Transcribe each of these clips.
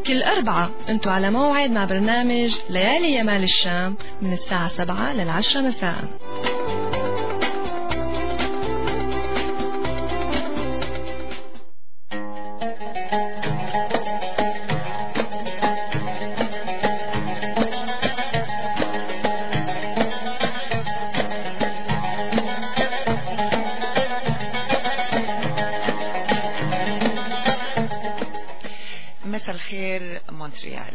كل أربعة انتوا على موعد مع برنامج ليالي يمال الشام من الساعة 7 لل10 مساء. مساء الخير مونتريال.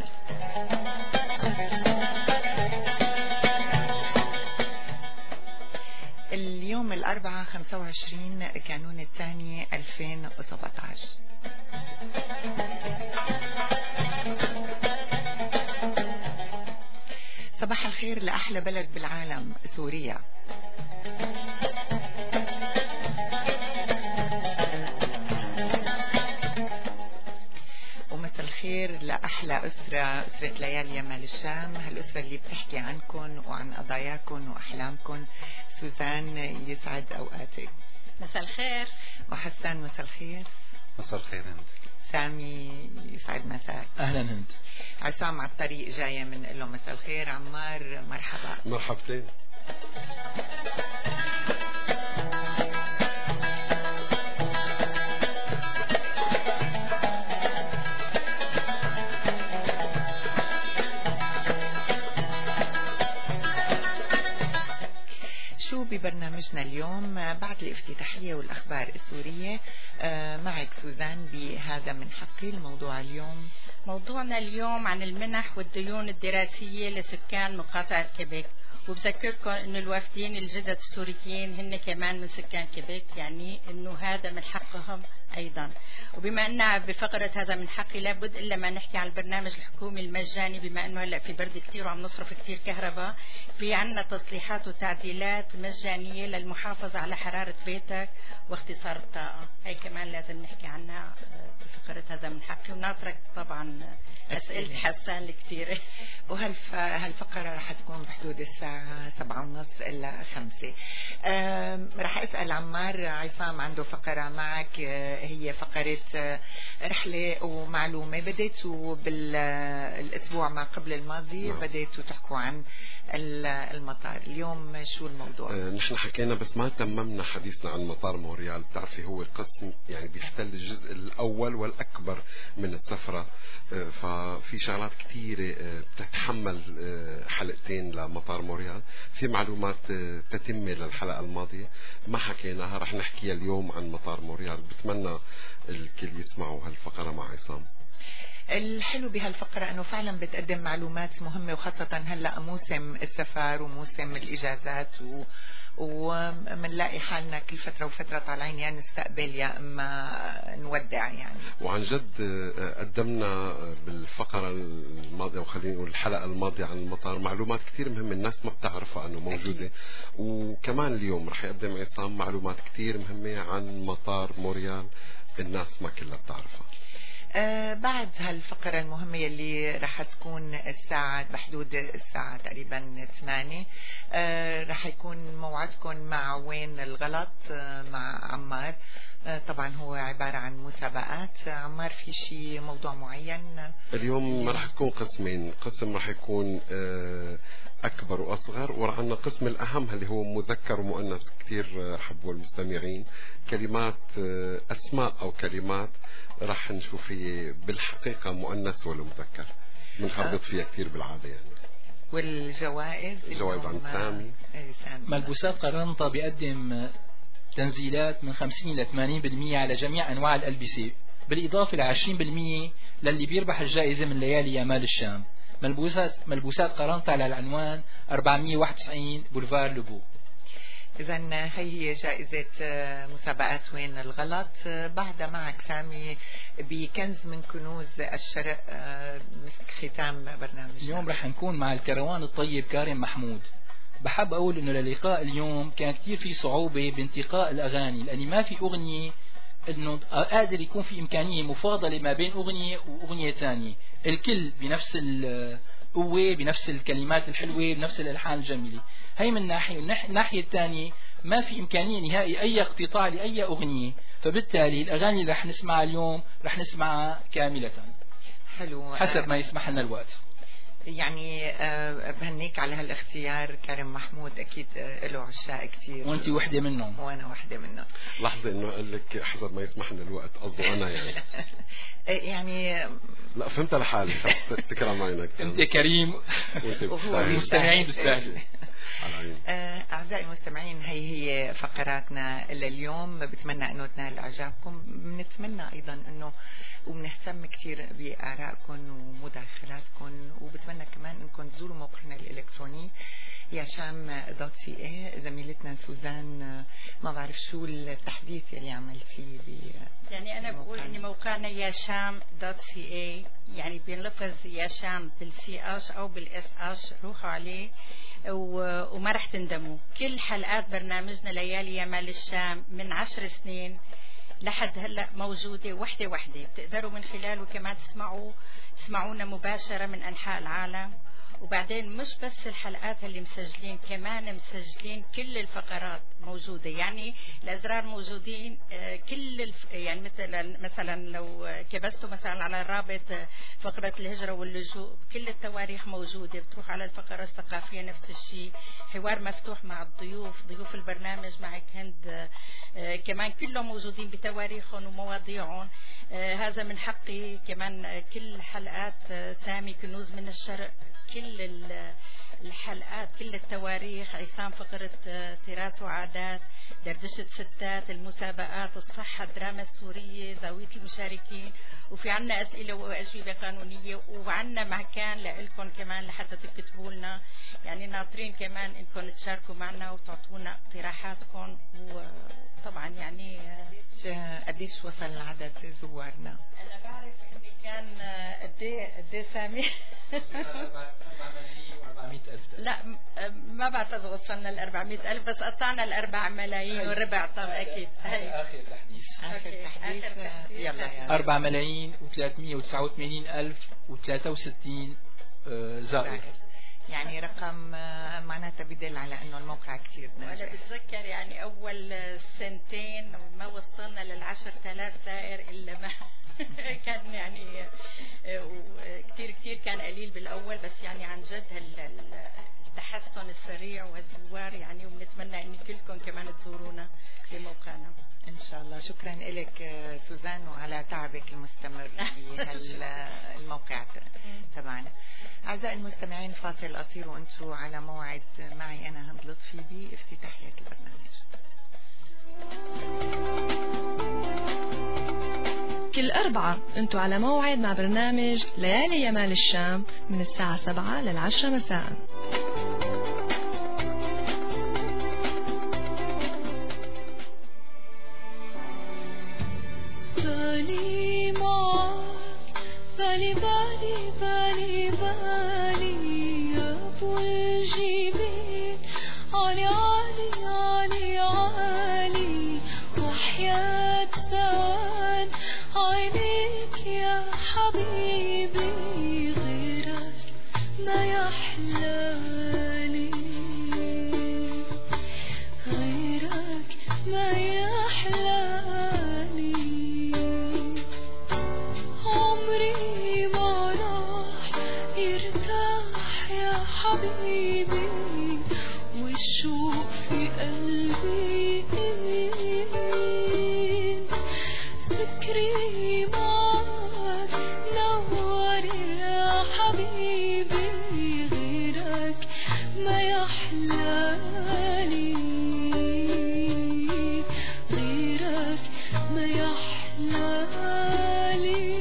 اليوم الأربعاء 25 كانون الثاني 2017. صباح الخير لأحلى بلد بالعالم سوريا. ومساء الخير لأحلى أسرة ليالي يمال الشام، هالأسرة اللي بتحكي عنكم وعن قضاياكم وأحلامكم. سوزان يسعد أوقاتك. مساء الخير. وحسان مساء الخير. مساء الخير هند. سامي يسعد مساك. أهلا هند. عصام على الطريق جاية من له مساء الخير. عمار مرحبا. مرحبتين. شو ببرنامجنا اليوم بعد الافتتاحية والأخبار السورية. معك سوزان بهذا من حقي. الموضوع اليوم، موضوعنا اليوم عن المنح والديون الدراسية لسكان مقاطعة كيبيك، وبذكركم انه الوافدين الجدد السوريين هن كمان من سكان كيبيك، يعني انه هذا من حقهم ايضا. وبما اننا بفقرة هذا من حقي لابد الا ما نحكي عن البرنامج الحكومي المجاني، بما انه هلا في برد كثير وعم نصرف كثير كهرباء، في عنا تصليحات وتعديلات مجانية للمحافظة على حرارة بيتك واختصار الطاقة. هي كمان لازم نحكي عنها بفقرة هذا من حقي، وناطرك طبعا أسئلة حسان الكثيرة. وهالفقرة رح تكون بحدود الساعة 7:30 إلى 5. رح أسأل عمار. عصام عنده فقرة معك، هي فقرة رحلة ومعلومة. بديتوا بالأسبوع ما قبل الماضي، بديتوا تحكوا عن المطار. اليوم شو الموضوع؟ نحن حكينا بس ما تممنا حديثنا عن مطار مونريال. بتعرفي هو قسم يعني بيحتل الجزء الأول والأكبر من السفرة، ففي شغلات كثيرة بتتحمل حلقتين لمطار مونريال. في معلومات تتمة للحلقة الماضية ما حكيناها، رح نحكيها اليوم عن مطار مونريال. بتمنى الكل يسمعوا هالفقرة مع عصام. الحلو بهالفقرة أنه فعلا بتقدم معلومات مهمة، وخاصة هلأ موسم السفر وموسم الإجازات، ومنلاقي حالنا كل فترة وفترة طالعين يا نستقبل يا إما نودع يعني. وعن جد قدمنا بالفقرة الماضية، وخلينا نقول الحلقة الماضية عن المطار معلومات كتير مهمة الناس ما بتعرفها أنه موجودة. وكمان اليوم رح يقدم عصام معلومات كتير مهمة عن مطار مونريال الناس ما كلها بتعرفها. بعد هالفقرة المهمة اللي رح تكون الساعة بحدود الساعة تقريبا 8، رح يكون موعدكم مع وين الغلط مع عمار. طبعا هو عبارة عن مسابقات. عمار، في شيء موضوع معين اليوم؟ ما رح تكون قسمين، قسم رح يكون أكبر وأصغر، وعندنا قسم الأهم اللي هو مذكر ومؤنث. كتير حبوا المستمعين كلمات أسماء أو كلمات رح نشوف هي بالحقيقة مؤنث ولا مذكر، بنخربط فيها كتير بالعادة يعني. والجوائز؟ الجوائز عن سامي. ملبوسات قرنطة بيقدم تنزيلات من 50 ل 80% على جميع أنواع الألبسة، بالإضافة ل 20% للي بيربح الجائزة من ليالي يمال الشام. ملبوسات قرنطة على العنوان 491 بولفار لبو. إذن هي جائزة مسابقات وين الغلط. بعد معك سامي بكنز من كنوز الشرق، مسك ختام برنامجنا. اليوم رح نكون مع الكروان الطيب كارم محمود. بحب أقول إنه للقاء اليوم كان كتير في صعوبة بانتقاء الأغاني، لأني ما في أغنية إنه قادر يكون في إمكانية مفاضلة ما بين أغنية وأغنية ثانية، الكل بنفس القوة، بنفس الكلمات الحلوة، بنفس الألحان الجميلة. هي من ناحية. الناحية الثانية ما في إمكانية نهائي أي اقتطاع لأي أغنية، فبالتالي الأغاني اللي رح نسمعها اليوم رح نسمعها كاملة. حلو. حسب ما يسمح لنا الوقت. يعني بهنيك على هالاختيار كريم محمود، اكيد له عشاق كثير وانت وحده منهم وانا وحده منهم. لحظه، انه قال لك حسب ما يسمح لنا الوقت، قصده انا يعني يعني لا فهمت لحالي، تكرم عينك انت كريم والمستمعين بيستاهلوا. أعزائي المستمعين، هي فقراتنا لليوم، بتمنى أنه تنال إعجابكم. بنتمنى أيضا أنه وبنهتم كثير بآرائكم ومداخلاتكم، وبتمنى كمان أنكم تزوروا موقعنا الإلكتروني yasham.ca. زميلتنا سوزان ما بعرف شو التحديث اللي عملتيه يعني أنا بقول إن موقعنا yasham.ca، يعني بنلفظ ياشام بالسي اش أو بالاس اش، روحوا عليه وما رح تندموا. كل حلقات برنامجنا ليالي يمال الشام من 10 سنين لحد هلا موجوده وحده وحده، بتقدروا من خلاله كمان تسمعونا مباشره من انحاء العالم. وبعدين مش بس الحلقات اللي مسجلين، كمان مسجلين كل الفقرات موجوده، يعني الازرار موجودين كل يعني مثلا لو كبستوا مثلا على رابط فقره الهجره واللجوء، كل التواريخ موجوده. بتروح على الفقره الثقافيه نفس الشيء، حوار مفتوح مع ضيوف البرنامج معك هند، كمان كلهم موجودين بتواريخهم ومواضيعهم. هذا من حقي كمان كل حلقات سامي كنوز من الشرق، كل الحلقات، كل التواريخ، عصام فقرة تراث وعادات، دردشة ستات، المسابقات، الصحة، الدراما السورية، زاوية المشاركين، وفي عنا أسئلة وأجوبة قانونية، وعنا مكان لكم كمان لحتى تكتبوا لنا. يعني ناطرين كمان إنكم تشاركوا معنا وتعطونا اقتراحاتكم. وطبعا يعني قديش وصل عدد زوارنا؟ أنا بعرف إني كان قد سامي 400,000. لا ما بعتقد وصلنا ل 400,000، بس قطعنا ال 4 ملايين وربع. طب أكيد هي آخر تحديث. يلا يا 4,389,063 زائر. يعني رقم معناتها بدل على انه الموقع كثير ناجح. وانا بتذكر يعني اول سنتين ما وصلنا لل 10,000 زائر الا ما كان يعني كثير كان قليل بالاول، بس يعني عن جد التحسن السريع والزوار يعني. وبنتمنى ان كلكم كمان تزورونا بموقعنا ان شاء الله. شكرا لك سوزان وعلى تعبك المستمر في الموقع تبعنا. أعزائي المستمعين، فاصل قصير وأنتم على موعد معي أنا هند لطفي بافتتاحية البرنامج. كل أربعة أنتم على موعد مع برنامج ليالي يمال الشام من الساعة 7 لل10 مساء. بالي بالي بالي بالي يا ابو الجبين، علي علي علي علي، وحياة ثوان عينيك يا حبيبي، غيرك ما يحلالي، غيرك ما يحلالي، عمري ما راح يرتاح يا حبيبي، والشوق في قلبي فكري معك نور يا حبيبي، غيرك ما يحلالي، غيرك ما يحلالي.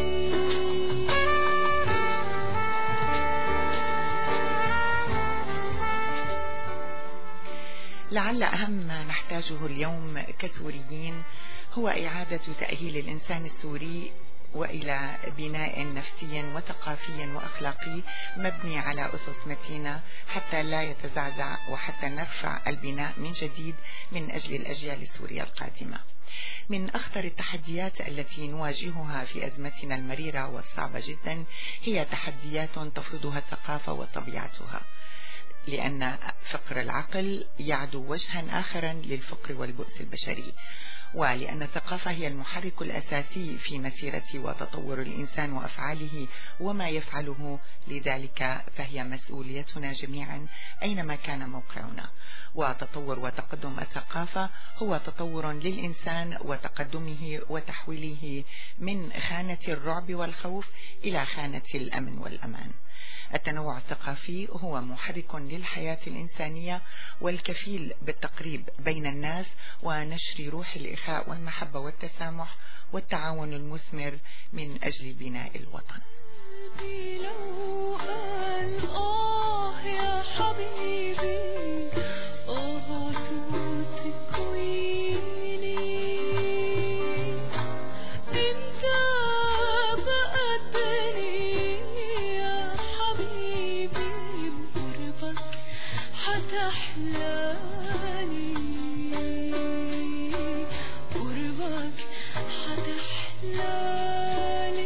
لعل أهم ما نحتاجه اليوم كسوريين هو إعادة تأهيل الإنسان السوري وإلى بناء نفسي وثقافي وأخلاقي مبني على أسس متينة حتى لا يتزعزع، وحتى نرفع البناء من جديد من أجل الأجيال السورية القادمة. من أخطر التحديات التي نواجهها في أزمتنا المريرة والصعبة جدا هي تحديات تفرضها الثقافة وطبيعتها، لأن فقر العقل يعدو وجها آخرا للفقر والبؤس البشري، ولأن الثقافة هي المحرك الأساسي في مسيرة وتطور الإنسان وأفعاله وما يفعله، لذلك فهي مسؤوليتنا جميعا أينما كان موقعنا. وتطور وتقدم الثقافة هو تطور للإنسان وتقدمه وتحويله من خانة الرعب والخوف إلى خانة الأمن والأمان. التنوع الثقافي هو محرك للحياة الإنسانية والكفيل بالتقريب بين الناس ونشر روح الإخاء والمحبة والتسامح والتعاون المثمر من أجل بناء الوطن. لو قال يا حبيبي صوتك ويني انت بقدني يا حبيبي بقربك حتحلاني قربك حتحلاني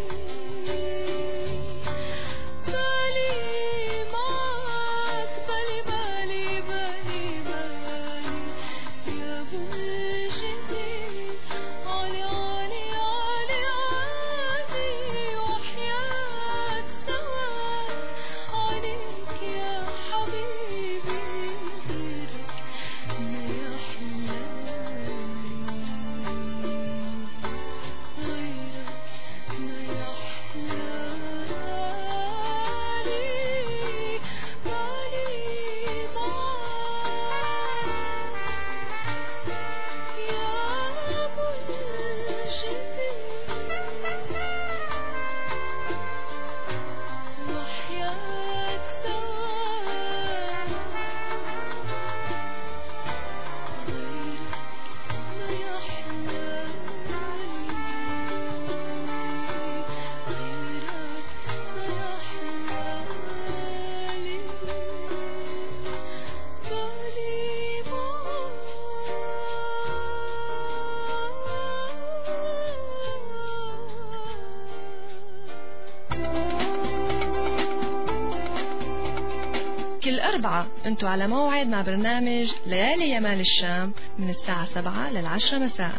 كل أربعة أنتوا على موعد مع برنامج ليالي يمال الشام من الساعة 7 لل10 مساء.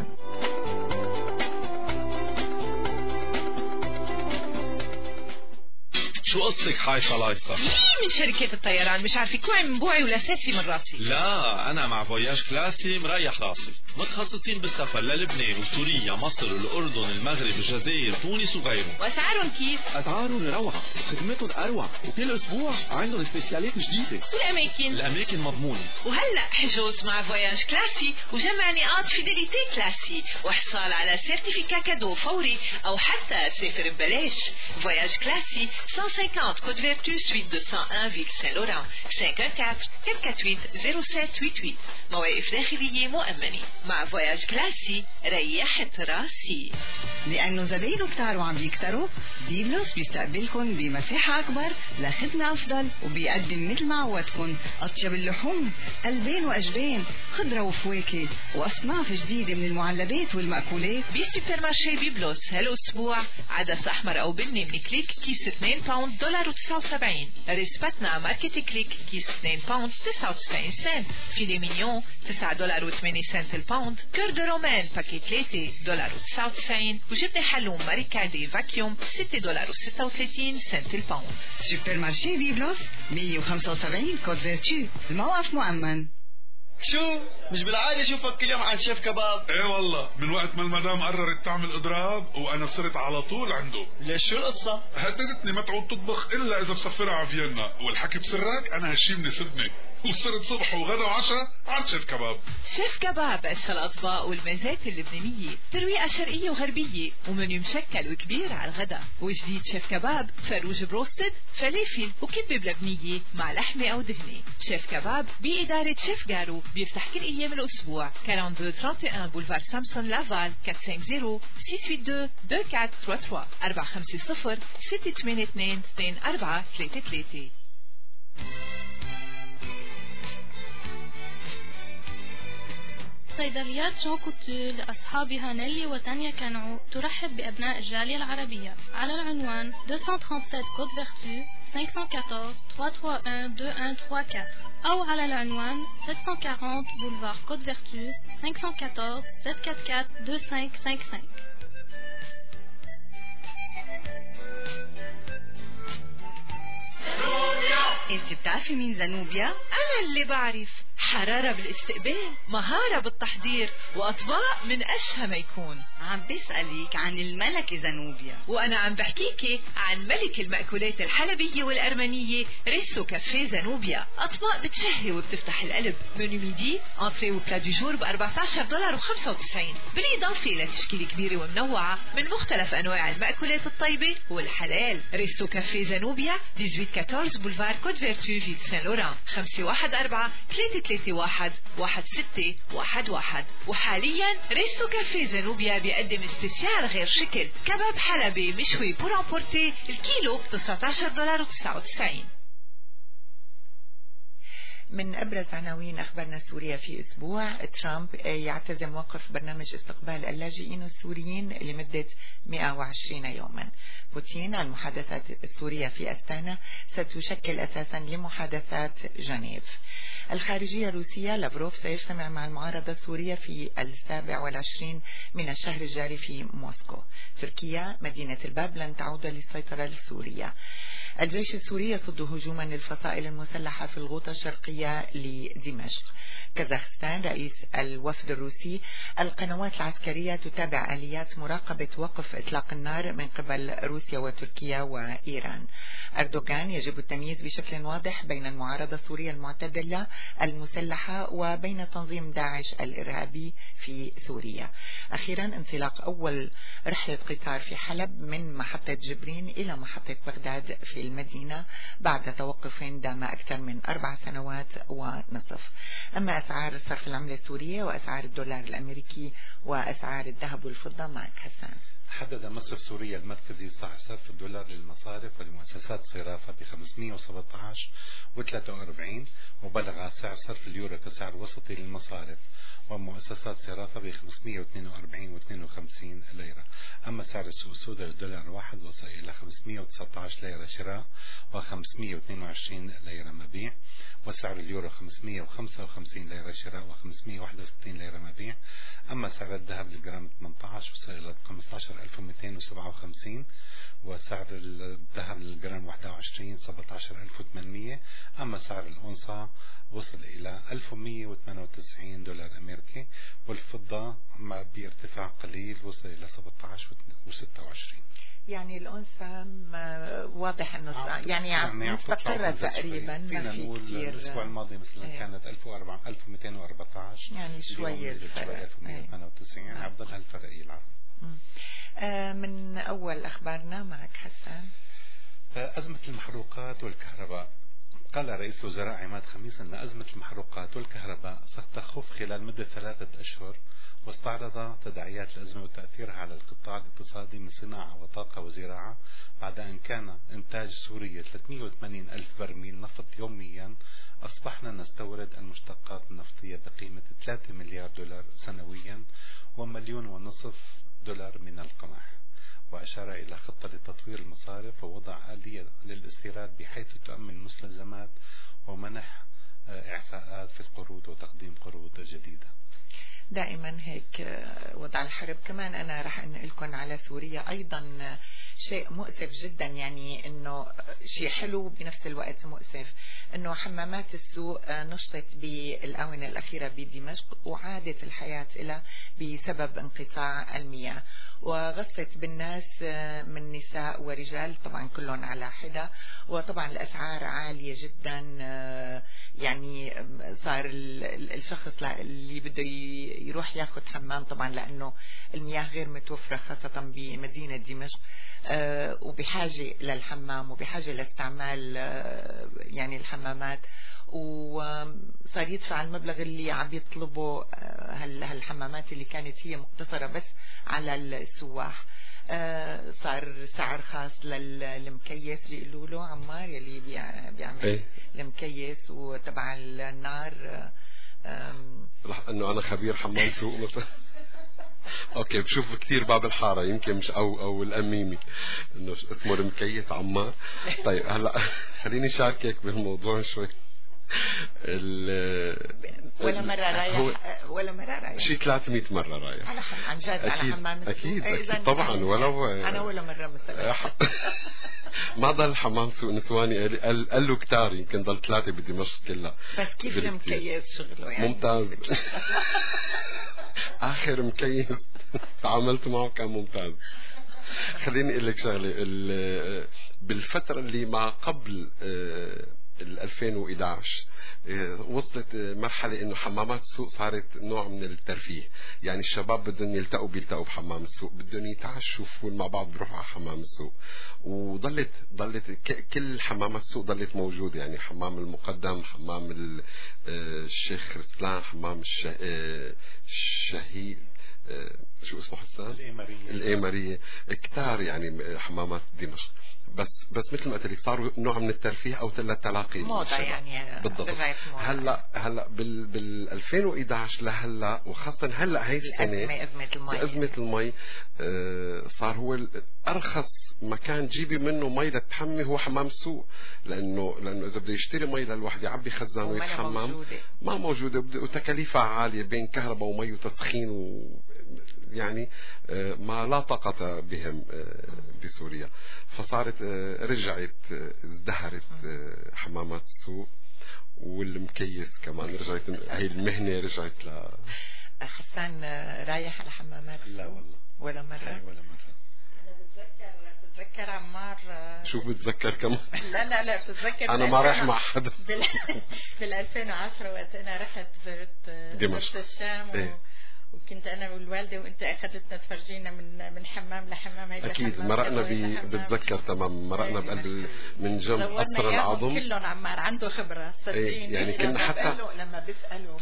شو قصتك حايصة لايصة؟ من شركة الطيران مش عارفة كوعي من بوعي ولا ساسي من راسي. لا أنا مع فواياج كلاسي مريح راسي، متخصصين بالسفر للبنان وسوريا مصر الأردن المغرب الجزائر تونس وغيرهم. وأسعارهم كيف؟ أسعارهم روعة، خدمتهم أروع، وكل أسبوع عندهم سبيشالات جديدة. الأماكن مضمونة. وهلأ حجوز مع فواياج كلاسي وجمع نقاط فيديليتي كلاسي وحصال على سيرتيفيكا كادو فوري أو حتى سافر ببلاش. فواياج كلاسي 150 Côte Vertu suite 201 Ville Saint-Laurent 514-448-0788. مواقف داخلية مؤمنة. مع فواياج كلاسي ريحت راسي. لأنه زباينه كتار وعم بيكتروا، بيبلوس بيستقبلكن بمساحة أكبر لخدمة أفضل، وبيقدم مثل ما عودكن أطيب اللحوم، قلبين وأجبين، خضرة وفواكه، وأصناف جديدة من المعلبات والمأكولات. بسوبر مارشي بيبلوس هالأسبوع عدس أحمر أو بني من كليك كيس 2 باوند $1.79. رسبتنا ماركت كليك كيس 2 باوند 99 سنت. فيلي مينيون $9.08 الباوند. كور دو رومان باكيت 3 $1.99. وجبنة حلوم ماريكاردي فاكيوم $6.36 الباوند. سوبر مارشي بيبلوس 175 كود فيرتو، الموقف مؤمن. شو مش بالعادة اشوفك كل يوم عند شيف كباب؟ ايه والله، من وقت ما المدام قررت تعمل اضراب وانا صرت على طول عنده. ليش شو القصة؟ هددتني ما تعود تطبخ الا اذا بسفرها على فيينا، والحكي بسرك انا هالشي مناسبني، وصرت صبح وغدا وعشاء عند شيف كباب. شيف كباب اشهى الاطباق والمزات اللبنانيه، ترويقه شرقيه وغربيه، ومنيو مشكل وكبير على الغداء. وجديد شيف كباب فروج بروستد، فلافل وكبه بلبنيه مع لحمه او دهنه. شيف كباب باداره شيف جارو بيفتح كل ايام الاسبوع. 4231 بولفار سامسون لافال 450 682 2433 450 682 2433. صيدليات جون كوتور لأصحابها نيلي وتانيا كنعو ترحب بأبناء الجالية العربية على العنوان 237 كوت فيرتو 514 331 2134 أو على العنوان 740 بولفار كوت فيرتو 514 744 2555. انت بتعرفي مين زنوبيا؟ انا اللي بعرف. حرارة بالاستقبال، مهارة بالتحضير، واطباق من اشهى ما يكون. عم بسألك عن الملكة زنوبيا، وانا عم بحكيكي عن ملك المأكولات الحلبية والارمنية ريسو كافيه زنوبيا. اطباق بتشهي وبتفتح القلب، منيو ميدي، انتري وبلا دو جور ب $14.95، بالاضافة لتشكيلة كبيرة ومنوعة من مختلف انواع المأكولات الطيبة والحلال. ريسو كافيه زنوبيا 1814 بولفار كوت فيرتو فيت سان لوران 514 331 1611. وحاليا ريستو كافيه زنوبيا بيقدم استسيار غير شكل، كباب حلبي مشوي بور امبورتي الكيلو $19.99. من أبرز عناوين أخبارنا السورية في أسبوع: ترامب يعتزم وقف برنامج استقبال اللاجئين السوريين لمدة 120 يوما. بوتين: المحادثات السورية في أستانا ستشكل أساسا لمحادثات جنيف. الخارجية الروسية: لافروف سيجتمع مع المعارضة السورية في 27 من الشهر الجاري في موسكو. تركيا: مدينة الباب لن تعود للسيطرة السورية. الجيش السوري يصد هجوما للفصائل المسلحة في الغوطة الشرقية لدمشق. كازاخستان: رئيس الوفد الروسي: القنوات العسكرية تتابع آليات مراقبة وقف إطلاق النار من قبل روسيا وتركيا وإيران. أردوغان: يجب التمييز بشكل واضح بين المعارضة السورية المعتدلة المسلحة وبين تنظيم داعش الإرهابي في سوريا. أخيرا انطلاق أول رحلة قطار في حلب من محطة جبرين إلى محطة بغداد في المدينة بعد توقف دام أكثر من 4 سنوات ونصف. أما أسعار صرف العملة السورية وأسعار الدولار الأمريكي وأسعار الذهب والفضة معك حسان. حدد مصرف سوريا المركزي سعر صرف الدولار للمصارف والمؤسسات الصرافة ب 517.43، وبلغ سعر صرف اليورو كسعر وسطي للمصارف ومؤسسات صرافة ب 542.52 ليرة. أما سعر السوق السوداء للدولار الواحد وصل إلى 519 ليرة شراء و522 ليرة مبيع، وسعر اليورو 555 ليرة شراء و561 ليرة مبيع. أما سعر الذهب للجرام 18 وصل إلى 15257، وسعر الذهب للجرام 21 $17,800. أما سعر الأونصة وصل إلى $1198 أمريكي، والفضة بارتفاع قليل وصل إلى 17.26. يعني الأنثى واضح أنه يعني مستقرة تقريبا، ما في كثير. الأسبوع الماضي مثلا كانت 1214، يعني شوية الفرق 1198. أفضل هالفرق يلعب. من أول أخبارنا معك حسان. أزمة المحروقات والكهرباء. قال رئيس الوزراء عماد خميس أن أزمة المحروقات والكهرباء ستخف خلال مدة 3 أشهر، واستعرض تداعيات الأزمة وتأثيرها على القطاع الاقتصادي من صناعة وطاقة وزراعة، بعد أن كان إنتاج سوريا 380 ألف برميل نفط يوميا، أصبحنا نستورد المشتقات النفطية بقيمة $3 مليار سنويا و1.5 مليون من القمح. وأشار إلى خطة لتطوير المصارف ووضع آلية للاستيراد بحيث تؤمن المستلزمات ومنح إعفاءات في القروض وتقديم قروض جديدة. دائما هيك وضع الحرب. كمان أنا رح أنقل لكم على سوريا أيضا شيء مؤسف جدا، يعني أنه شيء حلو بنفس الوقت مؤسف، أنه حمامات السوق نشطت بالآونة الأخيرة بدمشق وعادت الحياة إلى بسبب انقطاع المياه، وغصت بالناس من نساء ورجال طبعا كلهم على حدة، وطبعا الأسعار عالية جدا. يعني صار الشخص اللي بده يروح ياخذ حمام طبعا لأنه المياه غير متوفرة خاصة بمدينة دمشق، وبحاجة للحمام وبحاجة لاستعمال يعني الحمامات، وصار يدفع المبلغ اللي عم يطلبه هالحمامات اللي كانت هي مقتصرة بس على السواح. صار سعر خاص للمكيس بيقولوا له عمار يلي بيعمل المكيس وتبع النار. انه انا خبير حمام سوق مثلا. اوكي بشوف كثير باب الحاره يمكن مش او الاميمي انه اسمه المكيس عمار. طيب هلا خليني شاركك بالموضوع شوي. ولا مرة رايح شي 300 مرة رايح عن جد على حمام السوق. أكيد طبعا. ولو أنا ولا مرة مثلا ما ضل حمام سوق نسواني قال له كتار يمكن ضل 3 بدمشق كلها. بس كيف المكيس شغله يعني ممتاز. آخر مكيس تعاملت معه كان ممتاز. خليني أقول لك شغلة. بالفترة اللي ما قبل 2011 وصلت مرحلة انه حمامات السوق صارت نوع من الترفيه. يعني الشباب بدهم بيلتقوا بحمام السوق، بدهم يتعشوا فول مع بعض بيروحوا على حمام السوق. وضلت كل حمامات السوق ضلت موجودة. يعني حمام المقدم، حمام الشيخ رسلان، حمام الشهيد شو اسمه حسان؟ الإيمارية كتار يعني حمامات دمشق. بس مثل ما قلت لك صاروا نوع من الترفيه او التلاقي موضة يعني بالضبط. هلا بال 2011 لهلا وخاصه هلا هي السنه أزمة المي صار هو ارخص مكان تجيبي منه مي لتحمي هو حمام السوق. لانه اذا بده يشتري مي للواحد يعبي خزان ويتحمم ما موجوده وتكاليفها عاليه بين كهرباء ومي وتسخين يعني ما لا طاقة بهم بسوريا. فصارت رجعت ازدهرت حمامات السوق والمكيس كمان رجعت. هي المهنة رجعت حسان رايح على حمامات؟ لا والله ولا مرة. بتذكر عمار شوف بتذكر كمان. لا بتذكر انا ما رايح مع حدا. بال 2010 وقت انا رحت زرت دمشق الشام وكنت انا والوالده وانت اخذتنا تفرجينا من حمام لحمام. هيدا اكيد مرقنا بتذكر تمام. مرقنا بقلب من جنب قصر العظم. كلهم عمار عنده خبره صدقيني. يعني كنا حتى لما بيسالوا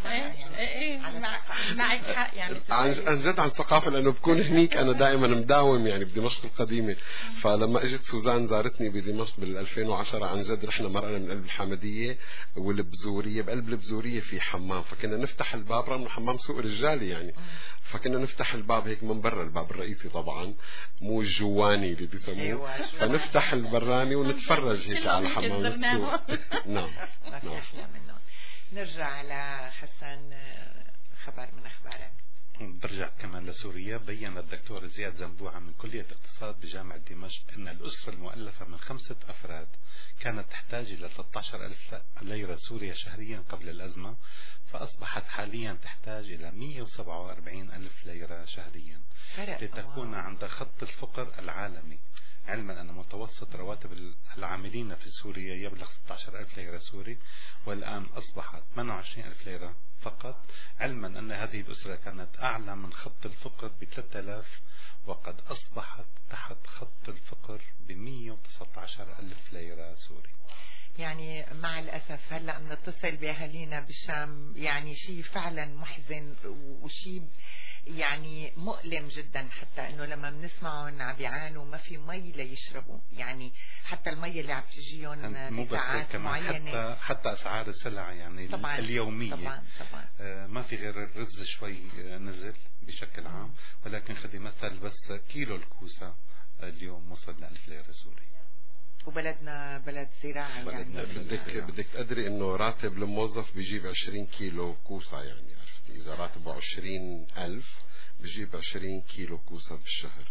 معك حق يعني عن جد عن ثقافه. لانه بكون هنيك انا دائما مداوم يعني بدمشق القديمه. فلما اجت سوزان زارتني بدمشق بال 2010 عن جد رحنا مرقنا من قلب الحمديه والبزوريه. بقلب البزوريه في حمام. فكنا نفتح الباب رغم انه حمام سوق رجالي يعني. فكنا نفتح الباب هيك من برا، الباب الرئيسي طبعا مو الجواني اللي بيسموه. فنفتح البراني ونتفرج هيك على حمام السوق. نعم. أحلى منهم. نرجع على حسن خبر من أخبارك. برجع كمان لسوريا. بيّن الدكتور زياد زنبوعة من كلية اقتصاد بجامعة دمشق أن الأسرة المؤلفة من 5 أفراد كانت تحتاج إلى 13,000 ليرة سورية شهريا قبل الأزمة، فأصبحت حاليا تحتاج إلى 147,000 ليرة شهريا لتكون عند خط الفقر العالمي. علما أن متوسط رواتب العاملين في سوريا يبلغ 16,000 ليرة سوري، والآن أصبحت 28,000 ليرة فقط. علما أن هذه الأسرة كانت أعلى من خط الفقر ب3,000 وقد أصبحت تحت خط الفقر ب119,000 ليرة سوري. يعني مع الأسف هلأ بنتصل بأهالينا بالشام. يعني شيء فعلا محزن وشيء يعني مؤلم جدا. حتى انه لما بنسمعهم عم بيعانوا ما في مي ليشربوا. يعني حتى المي اللي عم تجيهم بساعات معينة. حتى أسعار السلع يعني طبعاً اليومية طبعاً. ما في غير الرز شوي نزل بشكل عام. ولكن خدي مثل بس كيلو الكوسة اليوم وصل ل1000 ليرة سوري. وبلدنا بلد زراعي يعني. بدك تقدري انه راتب الموظف بيجيب 20 كيلو كوسة. يعني عرفتي اذا راتبه 20,000 بيجيب 20 كيلو كوسة بالشهر.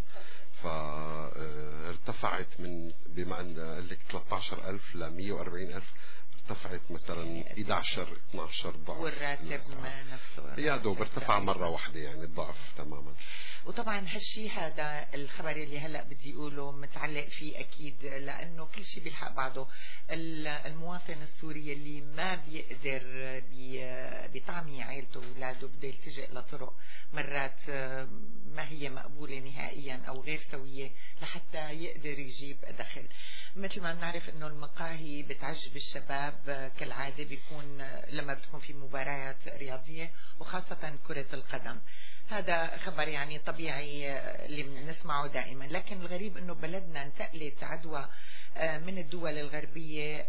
فارتفعت من بما ان قال لك 13,000 ل 140,000 ارتفعت مثلا 11-12 ضعف. والراتب نفسه يا دوب ارتفع مرة واحدة يعني الضعف تماما. وطبعا هالشي هذا الخبر اللي هلأ بدي أقوله متعلق فيه أكيد لأنه كل شيء بيلحق بعضه. المواطن السوري اللي ما بيقدر بطعمي عائلته وأولاده بده يلتجئ لطرق مرات ما هي مقبولة نهائيا أو غير سوية لحتى يقدر يجيب دخل. مثل ما بنعرف انه المقاهي بتعجب الشباب كالعادة بيكون لما بتكون في مباريات رياضية وخاصة كرة القدم. هذا خبر يعني طبيعي اللي بنسمعه دائما. لكن الغريب انه بلدنا انتقلت عدوى من الدول الغربية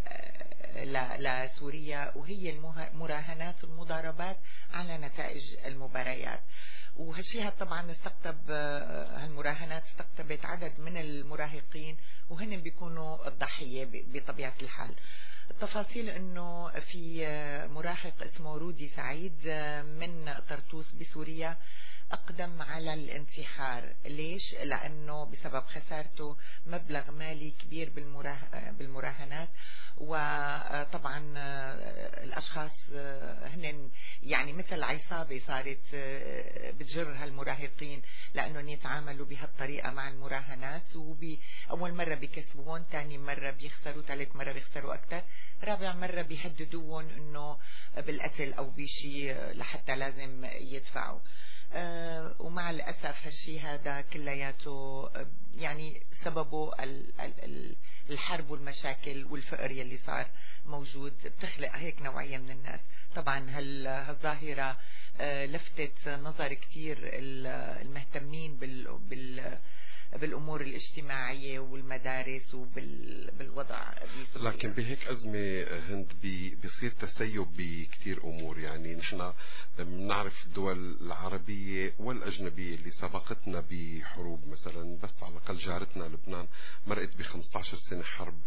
لسوريا وهي المراهنات والمضاربات على نتائج المباريات. وهالشيء طبعا استقطب هالمراهنات استقطبت عدد من المراهقين وهن بيكونوا الضحية بطبيعة الحال. التفاصيل انه في مراهق اسمه رودي سعيد من طرطوس بسوريا اقدم على الانتحار. ليش؟ لانه بسبب خسارته مبلغ مالي كبير بالمراهنات، وطبعا الاشخاص هن يعني مثل عصابة صارت بتجر هالمراهقين لانهم يتعاملوا بهالطريقة مع المراهنات، اول مرة بيكسبوهم، ثاني مرة بيخسروا، ثالث مرة بيخسروا اكثر، رابع مرة بيهددوهم انه بالقتل او بشيء لحتى لازم يدفعوا. ومع الأسف هالشي هذا كلياته يعني سببه الحرب والمشاكل والفقر يلي صار موجود، بتخلق هيك نوعية من الناس. طبعا هالظاهرة لفتت نظر كتير المهتمين بالأمور الاجتماعية والمدارس وبالوضع. لكن بهيك أزمة هند بيصير تسيب بكتير أمور. يعني نحن بنعرف الدول العربية والأجنبية اللي سبقتنا بحروب، مثلا بس على الأقل جارتنا لبنان مرقت ب15 سنة حرب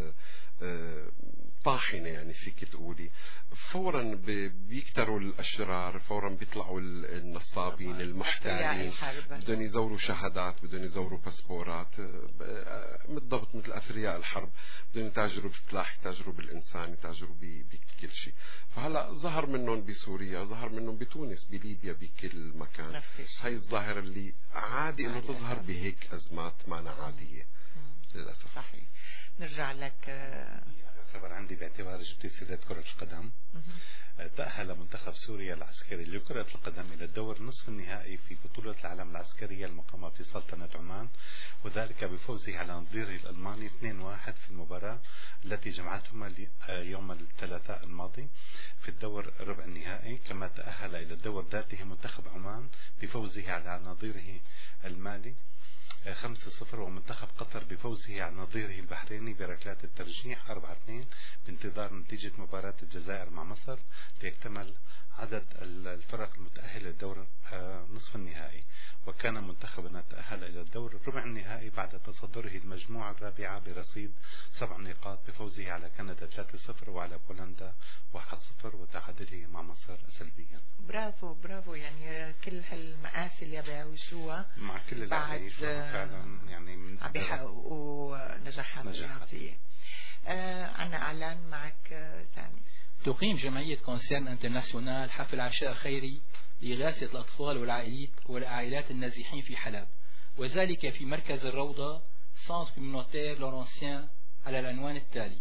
طاحنة، يعني فيك تقولي. فورا بيكتروا الأشرار، فورا بيطلعوا النصابين المحتالين، بدهم يزوروا شهادات، بدهم يزوروا باسبورات، بالضبط مثل أثرياء الحرب، بدهم يتاجروا بالسلاح، يتاجروا بالإنسان، يتاجروا بكل شيء. فهلا ظهر منهم بسوريا، ظهر منهم بتونس، بليبيا، بكل مكان. هاي الظاهرة اللي عادي انه تظهر بهيك أزمات معنا عادية للأسف. صحيح. نرجع لك. خبر عندي باعتبار جبت سيرة كرة القدم. تأهل منتخب سوريا العسكري لكرة القدم إلى الدور نصف النهائي في بطولة العالم العسكرية المقامة في سلطنة عمان، وذلك بفوزه على نظيره الألماني 2-1 في المباراة التي جمعتهما يوم الثلاثاء الماضي في الدور ربع النهائي. كما تأهل إلى الدور ذاته منتخب عمان بفوزه على نظيره المالي 5-0، ومنتخب قطر بفوزه على نظيره البحريني بركلات الترجيح 4-2 بانتظار نتيجة مباراة الجزائر مع مصر ليكتمل عدد الفرق المتأهلة للدور نصف النهائي. وكان منتخبنا تأهل إلى الدور ربع النهائي بعد تصدره المجموعة الرابعة برصيد 7 نقاط بفوزه على كندا 3-0 وعلى بولندا 1-0 وتعادله مع مصر سلبيا. برافو برافو، يعني كل هالمآسي اللي بيعيشوها مع كل اللي بيعيشوها فعلا يعني عم بيحققوا نجاحات رياضية. عنا إعلان معك سامي. تقيم جمعية كونسيرن انترناسيونال حفل عشاء خيري لإغاثة الأطفال والعائلات النازحين في حلب، وذلك في مركز الروضة سانتر كوميونيتير لورانسيان على العنوان التالي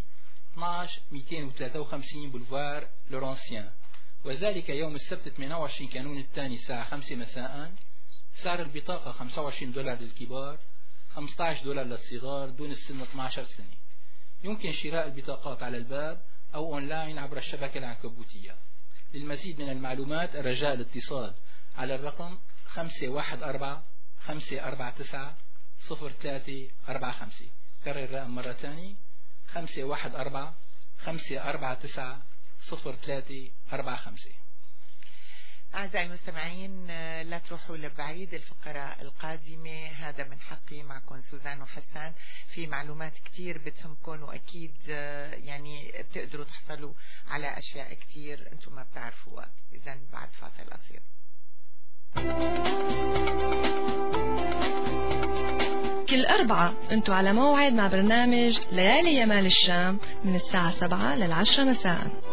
12-253 بولفار لورانسيان، وذلك يوم السبت 28 كانون الثاني الساعة 5 مساء. سعر البطاقة $25 للكبار، $15 للصغار دون السن 12 سنة. يمكن شراء البطاقات على الباب أو أونلاين عبر الشبكة العنكبوتية. للمزيد من المعلومات الرجاء الاتصال على الرقم 514-549-0345. كرر الرقم مرة ثانية 514-549-0345. أعزائي المستمعين، لا تروحوا لبعيد. الفقرة القادمة هذا من حقي معكم سوزان وحسان في معلومات كتير بتهمكم، وأكيد يعني بتقدروا تحصلوا على أشياء كتير أنتم ما بتعرفوها. إذن بعد فاصل قصير. كل أربعة أنتوا على موعد مع برنامج ليالي يمال الشام من الساعة 7 لل10 مساء.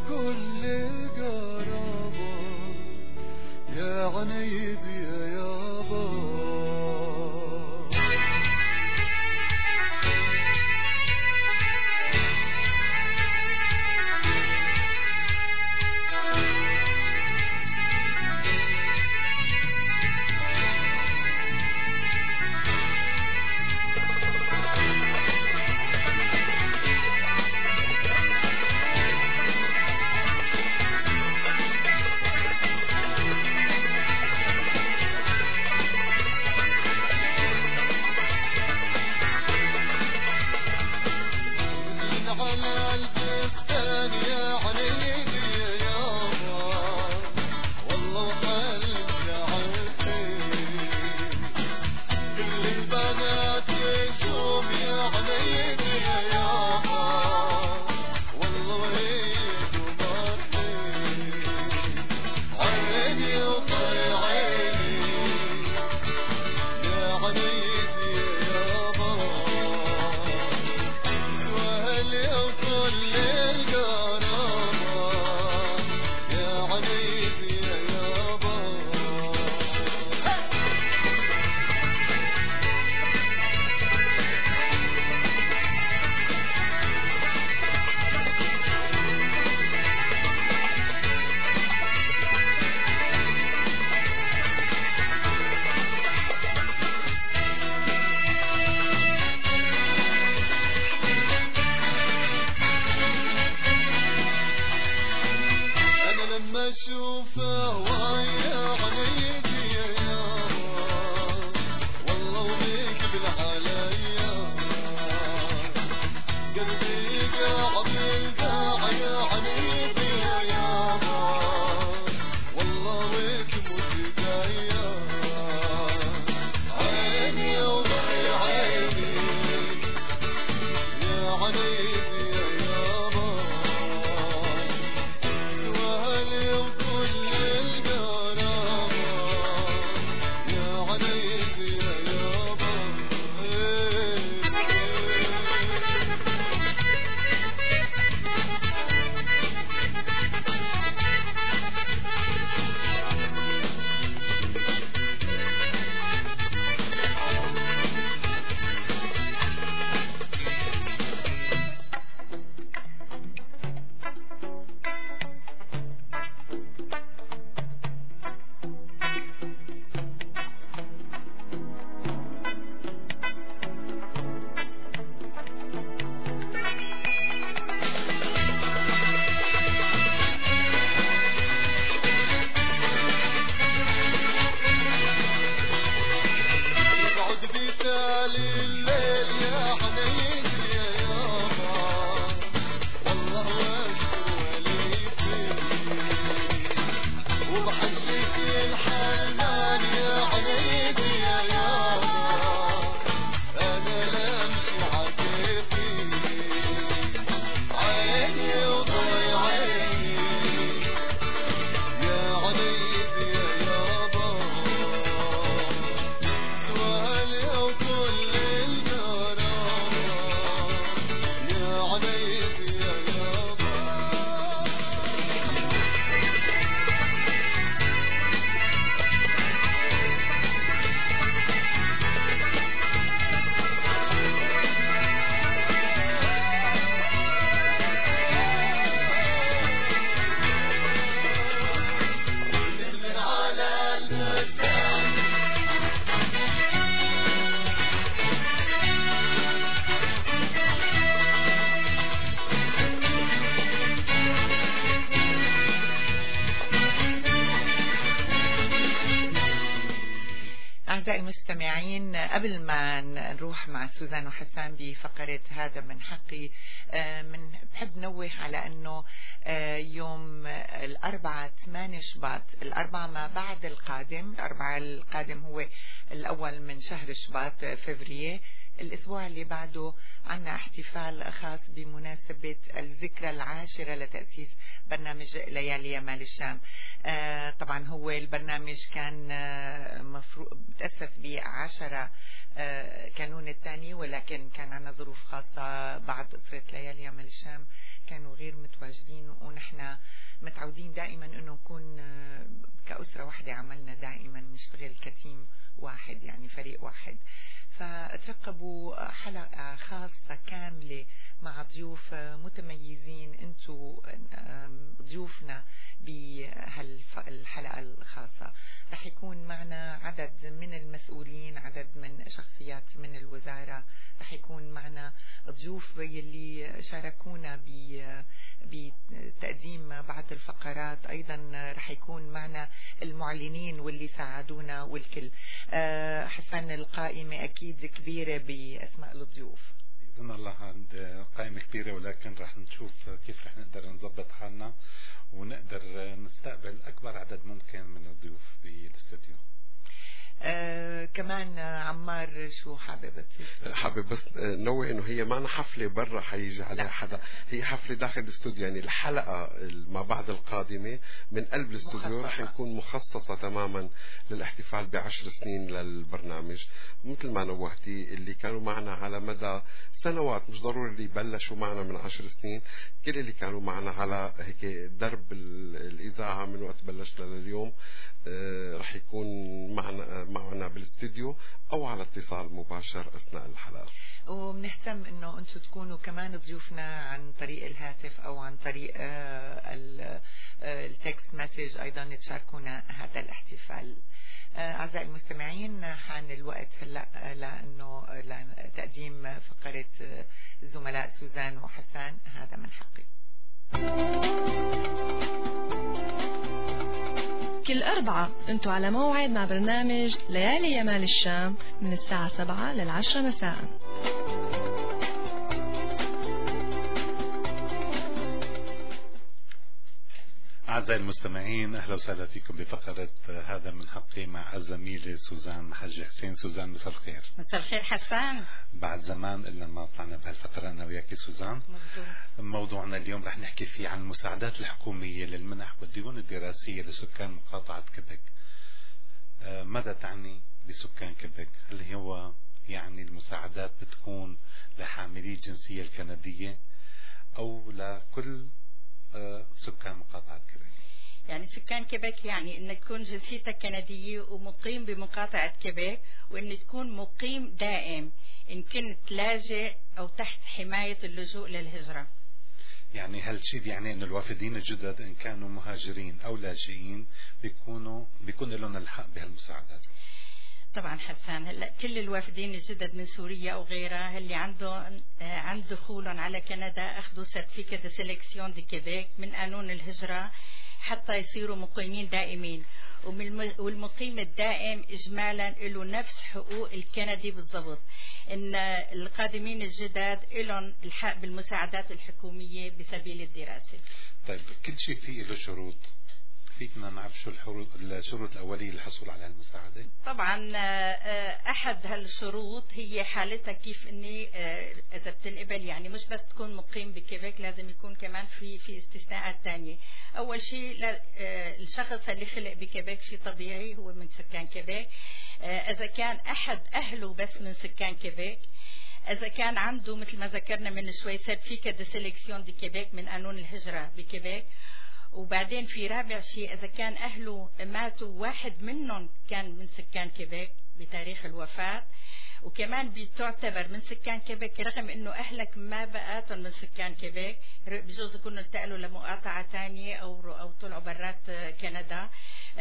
عنيدي يا أعزائي المستمعين، قبل ما نروح مع سوزان وحسان بفقرة هذا من حقي، بحب نوه على أنه يوم الأربعاء 8 شباط، الأربعاء ما بعد القادم، الأربعاء القادم هو الأول من شهر شباط فبراير، الأسبوع اللي بعده عنا احتفال خاص بمناسبة الذكرى 10 لتأسيس برنامج ليالي يمال الشام. طبعا هو البرنامج كان تأسس ب10 كانون الثاني، ولكن كان عنا ظروف خاصة بعد أسرة ليالي يمال الشام كانوا غير متواجدين، ونحن متعودين دائما أنه نكون كأسرة واحدة، عملنا دائما نشتغل كتيم واحد، يعني فريق واحد. فترقبوا حلقة خاصة كاملة مع ضيوف متميزين، انتو ضيوفنا بهالحلقة الخاصة. رح يكون معنا عدد من المسؤولين، عدد من شخصيات من الوزارة، رح يكون معنا ضيوف يلي شاركونا بتقديم بعض الفقرات، ايضا رح يكون معنا المعلنين واللي ساعدونا والكل. حسن القائمة اكيد كبيرة باسماء الضيوف بإذن الله، عند قائمة كبيرة، ولكن رح نشوف كيف رح نقدر نظبط حالنا ونقدر نستقبل أكبر عدد ممكن من الضيوف بالاستوديو. كمان عمار شو حابب تضيف؟ حابب بس نوه انه هي معنا حفله برا حيجي عليها حدا، هي حفله داخل الاستوديو، يعني الحلقه ما بعد القادمه من قلب الاستوديو رح نكون مخصصه تماما للاحتفال ب10 سنين للبرنامج، مثل ما نوهتي اللي كانوا معنا على مدى سنوات، مش ضروري اللي بلشوا معنا من 10 سنين، كل اللي كانوا معنا على هيك درب الاذاعه من وقت بلشنا لليوم رح يكون معنا بالاستديو او على اتصال مباشر اثناء الحلقه. وبنهتم انه انتم تكونوا كمان ضيوفنا عن طريق الهاتف او عن طريق التكست مسج، ايضا تشاركونا هذا الاحتفال. اعزائي المستمعين، حان الوقت هلا لانه لتقديم فقره الزملاء سوزان وحسان هذا من حقي. كل أربعة أنتوا على موعد مع برنامج ليالي يمال الشام من الساعة 7 لل10 مساء. أعزائي المستمعين، أهلا وسهلا فيكم بفقرة هذا من حقي مع الزميلة سوزان حج حسين. سوزان مساء الخير. مساء الخير حسان. بعد زمان إلا ما طلعنا بهالفقرة أنا وياكي سوزان. موضوعنا اليوم رح نحكي فيه عن المساعدات الحكومية للمنح والديون الدراسية لسكان مقاطعة كيبيك. ماذا تعني بسكان كيبيك؟ هل هو يعني المساعدات بتكون لحاملي الجنسية الكندية أو لكل سكان مقاطعة كيبيك؟ يعني سكان كيبيك يعني ان تكون جنسيتك كندية ومقيم بمقاطعة كيبيك، وان تكون مقيم دائم ان كنت لاجئ او تحت حماية اللجوء للهجرة. يعني هالشيء يعني ان الوافدين الجدد ان كانوا مهاجرين او لاجئين بيكون لهم الحق بهالمساعدات. طبعا حسان، هلا كل الوافدين الجدد من سوريا او غيرها اللي عند دخولهم على كندا اخذوا سيرتيفيكت سيلكسيون دي كيبيك من قانون الهجرة حتى يصيروا مقيمين دائمين، والمقيم الدائم اجمالا له نفس حقوق الكندي بالضبط. ان القادمين الجداد لهم الحق بالمساعدات الحكومية بسبيل الدراسة. طيب كل شيء فيه له شروط، فيكنا نعرف شو الشروط الأولية للحصول على المساعدة؟ طبعا أحد هالشروط هي حالتها كيف إني إذا بتنقبل، يعني مش بس تكون مقيم بكيبيك، لازم يكون كمان في استثناءات تانية. أول شيء الشخص اللي خلق بكيبيك شيء طبيعي هو من سكان كيبيك. إذا كان أحد أهله بس من سكان كيبيك، إذا كان عنده مثل ما ذكرنا من شوي سيرتيفيكت دي سيلكسيون دي كيبيك من قانون الهجرة بكيبيك. وبعدين في رابع شيء، إذا كان أهله ماتوا واحد منهم كان من سكان كيبيك بتاريخ الوفاة، وكمان بتعتبر من سكان كيبيك رغم إنه أهلك ما بقاتهم من سكان كيبيك، بجوز يكونوا انتقلوا لمقاطعة تانية أو طلعوا برات كندا.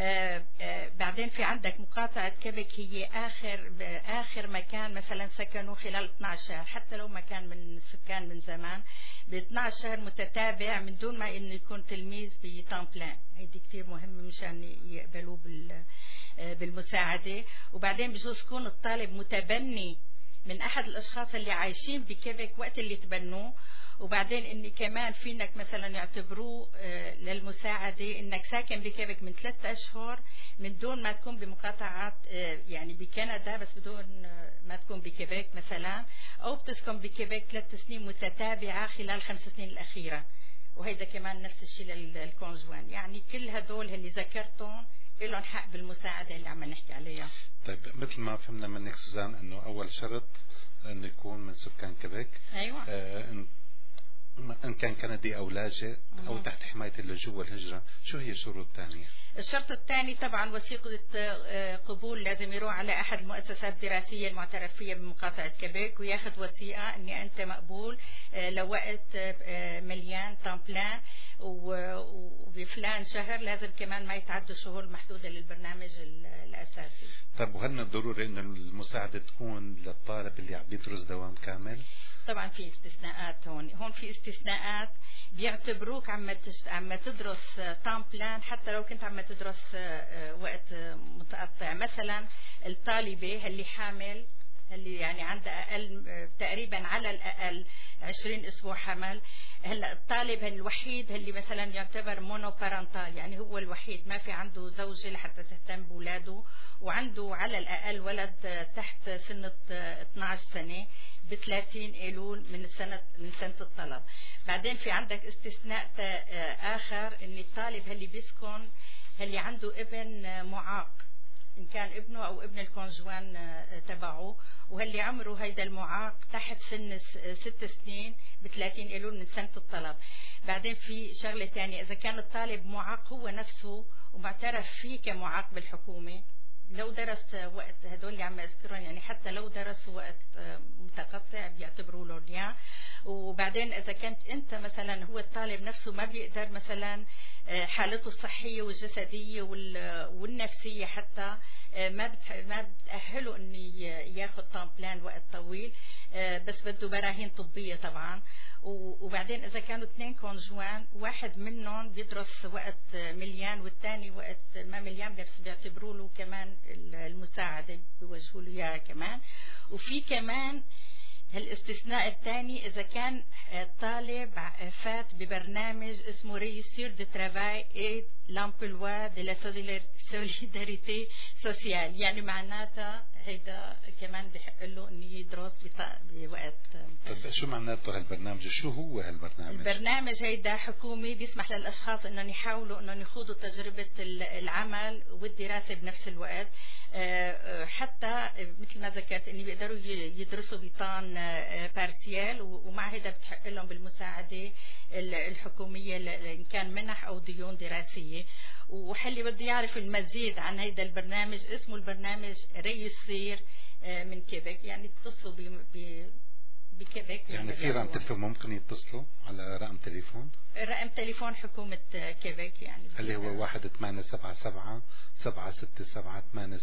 بعدين في عندك مقاطعة كيبيك هي آخر مكان مثلا سكنوا خلال 12 شهر، حتى لو ما كان من السكان من زمان، ب 12 شهر متتابع من دون ما إنه يكون تلميذ بتام بلان، هيدي كتير مهمة مشان يقبلوا بالمساعدة. وبعدين بجوز يكون الطالب متبني من أحد الأشخاص اللي عايشين بكيبك وقت اللي تبنوه. وبعدين إني كمان فينك مثلا يعتبروه للمساعدة إنك ساكن بكيبك من 3 أشهر من دون ما تكون بمقاطعات يعني بكندا، بس بدون ما تكون بكيبك مثلا، أو بتسكن بكيبك 3 سنين متتابعة خلال 5 سنين الأخيرة. وهيدا كمان نفس الشيء للكونجوان. يعني كل هدول اللي ذكرتهم لهم حق بالمساعدة اللي عم نحكي عليها. طيب مثل ما فهمنا منك سوزان انه اول شرط انه يكون من سكان كيبك. ايوه. ان كان كندي او لاجئ او تحت حماية اللجوء والهجرة. شو هي الشروط الثانية؟ الشرط الثاني طبعا وثيقة قبول لازم يروح على أحد المؤسسات الدراسية المعترف فيها بمقاطعة كيبك وياخذ وثيقة إني أنت مقبول لوقت مليان تامبلان وبفلان شهر. لازم كمان ما يتعدوا شهور محدودة للبرنامج الأساسي. طيب وهل من الضروري إن المساعدة تكون للطالب اللي عم بيدرس دوام كامل؟ طبعا في استثناءات. هون في استثناءات بيعتبروك عم تدرس تام بلان حتى لو كنت عم تدرس وقت متقطع. مثلا الطالبة اللي حامل اللي يعني عندها أقل تقريبا على الأقل 20 أسبوع حمل. هلا الطالب الوحيد اللي مثلا يعتبر مونو بارنتال، يعني هو الوحيد ما في عنده زوجة لحتى تهتم بولاده وعنده على الأقل ولد تحت سن 12 سنة ب30 أيلول من سنة الطلب. بعدين في عندك استثناء آخر إن الطالب اللي بيسكن اللي عنده ابن معاق، إن كان ابنه أو ابن الكونجوان تبعه، وهاللي عمره هيدا المعاق تحت سن 6 سنين ب30 أيلول من سنة الطلب. بعدين في شغلة تانية، إذا كان الطالب معاق هو نفسه ومعترف فيه كمعاق بالحكومة، لو درس وقت هدول اللي عم أذكرهم يعني حتى لو درس وقت متقطع بيعتبروا له إياه. وبعدين إذا كنت أنت مثلا هو الطالب نفسه ما بيقدر مثلا حالته الصحية والجسدية والنفسية حتى ما بتأهله إنه ياخذ تام بلان وقت طويل، بس بده براهين طبية طبعا. وبعدين إذا كانوا 2 كونجوان، واحد منهم بيدرس وقت مليان والثاني وقت ما مليان، بس بيعتبروا له كمان المساعدة بيوجهوا له إياها كمان. وفي كمان الاستثناء الثاني إذا كان طالب فات ببرنامج اسمه ريسير دي ترافاي اي لامبلوا دي لا سوليداريتي سوسيال، يعني معناتها هيدا كمان بحق له انه يدرس بوقت. طيب شو معناته هالبرنامج؟ شو هو هالبرنامج؟ البرنامج هيدا حكومي بيسمح للاشخاص انهم يحاولوا انهم يخوضوا تجربة العمل والدراسة بنفس الوقت، حتى مثل ما ذكرت اني بيقدروا يدرسوا بطان بارسيال، ومع هيدا بتحق لهم بالمساعدة الحكومية إن كان منح او ديون دراسية. وحلي بدي يعرف المزيد عن هيدا البرنامج، اسمه البرنامج ريسير من كيبك، يعني اتصلوا بكيبك. يعني في رقم تليفون ممكن يتصلوا على رقم تليفون حكومة كيبك، يعني اللي هو 1877 767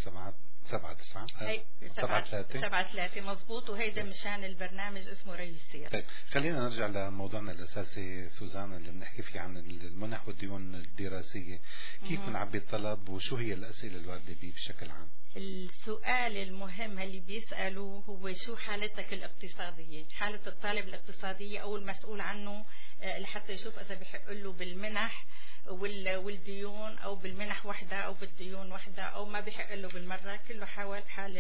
87 مظبوط. وهيدا مشان البرنامج اسمه ريسير. طيب خلينا نرجع لموضوعنا الأساسي سوزان اللي بنحكي فيه عن المنح والديون الدراسية. كيف بنعبي الطلب وشو هي الأسئلة الواردة به بشكل عام؟ السؤال المهم اللي بيسألوه هو شو حالتك الاقتصادية، حالة الطالب الاقتصادية أو المسؤول عنه، لحتى يشوف إذا بيحق له بالمنح والديون أو بالمنح وحدة أو بالديون وحدة أو ما بيحق له بالمرة. كله حاول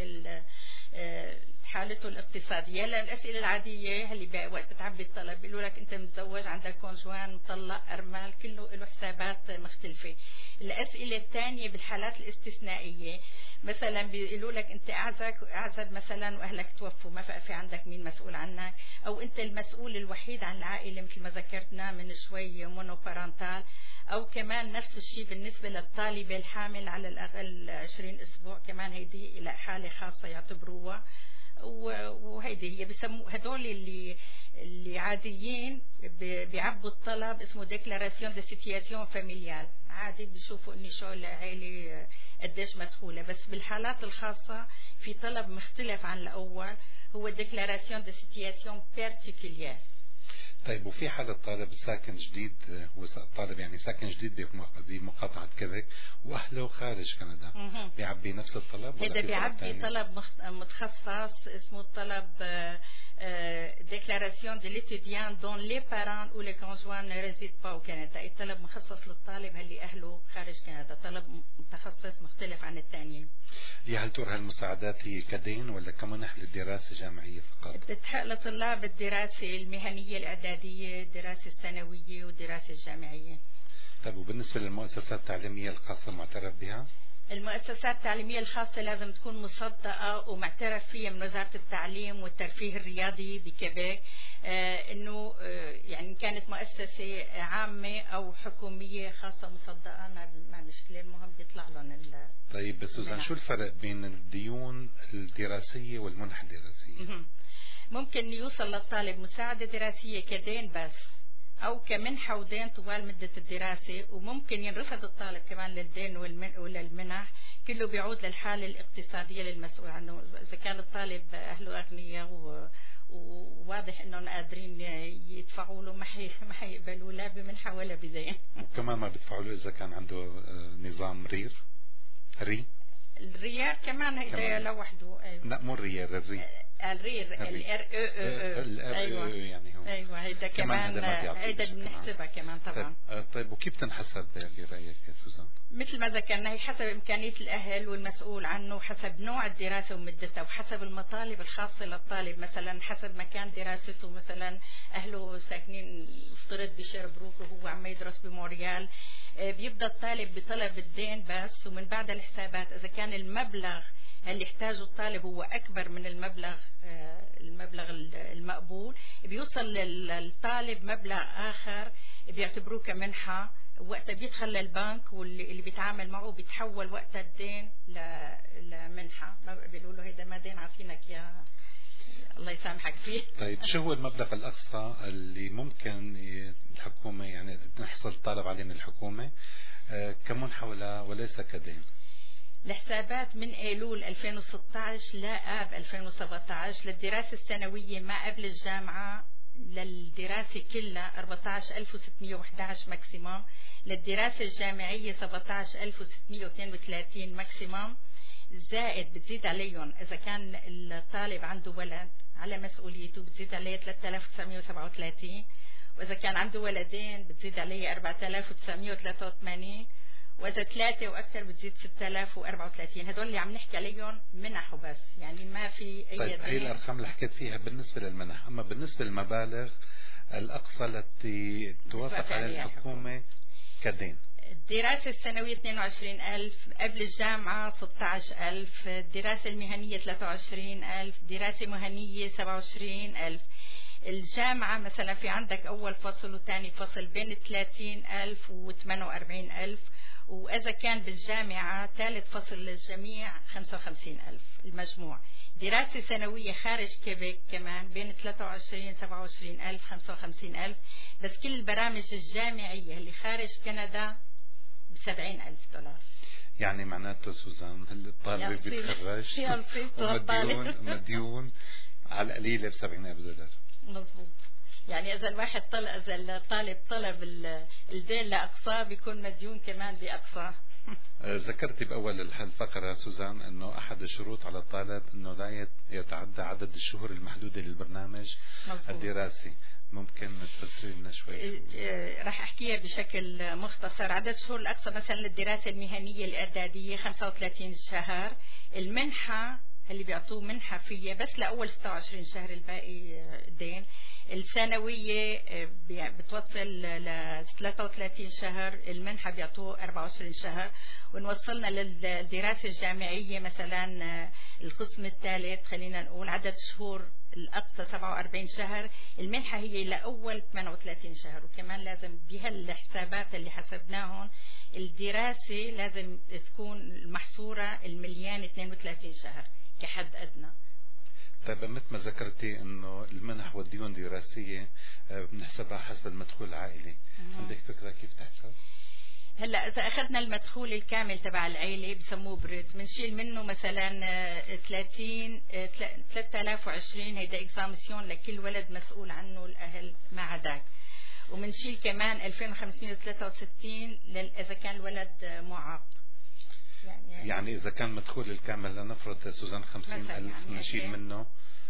حالته الاقتصادية. الأسئلة العادية اللي وقت بتعبي الطلب بيقولوا لك أنت متزوج، عندك كونجوان، مطلق، أرمل، كله له حسابات مختلفة. الأسئلة الثانية بالحالات الاستثنائية مثلا بيقولوا لك أنت أعزب مثلا وأهلك توفوا، ما بقى في عندك مين مسؤول عنك، أو أنت المسؤول الوحيد عن العائلة مثل ما ذكرتنا من شوي مونو بارنتال، أو كمان نفس الشيء بالنسبة للطالبة الحامل على الأقل 20 أسبوع، كمان هيدي إلى حالة خاصة يعتبروها. وهيدي هي بسموا هدول اللي عاديين بيعبوا الطلب اسمه ديكلاراسيون دي سيتياسيون فاميليال، عادي بيشوفوا اني شو العائلة قديش مدخولة. بس بالحالات الخاصة في طلب مختلف عن الأول، هو ديكلاراسيون دي سيتياسيون بارتيكولير. طيب وفي حالة طالب ساكن جديد، هو طالب يعني ساكن جديد بمقاطعة كيبيك وأهله خارج كندا، بيعبي نفس الطلب؟ هذا بيعبي طلب متخصص اسمه طلب déclaration de l'étudiant dont les parents ou les conjoints ne résident pas au Canada. الطلب مخصص للطالب اللي أهله خارج كندا، طلب متخصص مختلف عن الثانيين. هل ترى هالمساعدات هي كدين ولا كمنح للدراسة جامعية فقط؟ بتحق لطلاب الدراسة المهنية الإعدادية، الدراسة الثانوية والدراسة الجامعية. طيب وبالنسبة للمؤسسات التعليمية الخاصة معترف بها؟ المؤسسات التعليمية الخاصة لازم تكون مصدقة ومعترف فيها من وزارة التعليم والترفيه الرياضي بكيبيك، انه يعني كانت مؤسسة عامة او حكومية خاصة مصدقة ما مشكلة، المهم بيطلع لهم. طيب بس سوزان، شو الفرق بين الديون الدراسية والمنح الدراسية؟ ممكن يوصل للطالب مساعدة دراسية كدين بس أو كمنحة ودين طوال مدة الدراسة، وممكن ينرفض الطالب كمان للدين وللمنح، كله بيعود للحالة الاقتصادية للمسؤول عنه. إذا كان الطالب أهله أغنياء وواضح إنهم قادرين يدفعوا له ما حيقبلوا لا بمنحة ولا بدين. وكمان ما بيدفعوا له إذا كان عنده نظام ري الريال كمان هيدا لوحده. لا مو الريال، الرير ايوه يعني هو ايوه هيدا كمان هيدا بنحسبها كمان طبعا. طيب وكيف تنحسب برايك يا سوزان؟ مثل ما ذكرنا هي حسب امكانيه الاهل والمسؤول عنه، حسب نوع الدراسه ومدتها، وحسب المطالب الخاصه للطالب. مثلا حسب مكان دراسته، مثلا اهله ساكنين افترض بشيربروك وهو عم يدرس بمونريال، بيبدا الطالب بطلب الدين بس، ومن بعد الحسابات اذا كان المبلغ اللي يحتاجه الطالب هو أكبر من المبلغ المقبول، بيوصل للطالب مبلغ آخر بيعتبروه كمنحة، وقتها بيدخل للبنك واللي بيتعامل معه بيتحول وقتها الدين لمنحة، ما بيقولوا له هيدا ما دين عطينك يا الله يسامحك فيه. طيب شو هو المبلغ الأقصى اللي ممكن الحكومة يعني نحصل الطالب عليه من الحكومة كمنحة وليس كدين؟ الحسابات من ايلول 2016 لآب 2017 للدراسة الثانوية ما قبل الجامعة للدراسة كلها 14611 ماكسيموم، للدراسة الجامعية 17632 ماكسيموم، زائد بتزيد عليهم إذا كان الطالب عنده ولد على مسؤوليته بتزيد عليه 3937، وإذا كان عنده ولدين بتزيد عليه 4983، وإذا 3 وأكثر بتزيد 6034. هدول اللي عم نحكي عليهم منح وبس، يعني ما في أي طيب هي الأرقام اللي حكيت فيها بالنسبة للمنح، أما بالنسبة للمبالغ الأقصى التي توافق عليها الحكومة كدين؟ الدراسة الثانوية 22,000، قبل الجامعة 16,000، الدراسة المهنية 23,000، دراسة مهنية 27,000. الجامعة مثلا في عندك أول فصل وثاني فصل بين 30,000 و 48,000، وإذا كان بالجامعة ثالث فصل للجميع 55,000 المجموع. دراسة سنوية خارج كيبيك كمان بين 23 27,000 55,000، بس كل البرامج الجامعية اللي خارج كندا $70,000. يعني معناته سوزان الطالب بيتخرج مديون على القليلة $70,000. مظبوط. يعني إذا الواحد إذا الطالب طلب الدين لأقصاه بيكون مديون كمان بأقصاه. ذكرتي بأول الفقرة سوزان أنه أحد الشروط على الطالب أنه لا يتعدى عدد الشهور المحدودة للبرنامج الدراسي. ممكن تفسري لنا شوي؟ راح أحكيها بشكل مختصر. عدد الشهور الأقصى مثلا للدراسة المهنية الإعدادية 35 شهر، المنحة اللي بيعطوه منحة فيها بس لأول 26 شهر الباقي دين، الثانوية بتوصل ل 33 شهر، المنحة بيعطوه 24 شهر، ونوصلنا للدراسة الجامعية مثلا القسم الثالث خلينا نقول عدد شهور الأقصى 47 شهر، المنحة هي لأول 38 شهر. وكمان لازم بهالحسابات اللي حسبناهم الدراسة لازم تكون محصورة 1,032 شهر كحد أدنى. طيب مثل ما ذكرتي انه المنح والديون الدراسية بنحسبها حسب المدخول العائلي، عندك فكرة كيف تحسب؟ هلا اذا اخذنا المدخول الكامل تبع العيله بسموه بريت، بنشيل منه مثلا 3020 هيدا اكزامسيون لكل ولد مسؤول عنه الاهل ما عداك، وبنشيل كمان 2563 اذا كان الولد معاق. يعني اذا كان مدخول الكامل لنفرض سوزان 50,000 بنشيل منه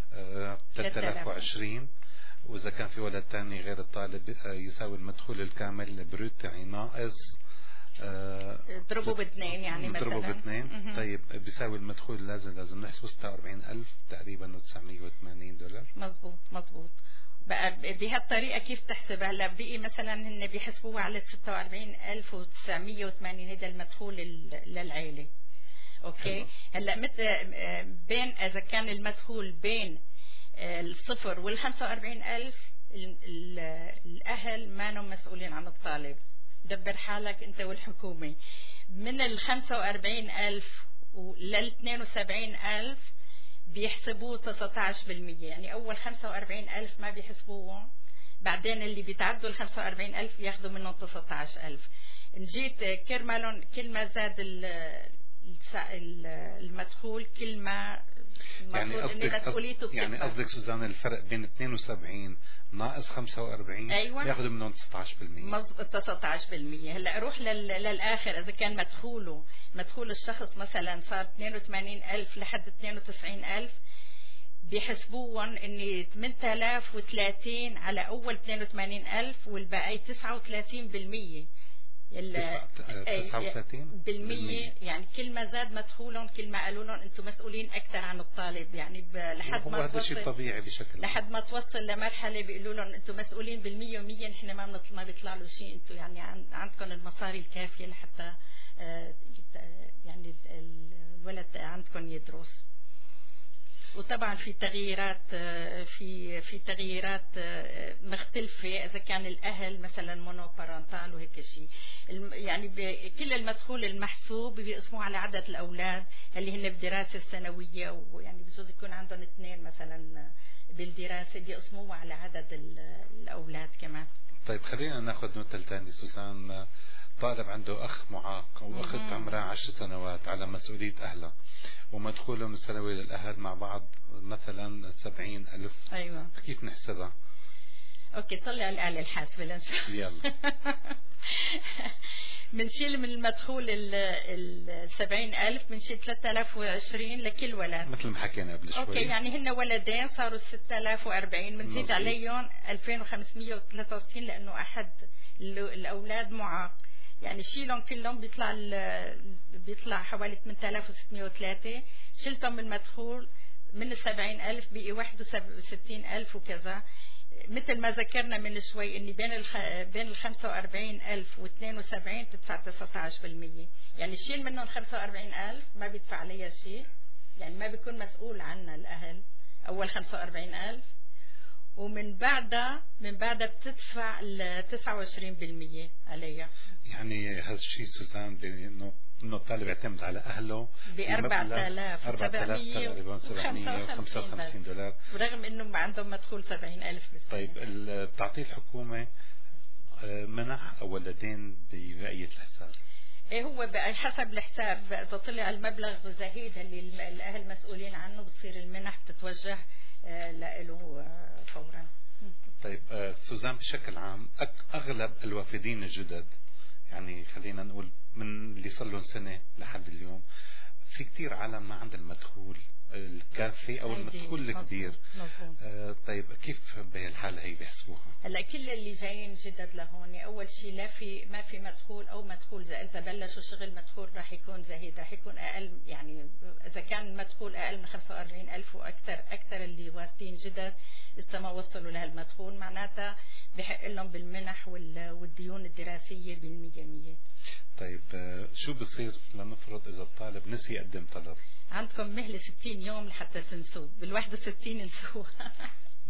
3020، واذا كان في ولد تاني غير الطالب يساوي المدخول الكامل بروت تاعي ناقص اضربه باثنين يعني مثلا اضربه باثنين. طيب بيساوي المدخول لازم نحسبه 46,000 تقريبا $980. مزبوط. بقى بهالطريقه كيف تحسبها؟ هلا بقي مثلا هن بيحسبوها على 46,980 هذا المدخول للعائله. اوكي هلا بين اذا كان المدخول بين الصفر وال 45,000 الاهل ما هم مسؤولين عن الطالب، دبر حالك انت والحكومه. من ال 45,000 لل 72,000 بيحسبوه 19%، يعني اول 45,000 ما بيحسبوه، بعدين اللي بيتعدوا ال 45,000 بياخذوا منهم 19,000. نجيت كل ما زاد المدخول كل ما يعني قصدك سوزان الفرق بين 72 ناقص 45 أيوة. ياخذوا منهم 19%. 19%. هلا اروح للاخر، اذا كان مدخول الشخص مثلا صار 82,000 لحد 92,000 بيحسبوهم اني 8,030 على اول 82,000 والباقي 39%. 39% يعني كل ما زاد مدخولهم كل ما قالوا لهم انتم مسؤولين اكثر عن الطالب، يعني لحد ما هذا شيء طبيعي بشكل لحد ما توصل لمرحله بيقولوا لهم انتم مسؤولين بال100 نحن ما بيطلع له شيء، انتم يعني عندكم المصاري الكافيه لحتى يعني الولد عندكم يدرس. وطبعا في تغييرات مختلفة إذا كان الأهل مثلا مونوبارنتال وهيك شيء. يعني كل المدخول المحسوب بيقسموه على عدد الأولاد اللي هن بالدراسة السنوية، ويعني بجوز يكون عندهم 2 مثلا بالدراسة بيقسموه على عدد الأولاد كمان. طيب خلينا ناخذ مثل ثاني سوزان. طالب عنده أخ معاق وأخت عمرها 10 سنوات على مسؤولية أهلها، ومدخولهم السنوي للأهل مع بعض مثلا 70,000. أيوة. كيف نحسبها؟ أوكي طلع الآلة الحاسبة لنشوف. يلا. بنشيل من المدخول 70,000 بنشيل 3,020 لكل ولد مثل ما حكينا قبل شوي. اوكي يعني هن ولدين صاروا 6,040 بنزيد عليهم 2,563 لانه احد الاولاد معاق، يعني شيلهم كلهم بيطلع حوالي 8,603. شلتهم من المدخول من 70,000 بقي 61,000 وكذا. مثل ما ذكرنا من شوي اني بين 45,000 و 72 تدفع 19%، يعني شيل منهم 45,000 ما بيدفع عليها شيء، يعني ما بيكون مسؤول عنها الاهل اول 45,000، ومن بعدها بتدفع ال 29% عليها. يعني هذا الشيء سوزان انه الطالب يعتمد على اهله ب 4,755 دولار ورغم انه عندهم مدخول 70,000 بس. طيب بتعطيه الحكومه منح او ولدين ببقيه الحساب؟ ايه هو بقى حسب الحساب، اذا طلع المبلغ زهيد اللي الاهل مسؤولين عنه بتصير المنح بتتوجه له فورا. طيب سوزان بشكل عام اغلب الوافدين الجدد، يعني خلينا نقول من اللي صار لهم سنة لحد اليوم، في كتير عالم ما عندها المدخول الكافي او المدخول الكبير. طيب كيف بهالحالة هي بيحسبوها؟ هلا كل اللي جايين جدد لهون اول شيء ما في مدخول او مدخول اذا بلشوا شغل مدخول راح يكون زهيد، راح يكون اقل، يعني اذا كان المدخول اقل من 45,000 واكثر اللي واردين جدد لسه ما وصلوا لهالمدخول، معناتها بحق لهم بالمنح والديون الدراسية ب100%. طيب شو بصير لنفرض اذا الطالب نسي يقدم طلب؟ عندكم مهلة 60 يوم لحتى تنسوه، بال61 انسوه. بعد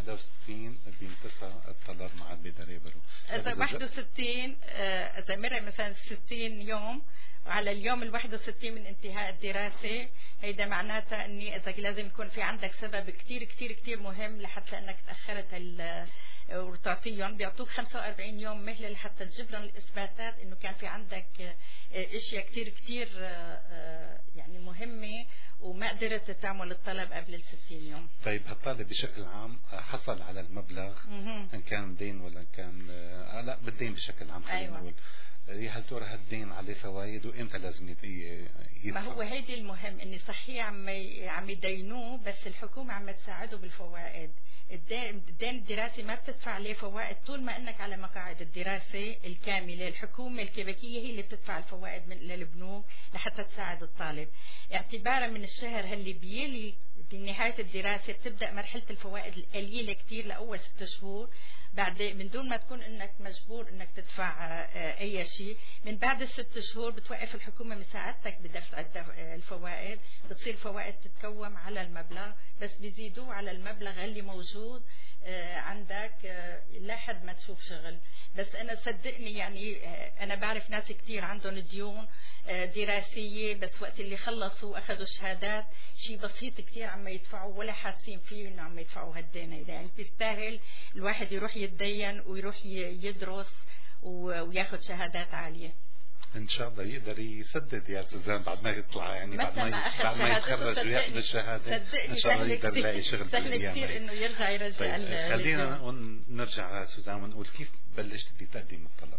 61 بينتسى الطلب ما عاد بيقدر يقبله. إذا 61 إذا مرق مثلا 60 يوم وعلى اليوم ال 61 من انتهاء الدراسة، هيدا معناتها إني إذا لازم يكون في عندك سبب كتير كتير كتير مهم لحتى إنك تأخرت وتعطيهم، بيعطوك 45 يوم مهلة لحتى تجيب لهم الإثباتات إنه كان في عندك أشياء كتير كتير يعني مهمة وما قدرت تعمل الطلب قبل 60 يوم. طيب هالطالب بشكل عام حصل على المبلغ إن كان دين ولا إن كان لا بالدين بشكل عام خلينا نقول. هل ترى هالدين عليه فوائد وإمتى لازم يدفع؟ ما هو هيدي المهم إني صحيح عم يدينوه، بس الحكومة عم تساعده بالفوائد. الدين الدراسي ما بتدفع عليه فوائد طول ما انك على مقاعد الدراسة الكاملة. الحكومة الكيبيكية هي اللي بتدفع الفوائد للبنوك لحتى تساعد الطالب. اعتبارا من الشهر اللي بيلي بنهاية الدراسة بتبدأ مرحلة الفوائد القليلة كتير لأول 6 شهور، بعد من دون ما تكون انك مجبور انك تدفع اي شيء. من بعد ال6 شهور بتوقف الحكومة مساعدتك بدفع الفوائد، بتصير الفوائد تتكوم على المبلغ، بس بيزيدوه على المبلغ اللي موجود عندك لحد ما تشوف شغل. بس انا صدقني يعني انا بعرف ناس كتير عندهم ديون دراسية، بس وقت اللي خلصوا اخذوا شهادات شيء بسيط كتير عم يدفعوا ولا حاسين فيه انه عم يدفعوا هالدين هيدا. يعني بيستاهل الواحد يروح يتدين ويروح يدرس وياخذ شهادات عالية. ان شاء الله يقدر يسدد يا سوزان بعد ما يطلع، يعني بعد ما يتخرج وياخذ الشهاده ان شاء الله يقدر يلاقي شغل. سهل كثير انه يرجع يرجع. طيب خلينا نرجع سوزان ونقول كيف بلشت بتقديم الطلب.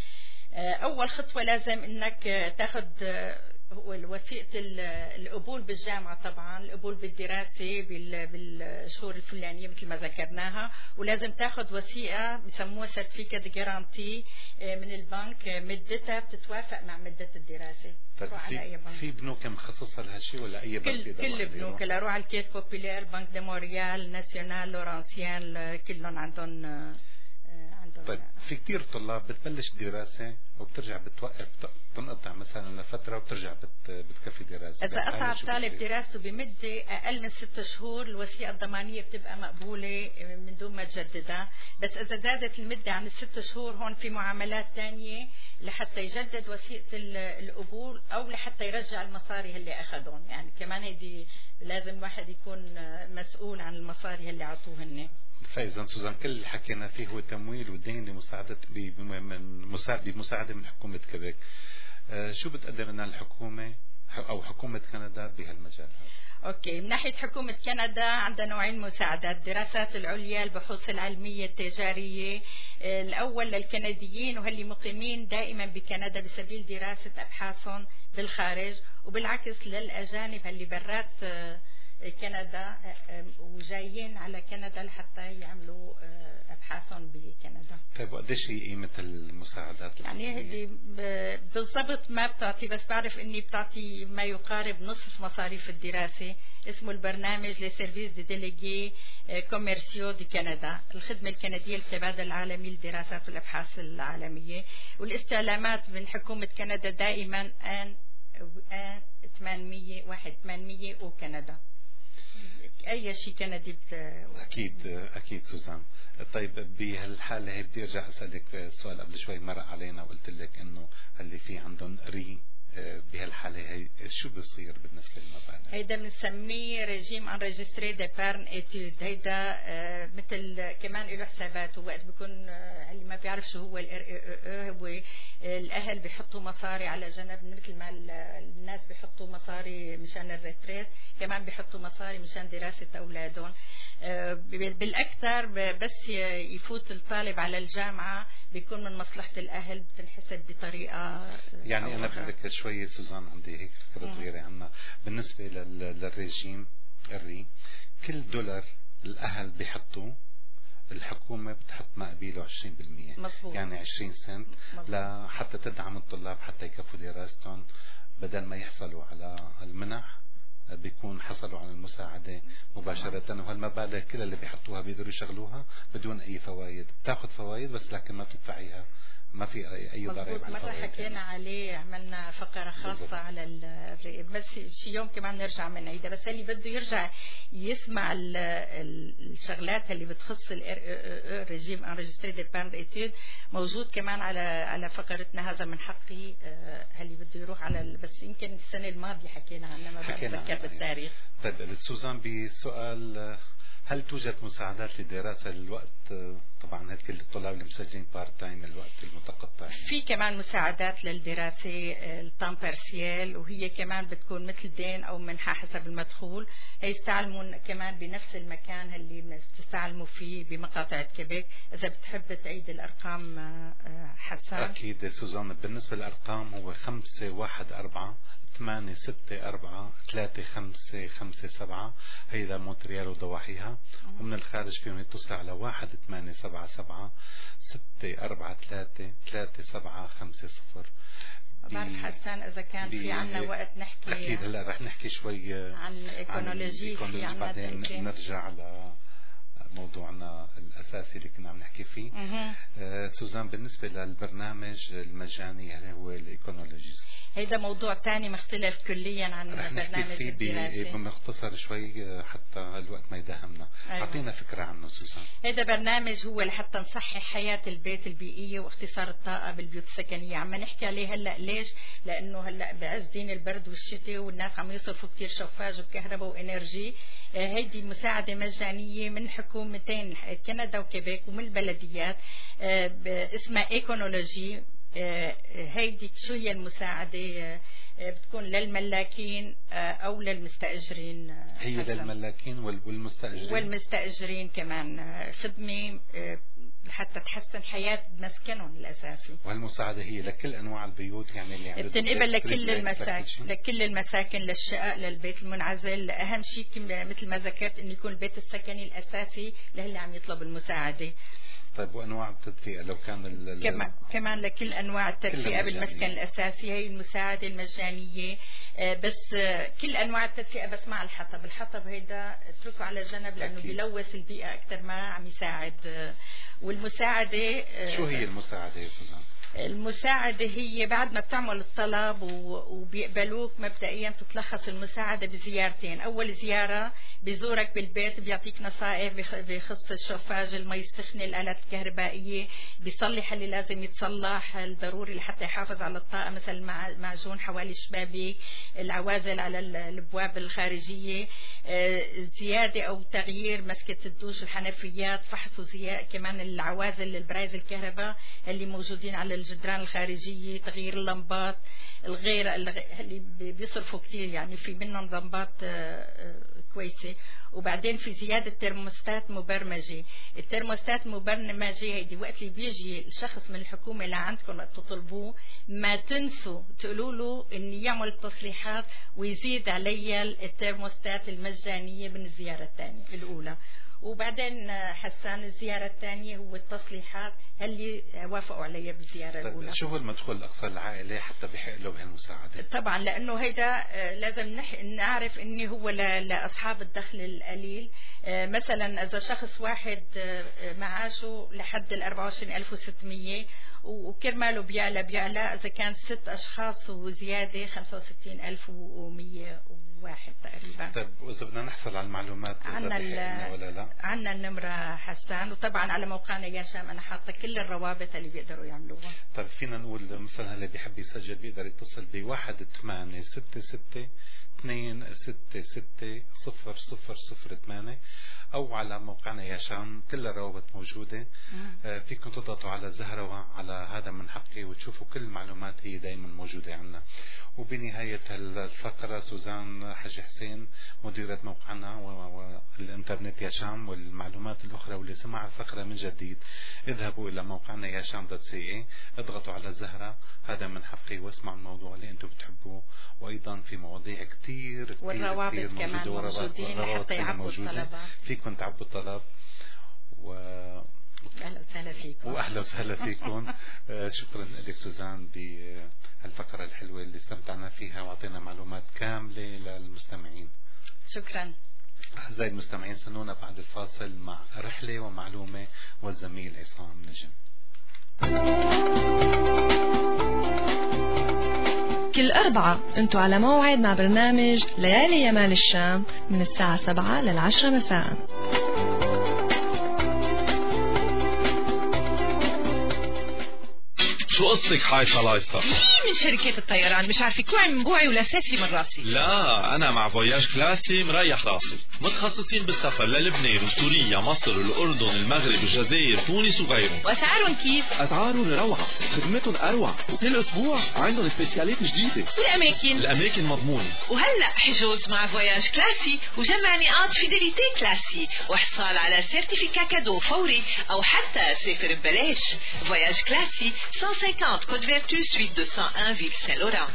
اول خطوه لازم انك تاخذ وثيقة القبول بالجامعة، طبعا القبول بالدراسة بالشهور الفلانية مثل ما ذكرناها، ولازم تاخذ وثيقة بسموها سيرتيفيكت جارانتي من البنك مدتها بتتوافق مع مدة الدراسة. طيب في بنوك مخصصة لهالشيء ولا أي بنك؟ كل بنوك، لروح على الكيس بوبيلير، بنك دي موريال، ناسيونال، لورانسيان، كلهم عندهم. طيب في كتير طلاب بتبلش دراسة وبترجع بتوقف تنقطع مثلا لفترة وبترجع بتكفي دراسة. إذا قطع الطالب دراسته بمدة أقل من 6 شهور الوثيقة الضمانية بتبقى مقبولة من دون ما تجددها، بس إذا زادت المدة عن 6 شهور هون في معاملات تانية لحتى يجدد وثيقة القبول أو لحتى يرجع المصاري اللي أخذون. يعني كمان هيدي لازم واحد يكون مسؤول عن المصاري اللي عطوهن. فإذا سوزان كل اللي حكينا فيه هو تمويل والدين بمساعدة من حكومة كيبيك. شو بتقدم لنا الحكومة أو حكومة كندا بهالمجال هذا؟ اوكي، من ناحية حكومة كندا عندها نوعين مساعدات: الدراسات العليا، البحوث العلمية التجارية. الأول للكنديين وهاللي مقيمين دائما بكندا بسبيل دراسة أبحاثهم بالخارج، وبالعكس للأجانب اللي برات كندا وجايين على كندا لحتى يعملوا أبحاثهم بكندا. طيب وقديش هي قيمة المساعدات؟ يعني بالضبط ما بتعطي، بس بعرف اني بتعطي ما يقارب نصف مصاريف الدراسة. اسمه البرنامج لسيرفيس دي ديليجي كوميرسيو دي كندا، الخدمة الكندية للتبادل العالمي للدراسات والأبحاث العالمية. والاستعلامات من حكومة كندا دائما ان 800 وكندا اي شيء كندي اكيد سوزان. طيب بهالحاله هي بدي ارجع اسالك سؤال قبل شوي مرق علينا وقلت لك انه اللي في عندهم بهالحاله هي شو بيصير بالنسبه للمبالغ؟ هيدا بنسميه ريجيم انريجستري دي بارن اتيود. هيدا مثل كمان له حسابات، ووقت بيكون اللي ما بيعرف شو هو هو الاهل بيحطوا مصاري على جنب، مثل ما الناس بيحطوا مصاري مشان الريتريت، كمان بيحطوا مصاري مشان دراسه اولادهم. بالاكثر بس يفوت الطالب على الجامعه بيكون من مصلحه الاهل، بتنحسب بطريقه يعني انا بدي لك شويه سوزان، عندي هيك فكره صغيره عنا بالنسبه للريجيم كل $1 الاهل بيحطوا الحكومة بتحط مقابله 20%. مزبوط. يعني 20 سنت لحتى تدعم الطلاب حتى يكفوا دراستهم، بدل ما يحصلوا على المنح بيكون حصلوا على المساعدة مباشرة. وهالمبالغ كلها اللي بيحطوها بيقدروا يشغلوها بدون أي فوائد، بتاخذ فوائد بس لكن ما تدفعيها ما في أي ضرائب. مرة حكينا عليه، عملنا فقرة خاصة بالضبط على الرقم، بس شي يوم كمان نرجع بنعيدها. بس اللي بده يرجع يسمع الشغلات اللي بتخص الرجيم انريجستري ديباند ايتود موجود كمان على فقرتنا هذا من حقي. اللي بده يروح على بس يمكن السنة الماضية حكينا عنها، ما بتذكر بالتاريخ. طيب سوزان، بسؤال، هل توجد مساعدات لدراسة الوقت؟ طبعا هيك الطلاب اللي مسجلين بارت تايم الوقت المتقطع. في كمان مساعدات للدراسة التام بارسيال، وهي كمان بتكون مثل دين أو منحة حسب المدخول. هي يستعلمون كمان بنفس المكان اللي بتستعلموا فيه بمقاطعة كيبيك. إذا بتحب تعيد الأرقام حسان. أكيد سوزان، بالنسبة للأرقام هو 514-664-3557. هيدا مونتريال وضواحيها. ومن الخارج فيهم يتصلوا على 1-877-643-3750. بعرف حسان إذا كان في عنا وقت نحكي. أكيد هلا رح نحكي شوي عن الإيكونولوجي، في عنا بعدين نرجع على موضوعنا الأساسي اللي كنا عم نحكي فيه. سوزان، بالنسبة للبرنامج المجاني اللي هو الإيكونولوجيز، هيدا موضوع تاني مختلف كليا عن برنامج الدراسي. بمختصر شوي حتى الوقت ما يداهمنا. أعطينا فكرة عنه سوزان. هيدا برنامج هو لحتى نصحح حياة البيت البيئية واختصار الطاقة بالبيوت السكنية. عم نحكي عليه هلا ليش؟ لأنه هلا بعز دين البرد والشتاء والناس عم يصرفوا كتير شوفاج وكهرباء وإنرجي. هيدي مساعدة مجانية من حكومتين كندا وكيبيك ومن البلديات، اسمها ايكونولوجي. هيدي شو هي المساعدة؟ بتكون للملاكين أو للمستأجرين. هي للملاكين والمستأجرين كمان، خدمة حتى تحسن حياة مسكنهم الأساسي. وهالمساعدة هي لكل أنواع البيوت، يعني اللي بتنقبل لكل المساكن، للشقق، للبيت المنعزل. أهم شيء مثل ما ذكرت إنه يكون البيت السكني الأساسي للي عم يطلب المساعدة. طيب وأنواع التدفئة لو كان كمان لكل أنواع التدفئة بالمسكن الأساسي. هي المساعدة المجانية. بس كل أنواع التدفئة بس مع الحطب هيدا اتركه على جنب لأنه بيلوث البيئة أكثر ما عم يساعد. والمساعدة شو هي المساعدة يا سوزان؟ المساعدة هي بعد ما بتعمل الطلب وبيقبلوك مبدئيا تتلخص المساعدة بزيارتين. أول زيارة بيزورك بالبيت، بيعطيك نصائح بخص الشوفاج، المي السخنة، الآلات الكهربائية، بيصلح اللي لازم يتصلح الضروري لحتى يحافظ على الطاقة، مثل معجون حوالي الشبابيك، العوازل على الأبواب الخارجية، زيادة أو تغيير مسكة الدوش والحنفيات، فحص كمان العوازل البرايز الكهرباء اللي موجودين على الجدران الخارجية، تغيير اللمبات الغير اللي بيصرفوا كتير، يعني في منهم لمبات كويسة. وبعدين في زيادة ترموستات مبرمجة. الترموستات المبرمجة هيدي وقت اللي بيجي الشخص من الحكومة لعندكم تطلبوه ما تنسوا تقولوا له إن يعمل التصليحات ويزيد علي الترموستات المجانية من الزيارة الثانية الأولى. وبعدين حسان الزيارة الثانية هو التصليحات اللي وافقوا عليها بالزيارة الأولى. شو هو المدخول الأقصى للعائلة حتى بيحق له بهالمساعدة؟ طبعا لأنه هيدا لازم نعرف إنه هو لأصحاب الدخل القليل. مثلا إذا شخص واحد معاشه لحد 24,600 وكرماله بيعلى إذا كان 6 أشخاص وزيادة 65,101 تقريبا. طيب وإذا بدنا نحصل على المعلومات عنا ولا لا؟ عنا النمرة حسان، وطبعا على موقعنا يا شام أنا حاطة كل الروابط اللي بيقدروا يعملوها. طيب فينا نقول مثلا اللي بيحب يسجل بيقدر يتصل ب1-866-266-00008 أو على موقعنا يا شام، كل الروابط موجودة. فيكم تضغطوا على زهرة على هذا من حقي وتشوفوا كل المعلومات هي دايما موجودة عنا. وبنهاية الفقرة سوزان حاج حسين مديرة موقعنا والإنترنت يا شام والمعلومات الأخرى، واللي سمع الفقرة من جديد اذهبوا إلى موقعنا يا شام.ca، اضغطوا على الزهرة هذا من حقي واسمعوا الموضوع اللي أنتم بتحبوه. وأيضا في مواضيع كتير والروابط كمان موجودين لحتى يعبوا الطلبات، فيكم تعبوا الطلب. أهلا وسهلا فيكم. وأهلا وسهلا فيكم. شكرا لك سوزان بهالفقرة الحلوة اللي استمتعنا فيها وعطينا معلومات كاملة للمستمعين. شكرا. أعزائي المستمعين، استنونا بعد الفاصل مع رحلة ومعلومة والزميل عصام نجم. كل أربعة أنتوا على موعد مع برنامج ليالي يمال الشام من الساعة 7 لل10 مساء. شو قصتك حايصة لايصة؟ مين من شركات الطيران مش عارفة كوعي من بوعي ولا ساسي من راسي؟ لا أنا مع فواياج كلاسي مريح راسي، متخصصين بالسفر للبنان وسوريا مصر الأردن المغرب الجزائر تونس وغيرهم. وأسعارهم كيف؟ أسعارهم روعة، خدمتهم أروع، وكل أسبوع عندهم سبيشالات جديدة. والأماكن؟ الأماكن مضمونة. وهلأ حجوز مع فواياج كلاسي وجمع نقاط فيديليتي كلاسي وحصال على سيرتيفيكا كادو فوري أو حتى سافر ببلاش. فواياج كلاسي 150 Côte Vertu, suite 201, Ville Saint-Laurent.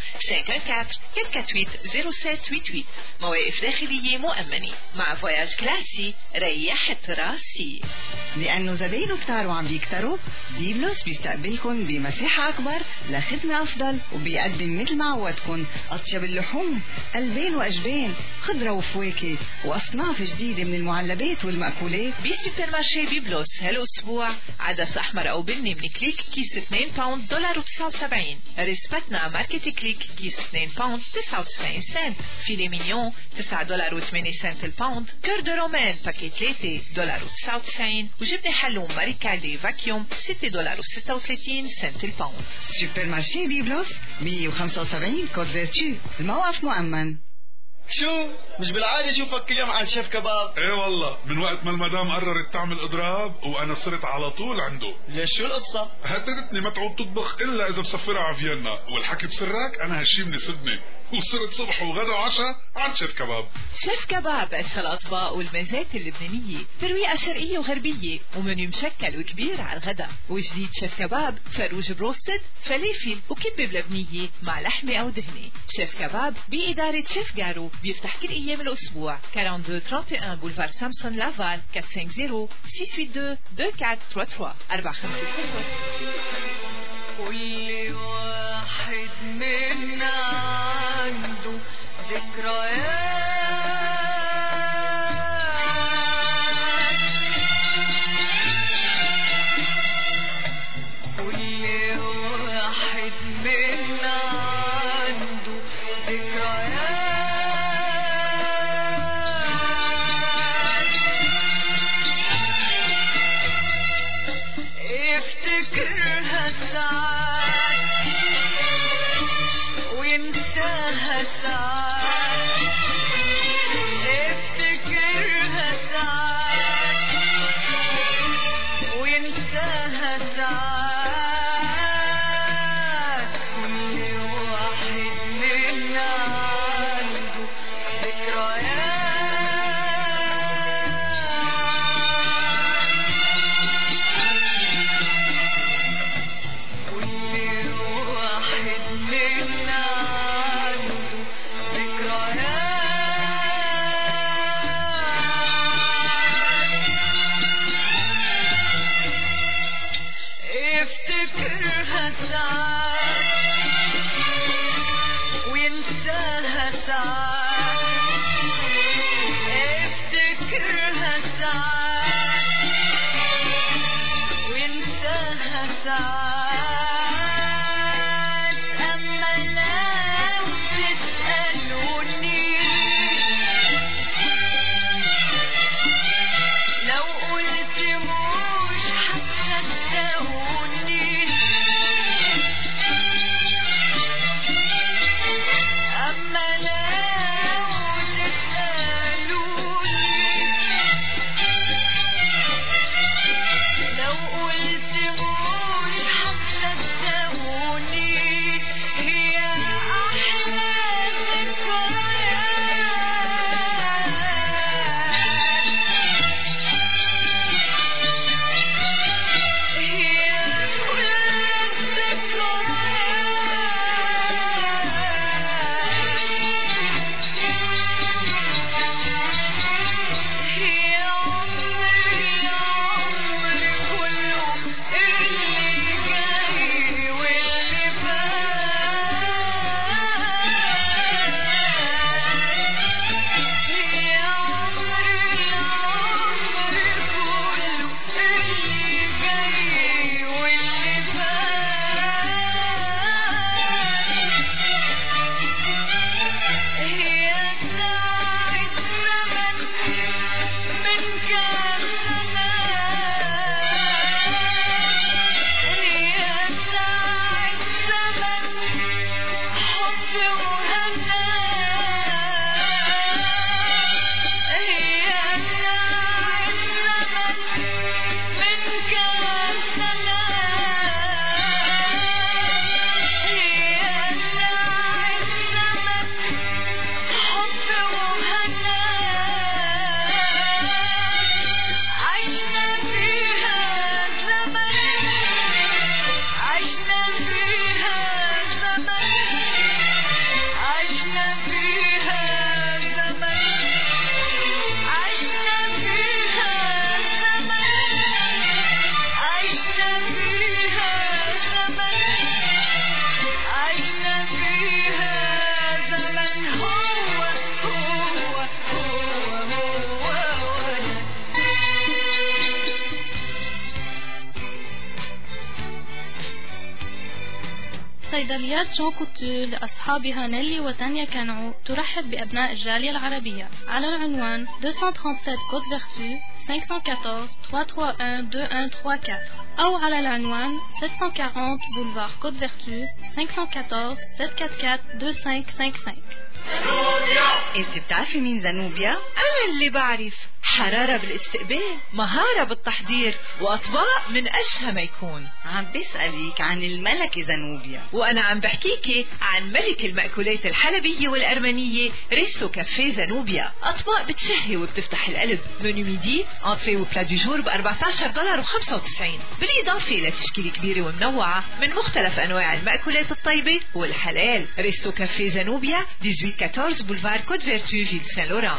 514-448-0788. مواقف داخلية مؤمنة. مع فواياج كلاسي ريحت راسي. لأنه زباينه كتار وعم بيكتروا، ديبلوس بيستقبلكن بمساحة أكبر لخدمة أفضل، وبيقدم مثل ما عودكن أطيب اللحوم، ألبان وأجبان، خضرة وفواكه، وأصناف جديدة من المعلبات والمأكولات. بسوبر مارشي بيبلوس هالأسبوع عدس أحمر أو بني من كليك كيس 2 باوند $1.79. ريسبتنا ماركت كليك كيس 2 باوند 99 سنت. فيلي مينيون $9.08 الباوند. كور دو رومان باكيت ليتي $1.99. وجبنة حلوم ماريكالي فاكيوم $6.36 الباوند. سوبر مارشي بيبلوس 175 كوت فيرتو، الموقف مؤمن. شو مش بالعادة اشوفك كل يوم عند شيف كباب؟ ايه والله، من وقت ما المدام قررت تعمل اضراب وانا صرت على طول عنده. ليش شو القصة؟ هددتني ما تعود تطبخ الا اذا مسفرها على فيينا، والحكي بسرك انا هالشي مناسبني، وصرت صبح وغدا وعشاء عند شيف كباب. شيف كباب أشهى الأطباق والمزات اللبنانية، ترويقة شرقية وغربية، ومنيو مشكل وكبير على الغداء. وجديد شيف كباب فروج بروستد، فلافل وكبة بلبنية مع لحمة أو دهنة. شيف كباب بإدارة شيف جارو بيفتح كل أيام الأسبوع. 42-31 بولفار سامسون لافال 450-682-2433 450. كل واحد منا عنده ذكريات، كل واحد منا عنده ذكريات، افتكرها ساعات وينساها ساعات، افتكرها ساعات وينساها ساعات، كل واحد منا عنده ذكريات، كل واحد منا عنده ذكريات، افتكرها ساعات وينساها ساعات، افتكرها ساعات وينساها ساعات، أما لو تسألوني لو قلت مش هتصدقوني، أما لو تسألوني لو قلت مش صيدليات جون كوتو لأصحابها نيلي وتانيا كانعو ترحب بأبناء الجالية العربية على العنوان 237 كوت فيرتو 514 331 2134 أو على العنوان 740 بولفار كوت فيرتو 514 744 2555. انت بتعرفي مين زنوبيا؟ انا اللي بعرف. حرارة بالاستقبال، مهارة بالتحضير، واطباق من اشهى ما يكون. عم بسألك عن الملكة زنوبيا، وانا عم بحكيكي عن ملك المأكولات الحلبية والارمنية ريستو كافيه زنوبيا. اطباق بتشهي وبتفتح القلب. منيو ميدي، انتري وبلا دو جور ب $14.95، بالاضافة لتشكيلة كبيرة ومنوعة من مختلف انواع المأكولات الطيبة والحلال. ريستو كافيه زنوبيا 1814 بولفار كوت فيرتو فيل سان لوران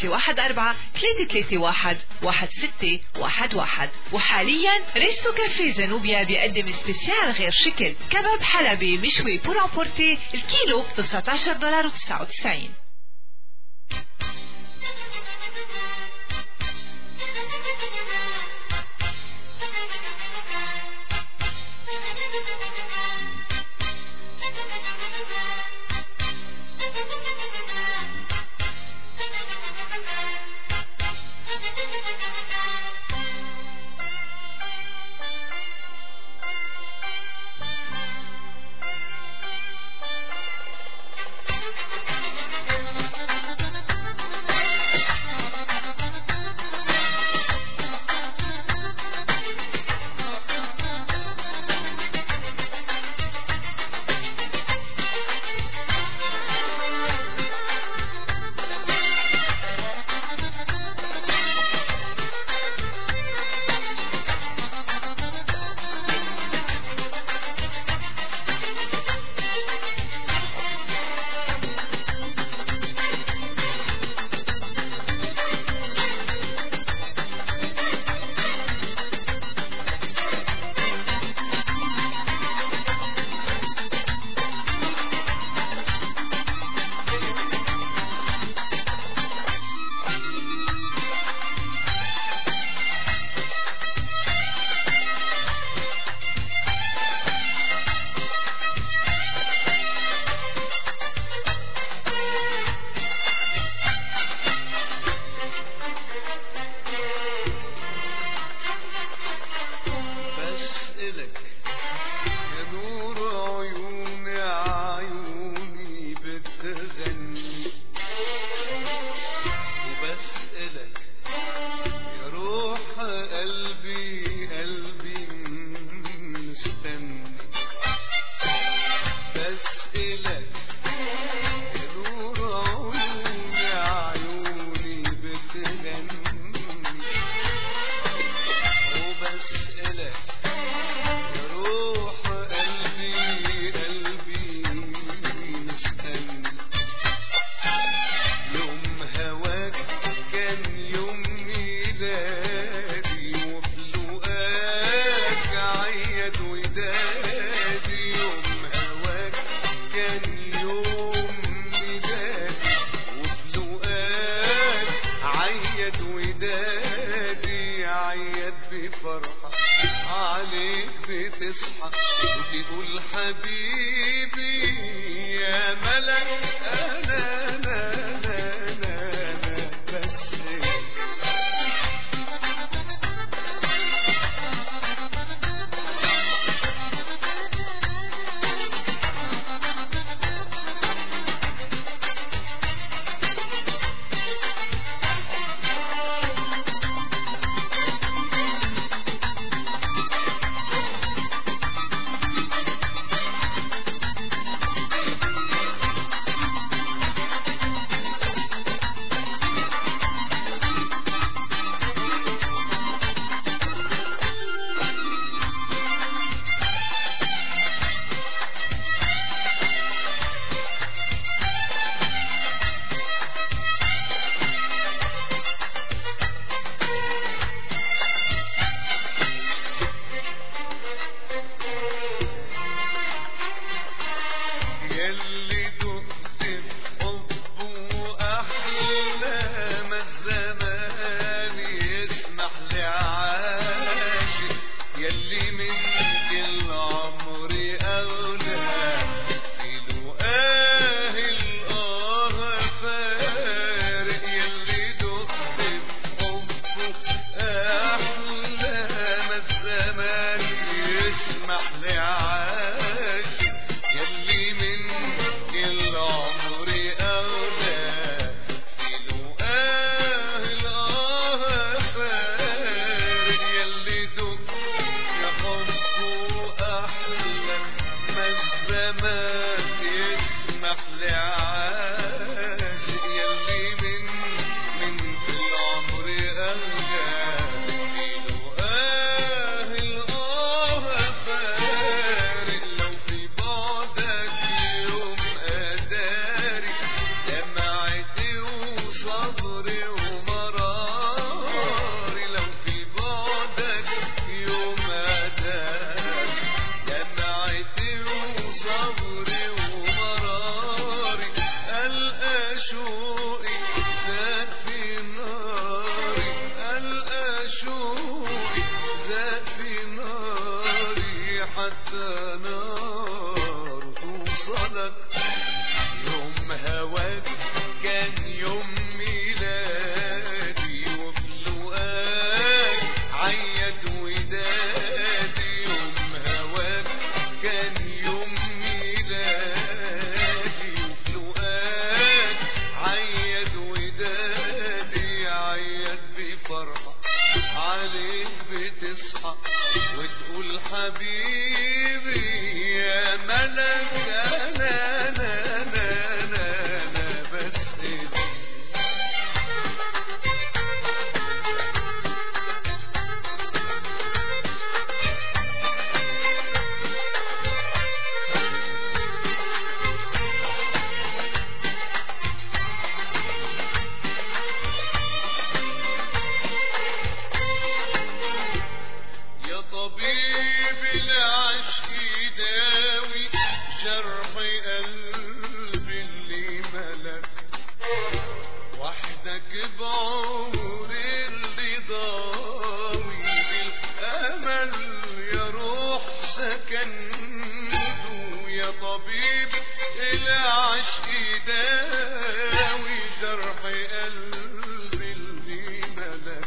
514-331-1611. وحاليا ريستو كافيه زنوبيا بيقدم سبيسيال غير شكل، كباب حلبي مشوي بور امبورتي الكيلو $19.99. في ناري حتى نار توصلك. يوم هواك كان يوم ميلادي وفي لقاك عيد ودادي. يوم هواك كان يوم ميلادي وفي لقاك عيد ودادي. عيد بفرحة عليك بتصحى وتقول حبيبي يا ملك أنا بس طبيب العشق داوي جرح قلبي اللي ملك. وحدك بعمري اللي ضاوي بالأمل يا روح سكنته. يا طبيب العشق داوي جرح قلبي اللي ملك.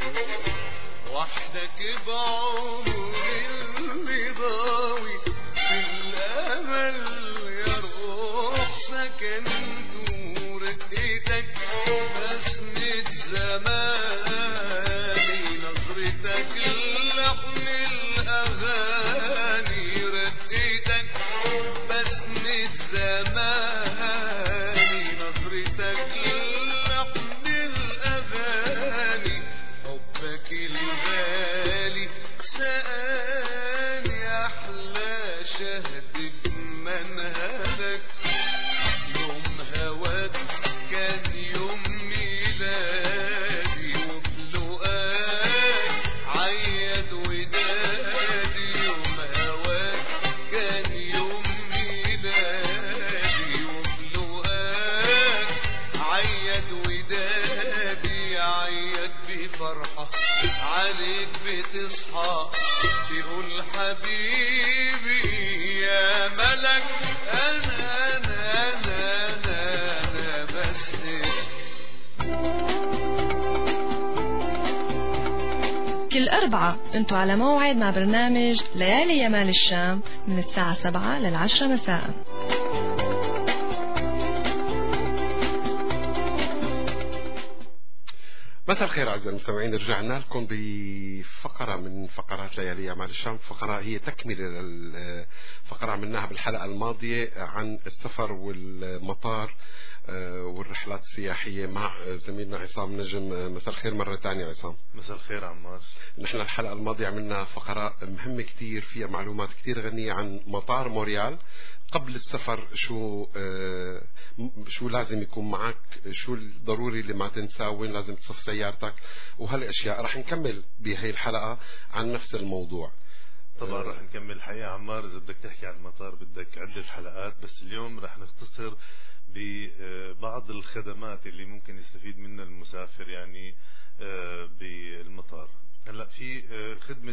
وحدك بعمري اللي ضاوي بالأمل يا روح سكنته. رقتك بسمة زماني نظرتك لحن الأغاني. رقتك بسمة زماني نظرتك لحن الأغاني. حبك الغالي سقاني أحلى شهد بمنهلك. يوم هواك كان يوم ميلادي وفي لقاك عيد ودادي. يوم هواك كان يوم ميلادي وفي لقاك عيد ودادي. عيد بفرحة عليك بتصحى تقول حبيبي يا ملك أنا بس. كل أربعة انتوا على موعد مع برنامج ليالي يمال الشام من الساعة 7 لل10 مساء. مساء الخير أعزائي المستمعين، رجعنا لكم بفقرة من فقرات ليالي يمال الشام. فقرة هي تكملة للفقرة عملناها بالحلقة الماضية عن السفر والمطار والرحلات السياحية مع زميلنا عصام نجم. مساء الخير مرة ثانية عصام. مساء الخير عمار. نحن الحلقة الماضية عملنا فقرة مهمة كتير فيها معلومات كتير غنية عن مطار موريال قبل السفر. شو لازم يكون معك، شو الضروري اللي ما تنساه، وين لازم تصف سيارتك وهالاشياء. رح نكمل بهي الحلقة عن نفس الموضوع. طبعا رح نكمل الحقيقة عمار. إذا بدك تحكي عن المطار بدك عدة حلقات، بس اليوم رح نختصر ببعض الخدمات اللي ممكن يستفيد منها المسافر يعني بالمطار. هلا في خدمة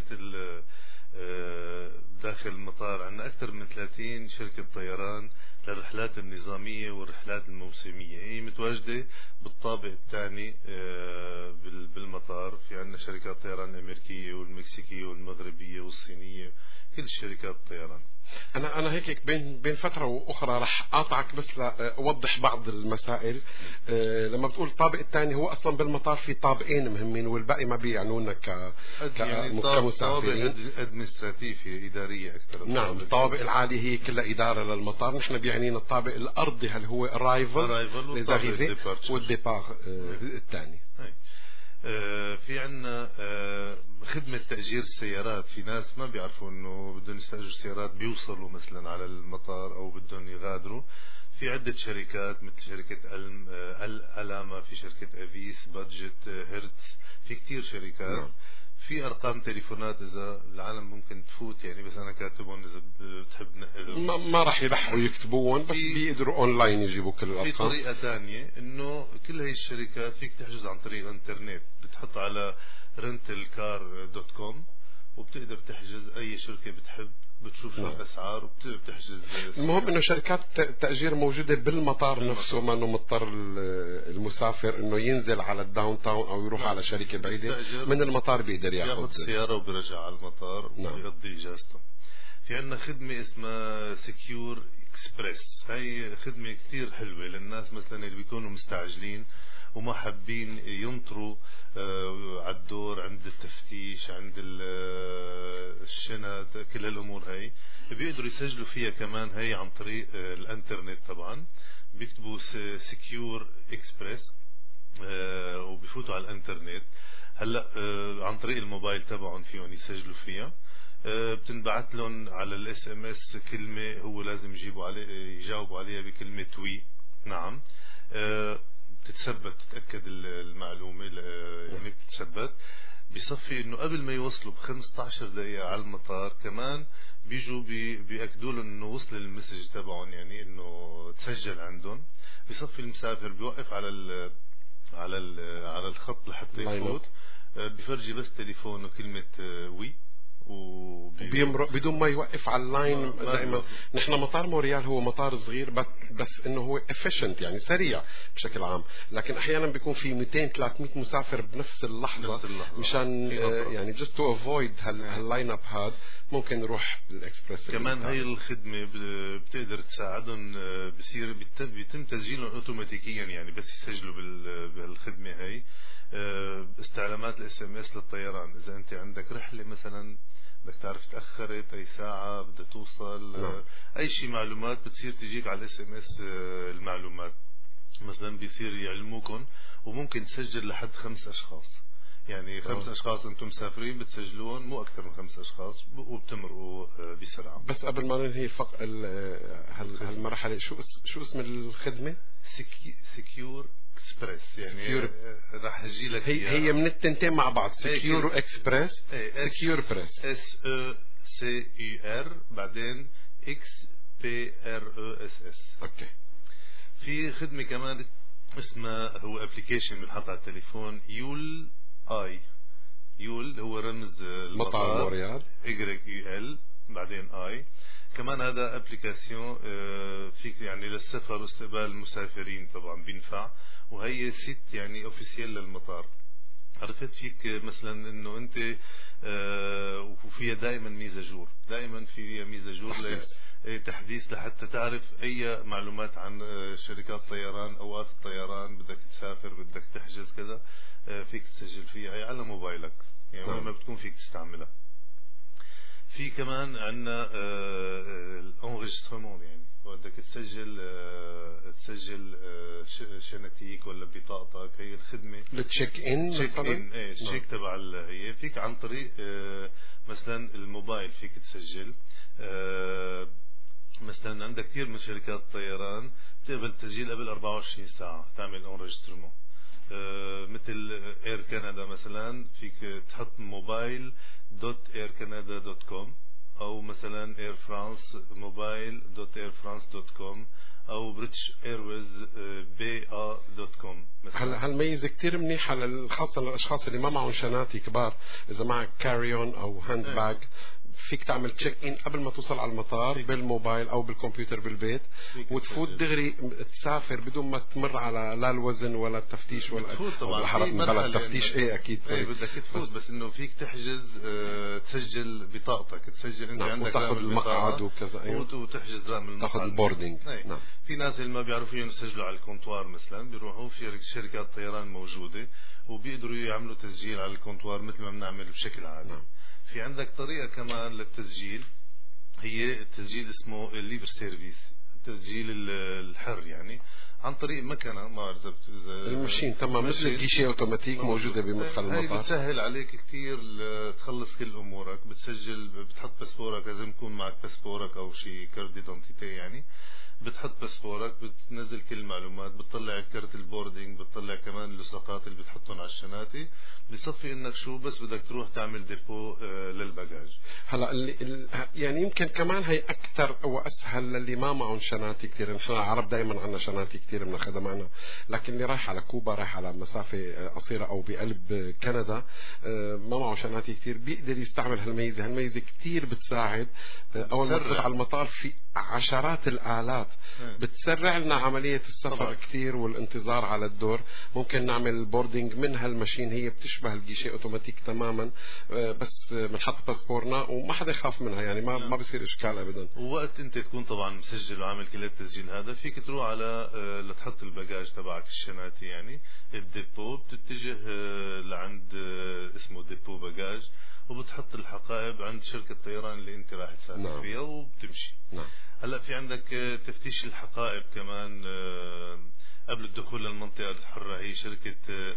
داخل المطار عندنا أكثر من 30 شركة طيران للرحلات النظامية والرحلات الموسمية. هي متواجدة بالطابق الثاني بالمطار. في عندنا شركات طيران الأمريكية والمكسيكية والمغربية والصينية، كل شركات الطيران. أنا هيك بين فترة وأخرى رح أقاطعك بس لأوضح بعض المسائل. لما بتقول الطابق الثاني هو أصلا بالمطار في طابقين مهمين والباقي ما بيعنونا كمسافرين. طابق أدمنستراتيفي إدارية أكثر. نعم، الطوابق العالية هي كلها إدارة للمطار. نحن بيعنينا الطابق الأرضي هل هو الرايفل والديبار الثاني. في عنا خدمة تأجير السيارات. في ناس ما بيعرفوا انه بدهم يستأجروا سيارات بيوصلوا مثلا على المطار او بدهم يغادروا. في عدة شركات مثل شركة ألاما، في شركة أفيس، بادجت، هيرتز، في كتير شركات. في ارقام تليفونات اذا العالم ممكن تفوت يعني، بس انا كاتبهم اذا بتحب ما راح يلحقوا يكتبوهم، بس بيقدروا اونلاين يجيبوا كل الارقام. في طريقه ثانيه انه كل هاي الشركات فيك تحجز عن طريق الانترنت. بتحط على rentalcar.com وبتقدر تحجز أي شركة بتحب، بتشوف شو الأسعار وبتحجز. المهم إنه شركات تأجير موجودة بالمطار نفسه، ما إنه مضطر المسافر إنه ينزل على الداون تاون أو يروح على شركة بعيدة، من المطار بيقدر ياخذ السيارة وبرجع على المطار ويقضي إجازته. في عنا خدمة اسمها سكيور اكسبريس، هاي خدمة كتير حلوة للناس مثلا اللي بيكونوا مستعجلين وما حابين ينطروا على الدور عند التفتيش، عند الشنط، كل هالأمور هاي بيقدروا يسجلوا فيها كمان هاي عن طريق الانترنت. طبعا بيكتبوا سكيور اكسبريس وبيفوتوا على الانترنت. هلا عن طريق الموبايل تبعهم فيهم يسجلوا فيها، بتنبعت لهم على الاس ام اس كلمة هو لازم يجاوبوا عليها بكلمة وي. نعم. بتتثبت، تتأكد المعلومة يعني بتتثبت. بيصفي انه قبل ما يوصلوا ب15 دقيقة على المطار كمان بيجوا بيأكدوا لهم انه وصل المسج تبعهم، يعني انه تسجل عندهم. بيصفي المسافر بيوقف على الخط لحتى يفوت، بيفرجي بس تليفونه كلمة وي وبيمرق بدون ما يوقف على اللاين. دائما نحن مطار مونريال هو مطار صغير بس انه هو efficient يعني سريع بشكل عام، لكن احيانا بيكون في 200-300 مسافر بنفس اللحظة مشان يعني just to avoid هاللاين اب هاد ممكن نروح الاكسبرس. كمان هاي الخدمة بتقدر تساعدهم، بيتم تسجيلهم اوتوماتيكيا، يعني بس يسجلوا بهالخدمة هاي استعلامات الاس ام اس للطيران. اذا انت عندك رحلة مثلا بدك تعرف تأخرت أي ساعة بدها توصل، أي شيء معلومات بتصير تجيك على الاس ام اس. المعلومات مثلا بيصير يعلموكم، وممكن تسجل لحد 5 أشخاص، يعني 5 أشخاص أنتم مسافرين بتسجلون، مو أكثر من 5 أشخاص، وبتمرقوا بسرعة. بس قبل ما ننهي هالمرحلة شو اسم الخدمة؟ سكيور اكسبريس، يعني راح اجي لك هي من التنتين مع بعض، سكيور اكسبريس، سكيور بريس، SECUR بعدين XPRESS. اوكي. في خدمة كمان اسمها، هو ابلكيشن بنحط على التليفون، يول هو رمز المطار مونريال YUL بعدين I. كمان هذا ابليكاسيون فيك يعني للسفر واستقبال المسافرين، طبعا بينفع، وهي سيت يعني اوفيسيال للمطار. عرفت فيك مثلا انه انت وفيها دائما ميزاجور، دائما في ميزاجور تحديث لحتى تعرف اي معلومات عن شركات طيران، اوقات الطيران، بدك تسافر، بدك تحجز كذا، فيك تسجل فيها على موبايلك، يعني وين ما بتكون فيك تستعملها. في كمان عندنا الانغيسترمون، يعني بدك تسجل شنتيك ولا بطاقتك، هي الخدمة التشيك ان التشيك تبع هي فيك عن طريق مثلا الموبايل فيك تسجل. مثلا عندك كثير من شركات الطيران بتقبل التسجيل قبل 24 ساعة تعمل انغيسترمون، مثل اير كندا مثلا فيك تحط موبايل .aircanada.com، او مثلا اير فرانس موبايل .airfrance.com، او بريتش ايرويز BA.com. هالميزة كتير منيحة خاصة للاشخاص اللي ما معهم شنطة كبار. اذا معك كاريون او هاند باج فيك تعمل تشيك ان قبل ما توصل على المطار بالموبايل او بالكمبيوتر بالبيت، وتفوت دغري تسافر بدون ما تمر على لا الوزن ولا التفتيش ولا بلا التفتيش. اكيد بدك تفوت، بس انه فيك تحجز تسجل بطاقتك، تسجل انت عندك وتاخذ المقعد وكذا، وتحجز رقم المقعد، تاخذ البوردينج. في ناس اللي ما بيعرفوا يسجلوا على الكونتوار مثلا بيروحوا في شركات طيران موجودة وبيقدروا يعملوا تسجيل على الكونتوار مثل ما بنعمل بشكل عادي. في عندك طريقة كمان للتسجيل، هي التسجيل اسمه الليفر سيرفيس، التسجيل الحر، يعني عن طريق مكنة، ما اذا المشين تمام مثل الجيشة اوتوماتيك موجودة بمدخل المطار. هاي بتسهل عليك كثير تخلص كل امورك. بتسجل، بتحط باسبورك، لازم يكون معك باسبورك او شيء كارت ديدنتيتي، يعني بتحط باسبورك، بتنزل كل المعلومات، بتطلع كارت البوردينج، بتطلع كمان اللصاقات اللي بتحطهم على الشناتي، بصفي انك شو بس بدك تروح تعمل ديبو للباجاج. هلا هلا يعني يمكن كمان هي اكثر واسهل للي ما معهم شناتي كثير. نحن العرب دائما عندنا شناتي كثير بناخذها معنا، لكن اللي رايح على كوبا رايح على مسافه قصيره او بقلب كندا ما معه شناتي كثير بيقدر يستعمل هالميزه. هالميزه كثير بتساعد. اول ما تفوت على المطار في عشرات الالاف بتسرع لنا عمليه السفر كثير والانتظار على الدور. ممكن نعمل بوردينج من هالماشين، هي بتشبه الجيشي اوتوماتيك تماما، بس بنحط باسبورنا وما حدا يخاف منها، يعني ما بصير اشكال ابدا. ووقت انت تكون طبعا مسجل وعامل كل التسجيل هذا، فيك تروح على لتحط الباجاج تبعك الشناتي، يعني الديبو بتتجه لعند اسمه ديبو باجاج، وبتحط الحقائب عند شركة طيران اللي انت راح تسافر فيها وبتمشي. هلا في عندك تفتيش الحقائب كمان قبل الدخول للمنطقة الحرة، هي شركة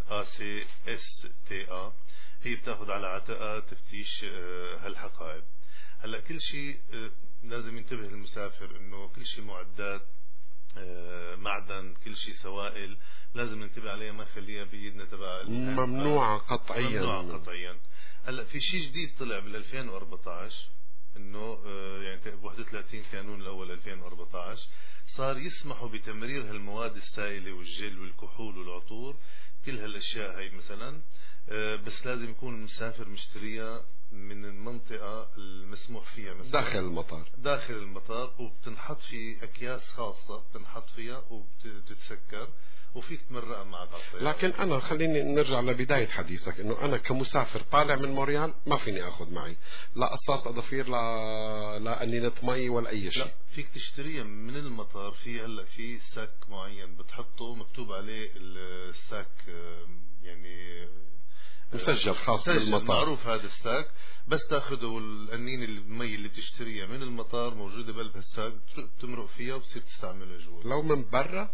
ACSTA، هي بتاخذ على عاتقها تفتيش هالحقائب. هلا كل شيء لازم ينتبه المسافر انه كل شيء معدات معدن، كل شيء سوائل لازم ننتبه عليها، ما نخليها بايدنا تبع ممنوعة قطعيا. ممنوعة قطعيا. هلا في شيء جديد طلع بال 2014 انه يعني ب 31 كانون الاول 2014 صار يسمحوا بتمرير هالمواد السائلة والجل والكحول والعطور، كل هالاشياء هي مثلا، بس لازم يكون المسافر مشتريها من المنطقة المسموح فيها مثلا داخل المطار وبتنحط في أكياس خاصة بتنحط فيها وبتتسكر وفيك تمرقها معك على الطيارة. لكن أنا خليني نرجع لبداية حديثك، إنه أنا كمسافر طالع من موريال ما فيني أخذ معي لا قصاص أظافير لا أنينة مي ولا أي شيء. لا، فيك تشتريها من المطار. في هلا في ساك معين بتحطه مكتوب عليه الساك، يعني مسجل خاص بالمطار، معروف هذا الساك، بس تاخذه القنين المي اللي بتشتريها من المطار موجودة بقلب هالساك، بتمرق فيها وبتصير تستعملها جوا. لو من برا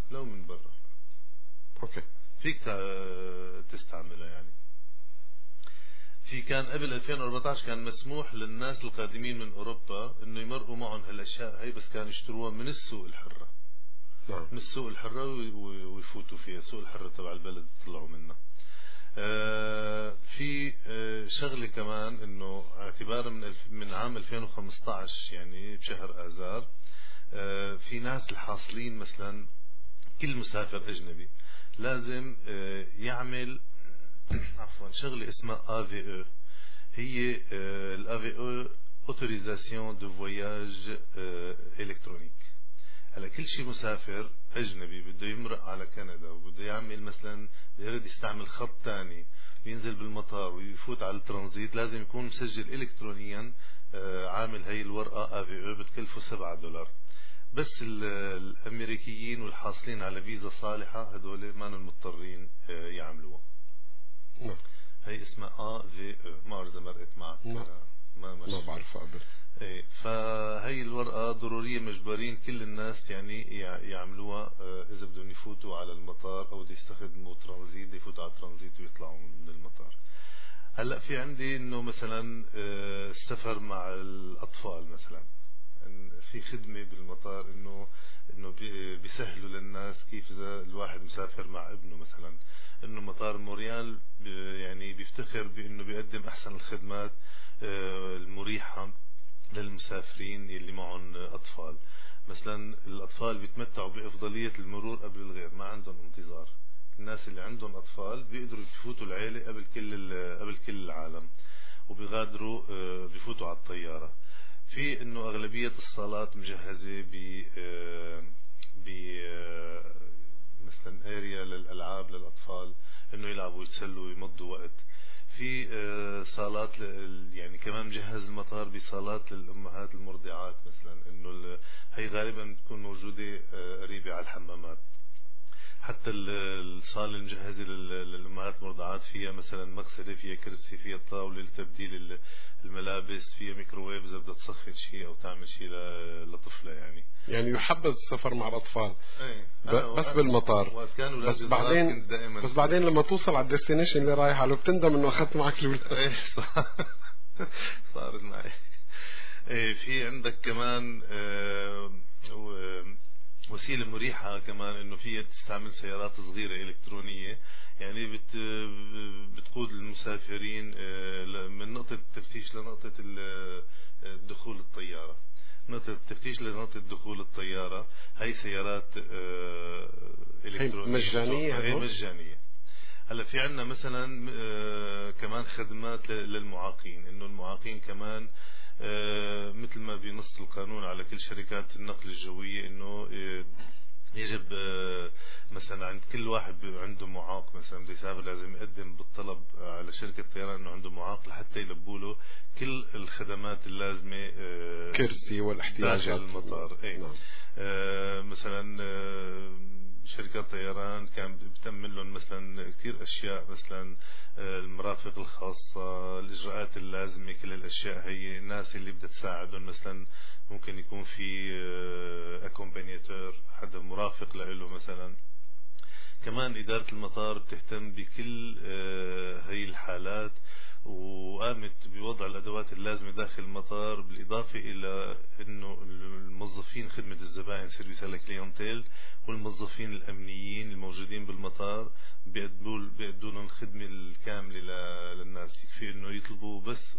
اوكي فيك تستعملها. يعني في كان قبل 2014 كان مسموح للناس القادمين من اوروبا انه يمرقوا معهم هالاشياء هي، بس كانوا يشتروها من السوق الحرة. من السوق الحرة ويفوتوا فيها، السوق الحرة تبع البلد يطلعوا منها. في شغله كمان انه اعتبارا من عام 2015 يعني بشهر آذار، في ناس الحاصلين مثلا كل مسافر اجنبي لازم يعمل شغله اسمها AVE، هي AVE Autorisation de Voyage Électronique. هلا كل شيء مسافر اجنبي بده يمرق على كندا وبده يعمل مثلا يريد يستعمل خط ثاني ينزل بالمطار ويفوت على الترانزيت، لازم يكون مسجل الكترونيا، عامل هي الورقه AVE بتكلفه $7. بس الامريكيين والحاصلين على فيزا صالحه هذول ما مضطرين يعملوها. هي اسمها AVE، ما بعرف اذا مرقت معك. ما بعرفها قبل. فهي الورقة ضرورية، مجبرين كل الناس يعني يعملوها إذا بدهم يفوتوا على المطار أو بده يستخدموا ترانزيت، يفوتوا على الترانزيت ويطلعوا من المطار. هلا في عندي إنه مثلا السفر مع الأطفال مثلا، في خدمة بالمطار إنه بيسهلوا للناس كيف إذا الواحد مسافر مع ابنه مثلا، إنه مطار موريال يعني بيفتخر بإنه بيقدم أحسن الخدمات المريحة للمسافرين اللي معهم أطفال. مثلا الأطفال بيتمتعوا بأفضلية المرور قبل الغير، ما عندهم انتظار. الناس اللي عندهم أطفال بيقدروا يفوتوا العيلة قبل كل العالم، وبيغادروا بيفوتوا على الطيارة. في إنه أغلبية الصالات مجهزة ب مثلا اريا للألعاب للأطفال، إنه يلعبوا ويتسلوا ويمضوا وقت. في صالات يعني كمان مجهز المطار بصالات للأمهات المرضعات مثلا، إنه هي غالبا بتكون موجودة قريبة على الحمامات. حتى الصالة المجهزة للأمهات المرضعات فيها مثلا مغسلة، فيها كرسي، فيها طاولة لتبديل الملابس، فيها ميكروويف إذا بدها تسخن شيء أو تعمل شيء لطفلة. يعني يحبذ السفر مع الأطفال بس بالمطار. بس بعدين لما توصل على الديستنيشن اللي رايح عليه بتندم إنه أخذت معك الولاد. صارت معي. في عندك كمان وسيلة مريحة كمان انه فيها تستعمل سيارات صغيرة الكترونية، يعني بتقود المسافرين من نقطة التفتيش لنقطة دخول الطيارة. نقطة التفتيش لنقطة دخول الطيارة هي سيارات الكترونية مجانية. هي مجانية. هلا في عندنا مثلا كمان خدمات للمعاقين، انه المعاقين كمان مثل ما بينص القانون على كل شركات النقل الجوية انه يجب مثلا عند كل واحد عنده معاق مثلا بده يسافر لازم يقدم بالطلب على شركة طيران انه عنده معاق لحتى يلبوا له كل الخدمات اللازمة، كرسي والاحتياجات المطار. نعم. مثلا شركات طيران كان بتأمن لهم مثلا كثير أشياء، مثلا المرافق الخاصة، الإجراءات اللازمة، كل الأشياء هي الناس اللي بدها تساعدهم. مثلا ممكن يكون في أكومبانياتور، حدا مرافق له مثلا. كمان إدارة المطار بتهتم بكل هي الحالات، وقامت بوضع الأدوات اللازمة داخل المطار، بالإضافة إلى أنه الموظفين خدمة الزبائن سيرفيس على كليونتيل والموظفين الأمنيين الموجودين بالمطار بيأدوا لهم الخدمة الكاملة للناس. يكفي أنه يطلبوا بس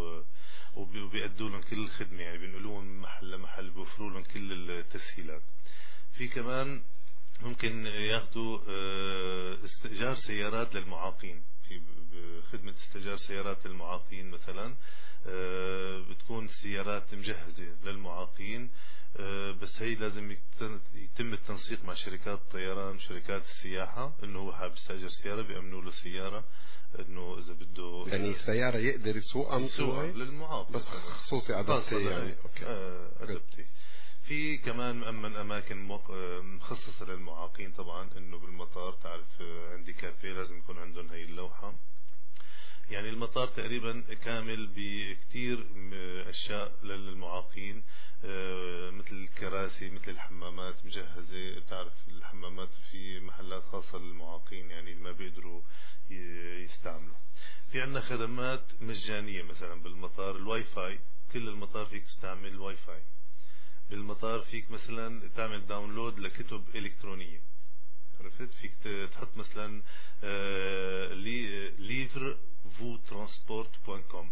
وبيأدوا لهم كل الخدمة، يعني بينقلوهم من محل لمحل، بيوفروا لهم كل التسهيلات. في كمان ممكن ياخدوا استئجار سيارات للمعاقين، في خدمة استئجار سيارات للمعاقين مثلا بتكون سيارات مجهزة للمعاقين، بس هي لازم يتم التنسيق مع شركات الطيران وشركات السياحة، انه هو حابب يستأجر سيارة بيأمنوا له سيارة، انه اذا بده يعني سيارة يقدر يسوقها للمعاق بس خصوصي أدبتي يعني. أدبتي. في كمان مأمن أماكن مخصصة للمعاقين طبعا، إنه بالمطار تعرف عندي كافيه لازم يكون عندهم هاي اللوحة. يعني المطار تقريبا كامل بكتير أشياء للمعاقين، مثل الكراسي، مثل الحمامات مجهزة. تعرف الحمامات في محلات خاصة للمعاقين يعني ما بيقدروا يستعملوا. في عندنا خدمات مجانية مثلا بالمطار، الواي فاي، كل المطار فيك تستعمل الواي فاي. بالمطار فيك مثلا تعمل داونلود لكتب إلكترونية، عرفت؟ فيك تحط مثلا livre-vous-transport.com،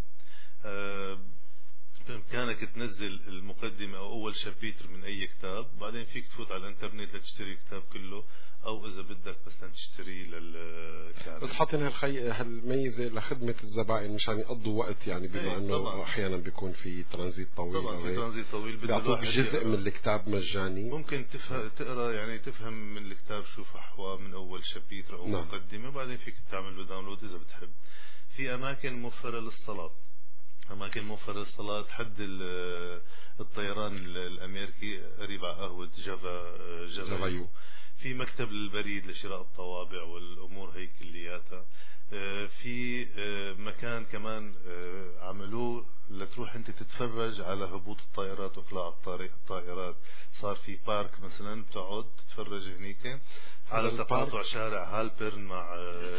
بإمكانك تنزل المقدمة أو أول شابيتر من أي كتاب، بعدين فيك تفوت على الانترنت لتشتري الكتاب كله، أو إذا بدك مثلا تشتري للكامل. بس حاطين هالميزة لخدمة الزبائن مشان يقضوا وقت، يعني بما أنه أحيانا بيكون في ترانزيت طويل. طبعا في ترانزيت طويل بيعطوك جزء من الكتاب مجاني، ممكن تقرأ يعني تفهم من الكتاب شو فحوى من أول شابيتر أو مقدمة، وبعدين فيك تعمل له داونلود إذا بتحب. في أماكن موفرة للصلاة، أماكن موفرة للصلاة حد الطيران الأمريكي قريب على قهوة جافايو. في مكتب للبريد لشراء الطوابع والأمور هي كلياتها. في مكان كمان عملوه لتروح أنت تتفرج على هبوط الطائرات وإقلاع الطائرات. صار في بارك مثلا بتقعد تتفرج هنيك على تقاطع شارع هالبرن مع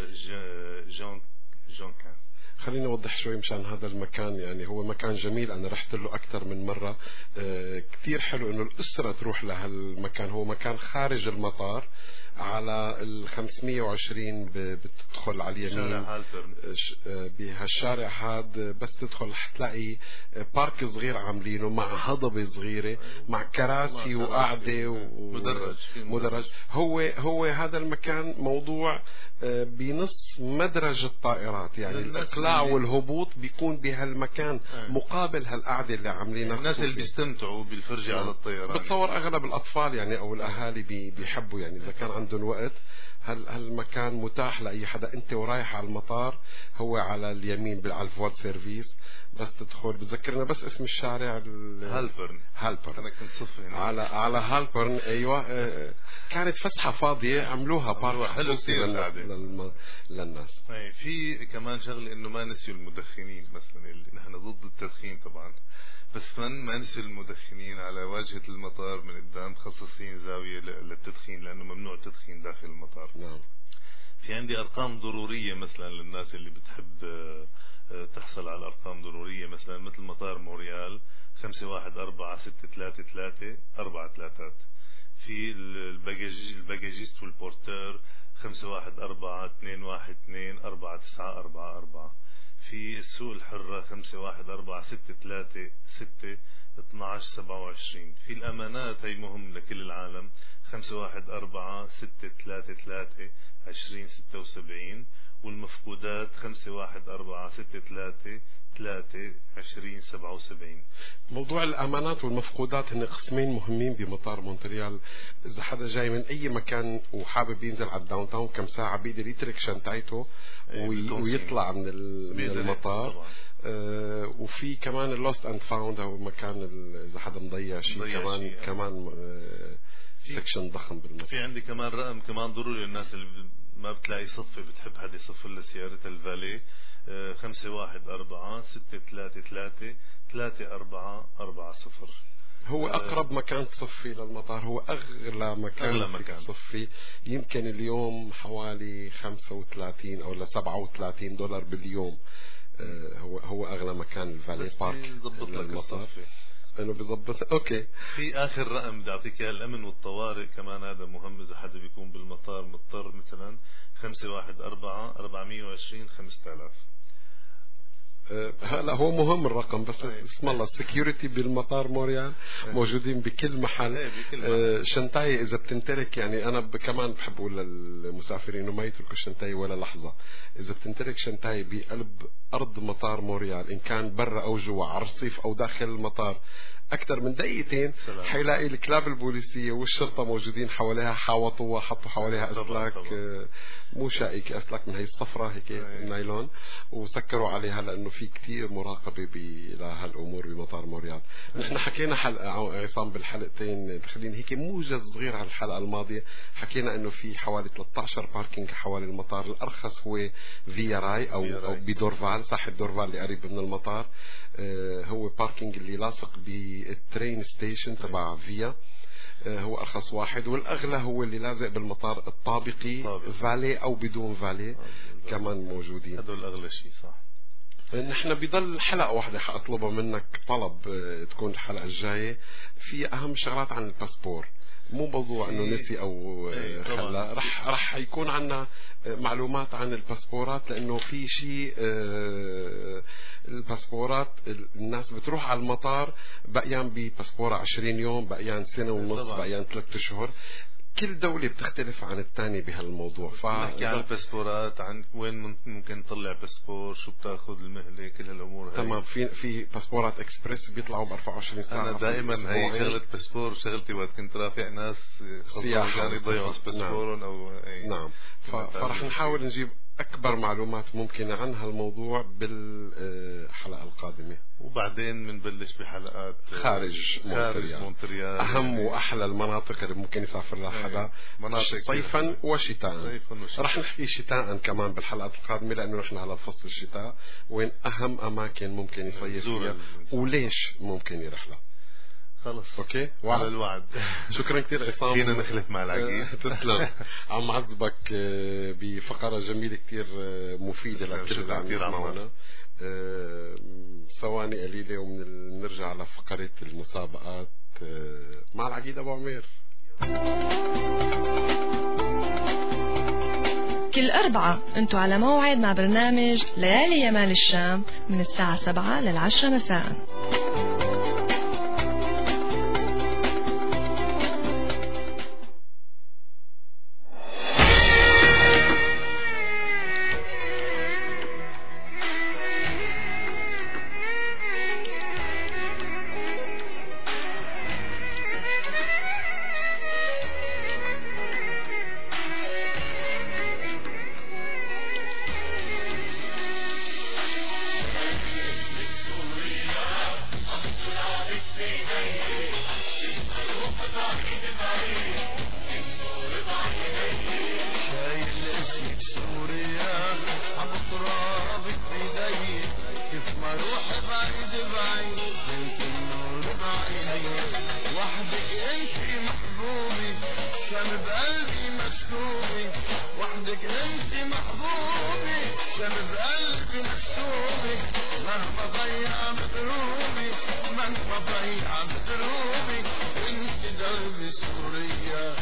جون كان. خليني أوضح شوي مشان هذا المكان، يعني هو مكان جميل، أنا رحت له أكثر من مرة. كثير حلو إنه الأسرة تروح لهالمكان. هو مكان خارج المطار على 520 بتدخل على اليمين بهالشارع هذا، بس تدخل حتلاقي بارك صغير عاملينه مع هضبة صغيرة مع كراسي وقعدة ومدرج. هو هذا المكان موضوع بنص مدرج الطائرات، يعني الإقلاع والهبوط بيكون بهالمكان مقابل هالقعدة اللي عاملينها. الناس اللي بيستمتعوا بالفرجة على الطيران، بتصور أغلب الأطفال يعني أو الأهالي بيحبوا، يعني إذا كان عندهم وقت هالمكان متاح لأي حدا. أنت ورايح على المطار هو على اليمين على الفول سيرفيس، بس تدخل. بذكرنا بس اسم الشارع هالبرن. أنا كنت صفي على هالبرن. أيوة. كانت فسحة فاضية عملوها بارك حلو كثير للناس. في كمان شغله انه ما نسيوا المدخنين مثلا، اللي نحن ضد التدخين طبعا، بس ما نسيوا المدخنين. على واجهة المطار من قدام مخصصين زاوية للتدخين، لأنه ممنوع التدخين داخل المطار. نعم. في عندي أرقام ضرورية مثلا للناس اللي بتحب تحصل على أرقام ضرورية، مثلا مثل مطار موريال 514633 4 3. في الباجاجيست والبورتر 514-212-4944. في السوق الحرة 514-636-1227. في الأمانات هي مهم لكل العالم 514-633-2076. والمفقودات 514-633-2077. موضوع الأمانات والمفقودات هن قسمين مهمين بمطار مونتريال. إذا حدا جاي من أي مكان وحابب ينزل على الداون تاون كم ساعة بيقدر يترك شنطته ويطلع من المطار. وفي كمان اللوست اند فاوند أو مكان إذا حدا مضيع شيء كمان سكشن ضخم بالمطار. في عندي كمان رقم كمان ضروري للناس اللي ما بتلاقي صفة بتحب حد يصفر لسيارتها الفالي 514-633-3440. هو أقرب مكان تصفي للمطار، هو أغلى مكان تصفي. يمكن اليوم حوالي 35 أو ل $37 باليوم. هو أغلى مكان الفالي بارك للمطار. انه بيظبط. اوكي. في اخر رقم بدي اعطيك اياه، الامن والطوارئ كمان هذا مهم اذا حدا بيكون بالمطار مضطر، مثلا 514-420-5000. هلا هو مهم الرقم، بس اسم الله السكيورتي بالمطار موريال موجودين بكل محل. شنطاي اذا بتنترك، يعني انا كمان بحب اقول للمسافرين انه ما يتركوا شنطاي ولا لحظه. اذا بتنترك شنطاي بقلب ارض مطار موريال، ان كان برا او جوا على الرصيف او داخل المطار، اكثر من دقيقتين حيلاقي الكلاب البوليسيه والشرطه موجودين حواليها، حاوطوها، حطوا حواليها اسلاك مو شائك، اسلاك من هي الصفرة هيك نايلون، وسكروا عليها لانه في كتير مراقبه لهالامور بمطار موريال. نحن حكينا حلقه عصام بالحلقتين، خلينا هيك موجز صغير على الحلقه الماضيه. حكينا انه في حوالي 13 باركينج حوالي المطار. الارخص هو فيا راي او بدورفال، ساحه دورفال اللي قريب من المطار. هو باركينج اللي لاصق بالترين ستيشن تبع فيا، هو أرخص واحد. والأغلى هو اللي لازق بالمطار الطابقي، فالي أو بدون فالي كمان موجودين. هذول الأغلى شيء صح. نحن بضل حلقة واحدة حأطلبها منك، طلب تكون الحلقة الجاية في أهم شغلات عن الباسبور. مو موضوع انه نسي او خلا، رح يكون عنا معلومات عن الباسبورات، لانه في شيء الباسبورات الناس بتروح على المطار بقيان بباسبورة 20 يوم، بقيان سنة ونص، بقيان 3 أشهر. كل دولة بتختلف عن الثاني بهالموضوع. نحكي عن الباسبورات، عن وين ممكن تطلع باسبور، شو بتاخذ المهلة، كل هالامور هاي. تمام. في باسبورات اكسبريس بيطلعوا ب 24 ساعة. انا دائما هي شغلة باسبور شغلتي وقت كنت رافع ناس كانوا يضيعوا باسبورهم او نعم. فرح نحاول نجيب اكبر معلومات ممكنة عن هالموضوع بالحلقة القادمة، وبعدين بنبلش بحلقات خارج مونتريال. اهم واحلى المناطق اللي ممكن يسافر لها حدا صيفا وشتاء. رح نحكي شتاء كمان بالحلقات القادمة، لانه نحن على فصل الشتاء، وين اهم اماكن ممكن يصيف فيها وليش ممكن يروح لها. خلص اوكي، على الوعد. شكرا كثير عصام، فينا نخلف مع العقيد. تسلم. عم عذبك بفقرة جميلة كثير مفيدة لكل اللي عم يسمعونا. ثواني قليلة وبنرجع على فقرة المسابقات مع العقيد أبو عمير. كل أربعة أنتوا على موعد مع برنامج ليالي يمال الشام من الساعة 7 لل10 مساء. وحدك انت محبوبي، شم بقلبي مسكوبي. مهما ضيع بدروبي مهما ضيع بدروبي انت درب سوريا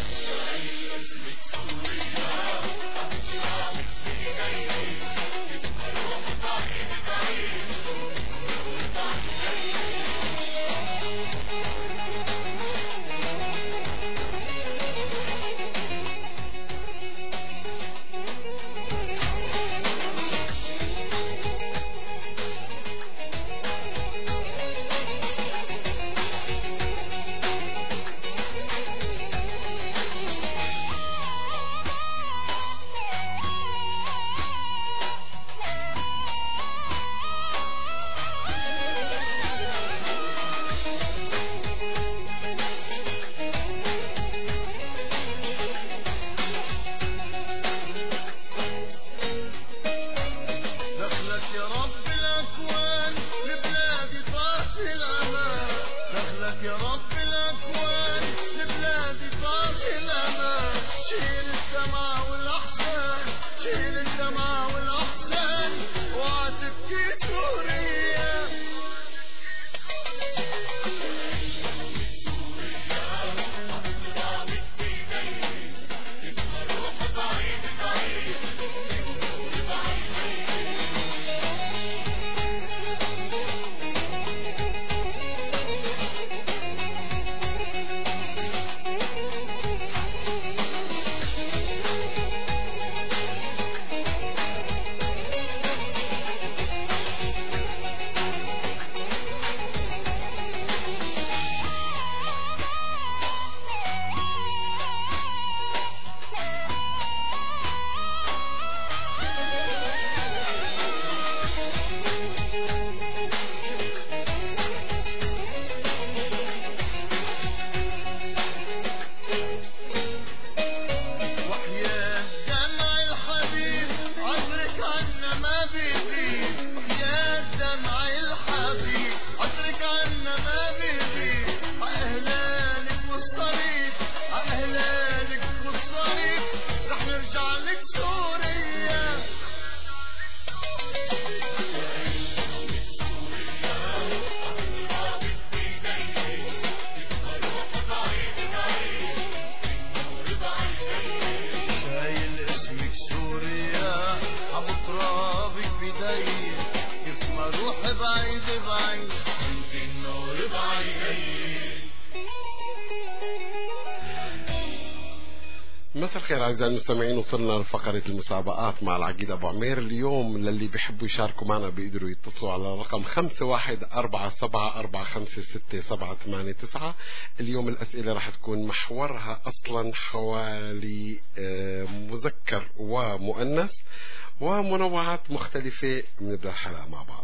مساء الخير أعزائي المستمعين، وصلنا لفقرة المسابقات مع العقيد أبو عمير. اليوم للي بيحبوا يشاركوا معنا بيقدروا يتصلوا على الرقم 5147456789. اليوم الأسئلة راح تكون محورها أصلا حوالي مذكر ومؤنث ومنوعات مختلفة. بنبدأ الحلقة مع بعض.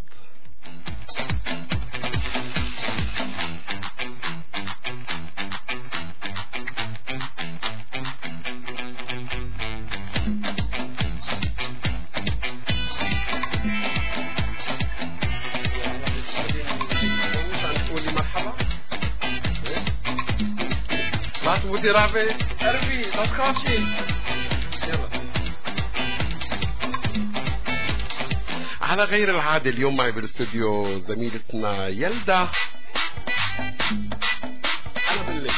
لا تبودي رافي قربي لا تخافي. يلا. على غير العادة اليوم معي بالاستوديو زميلتنا يلدا. أنا بالله.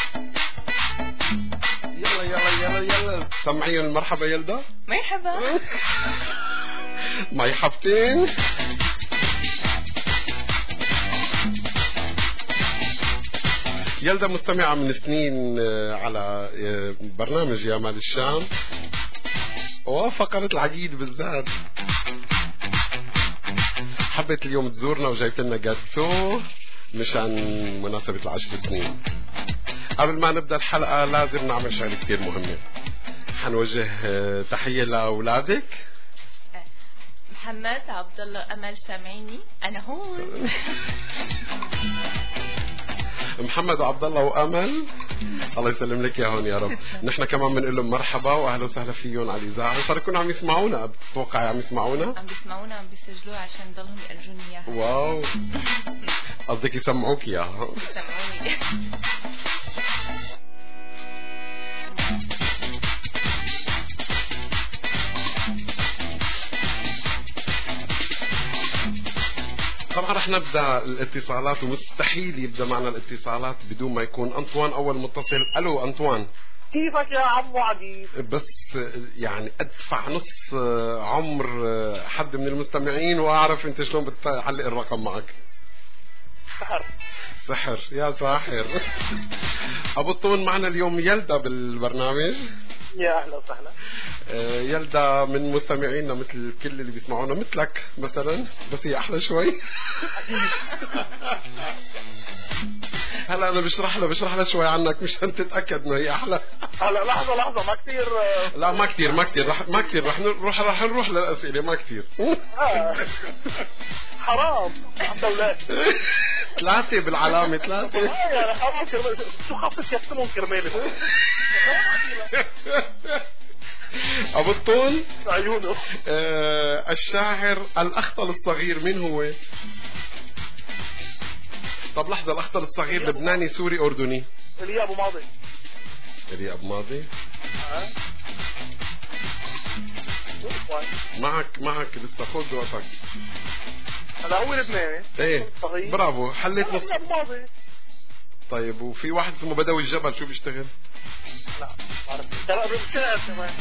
يلا يلا يلا يلا سمعيهم المرحبا يلدا. مرحبا. مرحبتين. يلدا مستمعة من سنين على برنامج يا مال الشام وفقرة العقيد بالذات. حبت اليوم تزورنا وجايبت لنا جاتو مشان مناسبة 10 سنين. قبل ما نبدأ الحلقة لازم نعمل شغلة كتير مهمة. حنوجه تحية لأولادك محمد عبد الله أمل. سامعيني أنا هون. محمد وعبد الله وامل الله يسلم لك يا هون يا رب. نحن كمان بنقول لهم مرحبا واهلا وسهلا فيهم على الاذاعه. شاركونا عم يسمعونا، بتوقع عم يسمعونا؟ عم بيسمعونا، عم بيسجلوها عشان ضلهم يرجوني اياها. واو قصدك يسمعوك اياها. يسمعوني. رح نبدا الاتصالات، ومستحيل يبدا معنا الاتصالات بدون ما يكون انطوان اول متصل. الو انطوان، كيفك يا عمو عديد؟ بس يعني ادفع نص عمر حد من المستمعين واعرف انت شلون بتعلق الرقم معك. سحر يا ساحر. ابو الطون معنا اليوم يلدا بالبرنامج. يا اهلا وسهلا. يلدا من مستمعينا مثل كل اللي بيسمعونا مثلك مثلا، بس هي احلى شوي. هلا انا بشرح لها شوي عنك مشان تتاكد انه هي احلى. هلا لحظه ما كثير. لا ما كثير رح نروح للاسئله ما كثير. حرام ثلاثة بالعلامة، ثلاثة. يعني حرام شو خاصك يقسمون كرمالي. أبو الطول عيونه. الشاعر الأخطل الصغير من هو؟ طب لحظة، الأخطل الصغير لبناني سوري أردني؟ إلي أبو ماضي. إلي أبو ماضي؟ معك لسه، خذ وقتك. هذا هو لبناني. ايه برافو، حليت نص. ماضي. طيب وفي واحد اسمه بدوي الجبل شو بيشتغل؟ لا بعرف. ترى بالشعر كمان.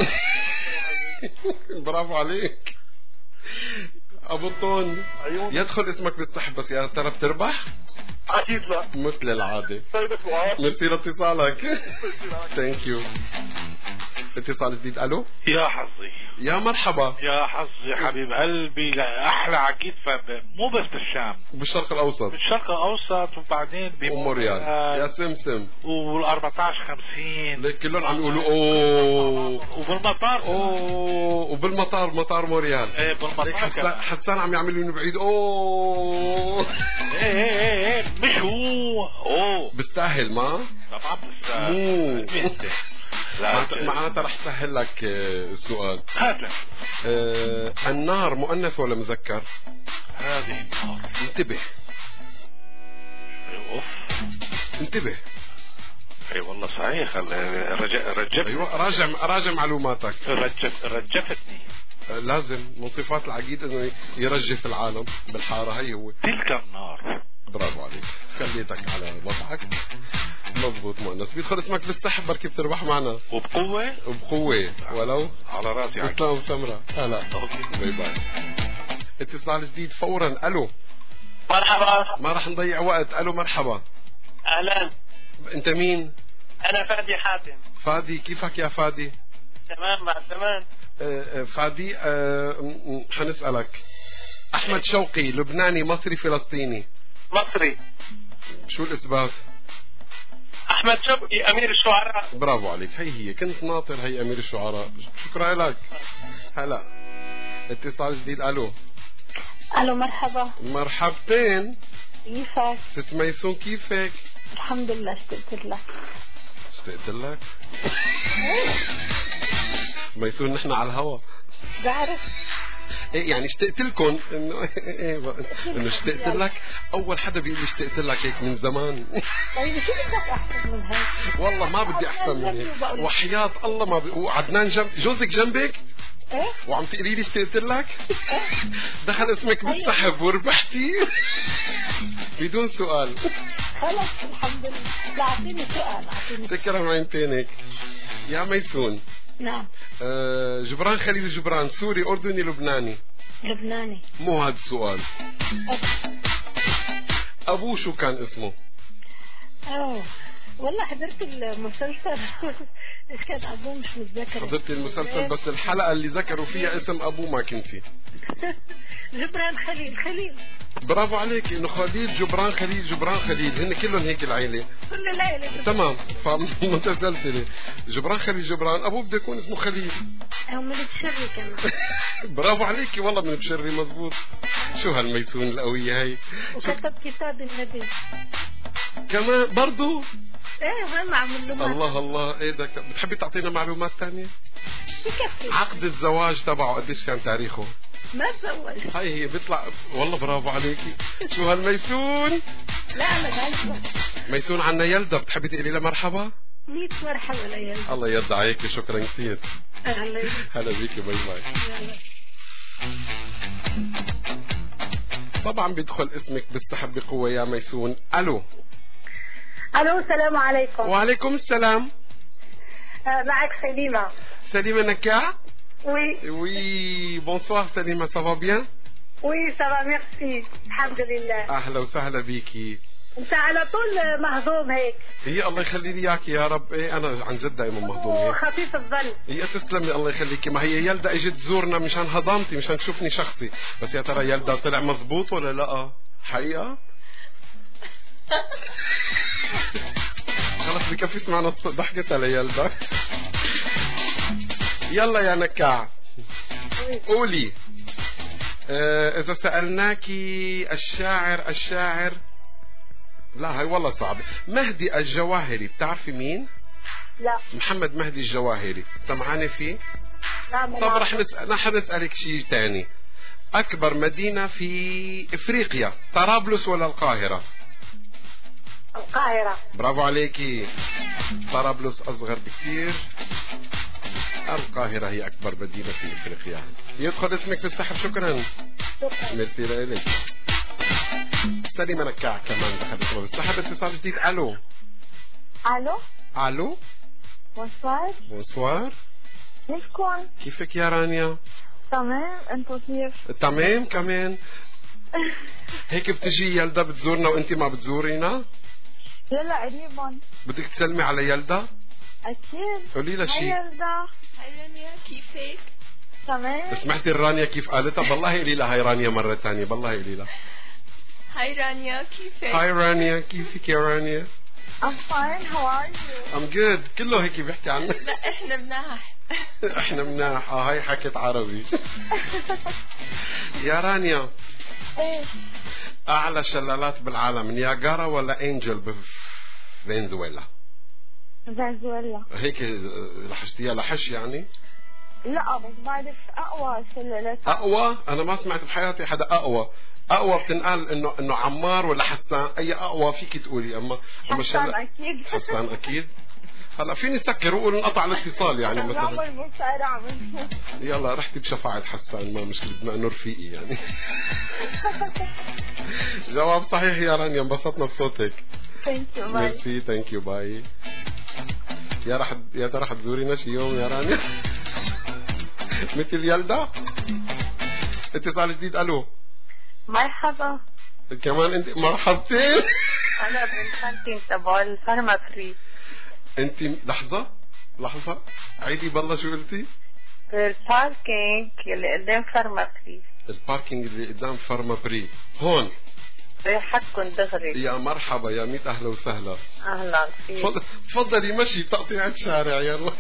برافو عليك. ابو الطون يدخل اسمك بالسحب، بس يا ترى بتربح؟ اكيد لا، مثل العادة. ميرسي لاتصالك. ثانك يو. اتصال جديد. الو يا حظي، يا مرحبا يا حظي حبيب قلبي، احلى عقيد مو بس بالشام، بالشرق الاوسط، بالشرق الاوسط، وبعدين بموريال يا سمسم، وال14-50 ليك كلهم عم يقولوا اوه، وبالمطار وبالمطار مطار موريال. ايه بالمطار حسان عم يعملوا بعيد اوه. ايه مش هو اوه بستاهل ما طبعا بستاهل. معناتها رح سهل لك السؤال. هات النار مؤنث ولا مذكر؟ هذه النار. انتبه. اوف انتبه. اي والله صحيح. رجفت. ايوه راجع معلوماتك. رجفتني. لازم من صفات العقيد انه يرجف العالم بالحاره. هي هو تلك النار. برافو عليك، خليتك على وضعك مضبوط. مؤنث بيدخل اسمك بالسحب، بركي بتربح معنا وبقوة ولو على راسي. اسلام سمرة. هلا باي باي. اتصال جديد فورا. الو مرحبا. ما راح نضيع وقت. الو مرحبا. اهلا. انت مين؟ انا فادي حاتم. فادي، كيفك يا فادي؟ تمام بعد زمان. فادي حنسألك. احمد شوقي لبناني مصري فلسطيني؟ مصري. شو الاثبات؟ احمد شوقي امير الشعراء. برافو عليك. هي كنت ناطر، هي امير الشعراء. شكرا لك. هلا اتصال جديد. الو مرحبا. مرحبتين. كيفك ست ميسون؟ كيفك؟ الحمد لله. اشتقت لك. ميسون نحن على الهوا بعرف. ايه يعني اشتقت لكم انه اشتقت لك. اول حدا بيقول لي اشتقت لك هيك من زمان. طيب شو بدك احسن من هيك؟ والله ما بدي احسن من هيك وحياة الله ما وعدنان جوزك جنبك ايه وعم تقولي لي اشتقت لك. دخل اسمك بالسحب وربحتي بدون سؤال. خلص الحمد لله. لا اعطيني سؤال. تكرم عينتينك يا ميسون. نعم. جبران خليل جبران سوري أردني لبناني؟ لبناني. مو هذا السؤال. أبوه شو كان اسمه؟ والله حضرت المسلسل. ايش كان أبوه مش متذكر. حضرت المسلسل بس الحلقة اللي ذكروا فيها اسم أبوه ما كنتي. جبران خليل. برافو عليك. انه خليل جبران خليل هن كلهم هيك العيله. كل العيله تمام. فمتسلسله. جبران خليل جبران ابوه بده يكون اسمه خليل. او من بشري كمان. برافو عليكي والله من بشري مزبوط. شو هالميسون القويه هي. وكتب كتاب النبي كمان برضو. ايه وين معلومات. الله ايه ده. بتحبي تعطينا معلومات ثانيه؟ عقد الزواج تبعه قديش كان تاريخه؟ ما تزوج. هي بيطلع والله. برافو عليكي. شو هالميسون. لا انا غالبا. ميسون عنا يلدا، بتحبي تقولي لها مرحبا؟ 100 مرحبا ليلدا. الله يرضى عليكي. شكرا كثير. هلا بيكي. باي باي. طبعا بيدخل اسمك بالسحب بقوة يا ميسون. الو السلام عليكم. وعليكم السلام. معك سليمة. سليمة نكاع. Oui, bonsoir Salima, ça va bien? Oui, ça va, merci. الحمد لله. أهلا وسهلا بيكي. أنت على طول مهضوم هيك. هي الله يخلي لي إياكي يا رب. إيه أنا عن جد دائما مهضوم هيك. خفيف الظل. هي تسلمي الله يخليكي. ما هي يلدا اجت تزورنا مشان هضمتي مشان تشوفني شخصي، بس يا ترى يلدا طلع مزبوط ولا لا؟ حقيقة؟ خلص بكفي سمعنا ضحكتها ليلدا. يلا يا نكاع قولي. إذا سألناكي الشاعر لا هاي والله صعبة. مهدي الجواهري بتعرفي مين؟ لا. محمد مهدي الجواهري سمعاني فيه؟ لا. طب رح نسألك شيء تاني. أكبر مدينة في إفريقيا طرابلس ولا القاهرة؟ القاهرة. برافو عليكي. طرابلس أصغر بكثير. القاهرة هي أكبر مدينة في إفريقيا. يدخل اسمك في السحب. شكرا. ميرسي لك. سليمة نكاع كمان دخلت اسمه بالسحب. اتصال جديد. ألو. بونسوار. كيفكم؟ كيفك يا رانيا؟ تمام. انتو كيف؟ تمام كمان. هيك بتجي يلدا بتزورنا وانت ما بتزورينا؟ يلا قريبا. بدك تسلمي على يلدا؟ اكيد. قولي لها شيء. هاي يلدا. هاي رانيا كيفك؟ تمام. سمعتي الرانيا كيف قالتها؟ بالله قولي لها هاي رانيا مرة ثانية. بالله قولي لها هاي رانيا كيفك؟ هاي رانيا كيفك يا رانيا؟ I'm fine. How are you? I'm good. كله هيك بيحكي عنك. لا احنا مناح. احنا مناح. هاي حكت عربي. يا رانيا. ايه. اعلى شلالات بالعالم نياجارا ولا انجل بفنزويلا؟ فنزويلا. هيك لحشتيها لحش يعني؟ لا بس بعرف اقوى شلالات. اقوى؟ انا ما سمعت بحياتي حدا اقوى. اقوى بتنقال انه عمار ولا حسان. اي اقوى فيك تقولي؟ اما حسان اكيد. حسان اكيد. هلا فيني سكر وقول انقطع الاتصال يعني مثلا. يلا رحتي بشفاعة حسان ما مشكلة. بدنا نور فيقي يعني. جواب صحيح يا رانيا. انبسطنا بصوتك. ميرسي. ثانك يو. باي. يا ترى حتزورينا شي يوم يا رانيا؟ مثل يلدا. اتصال جديد. الو. مرحبا. كمان انت مرحبتين. انا بنت خالتي تبع الفارمابري. انت لحظة عيدي بالله شو قلتي؟ الباركينج اللي قدام فارمابري. الباركينج اللي قدام فارمابري هون. ريحتكم دغري. يا مرحبا. يا ميت اهلا وسهلا. اهلا فيك. تفضلي مشي تقطيعة شارع يلا.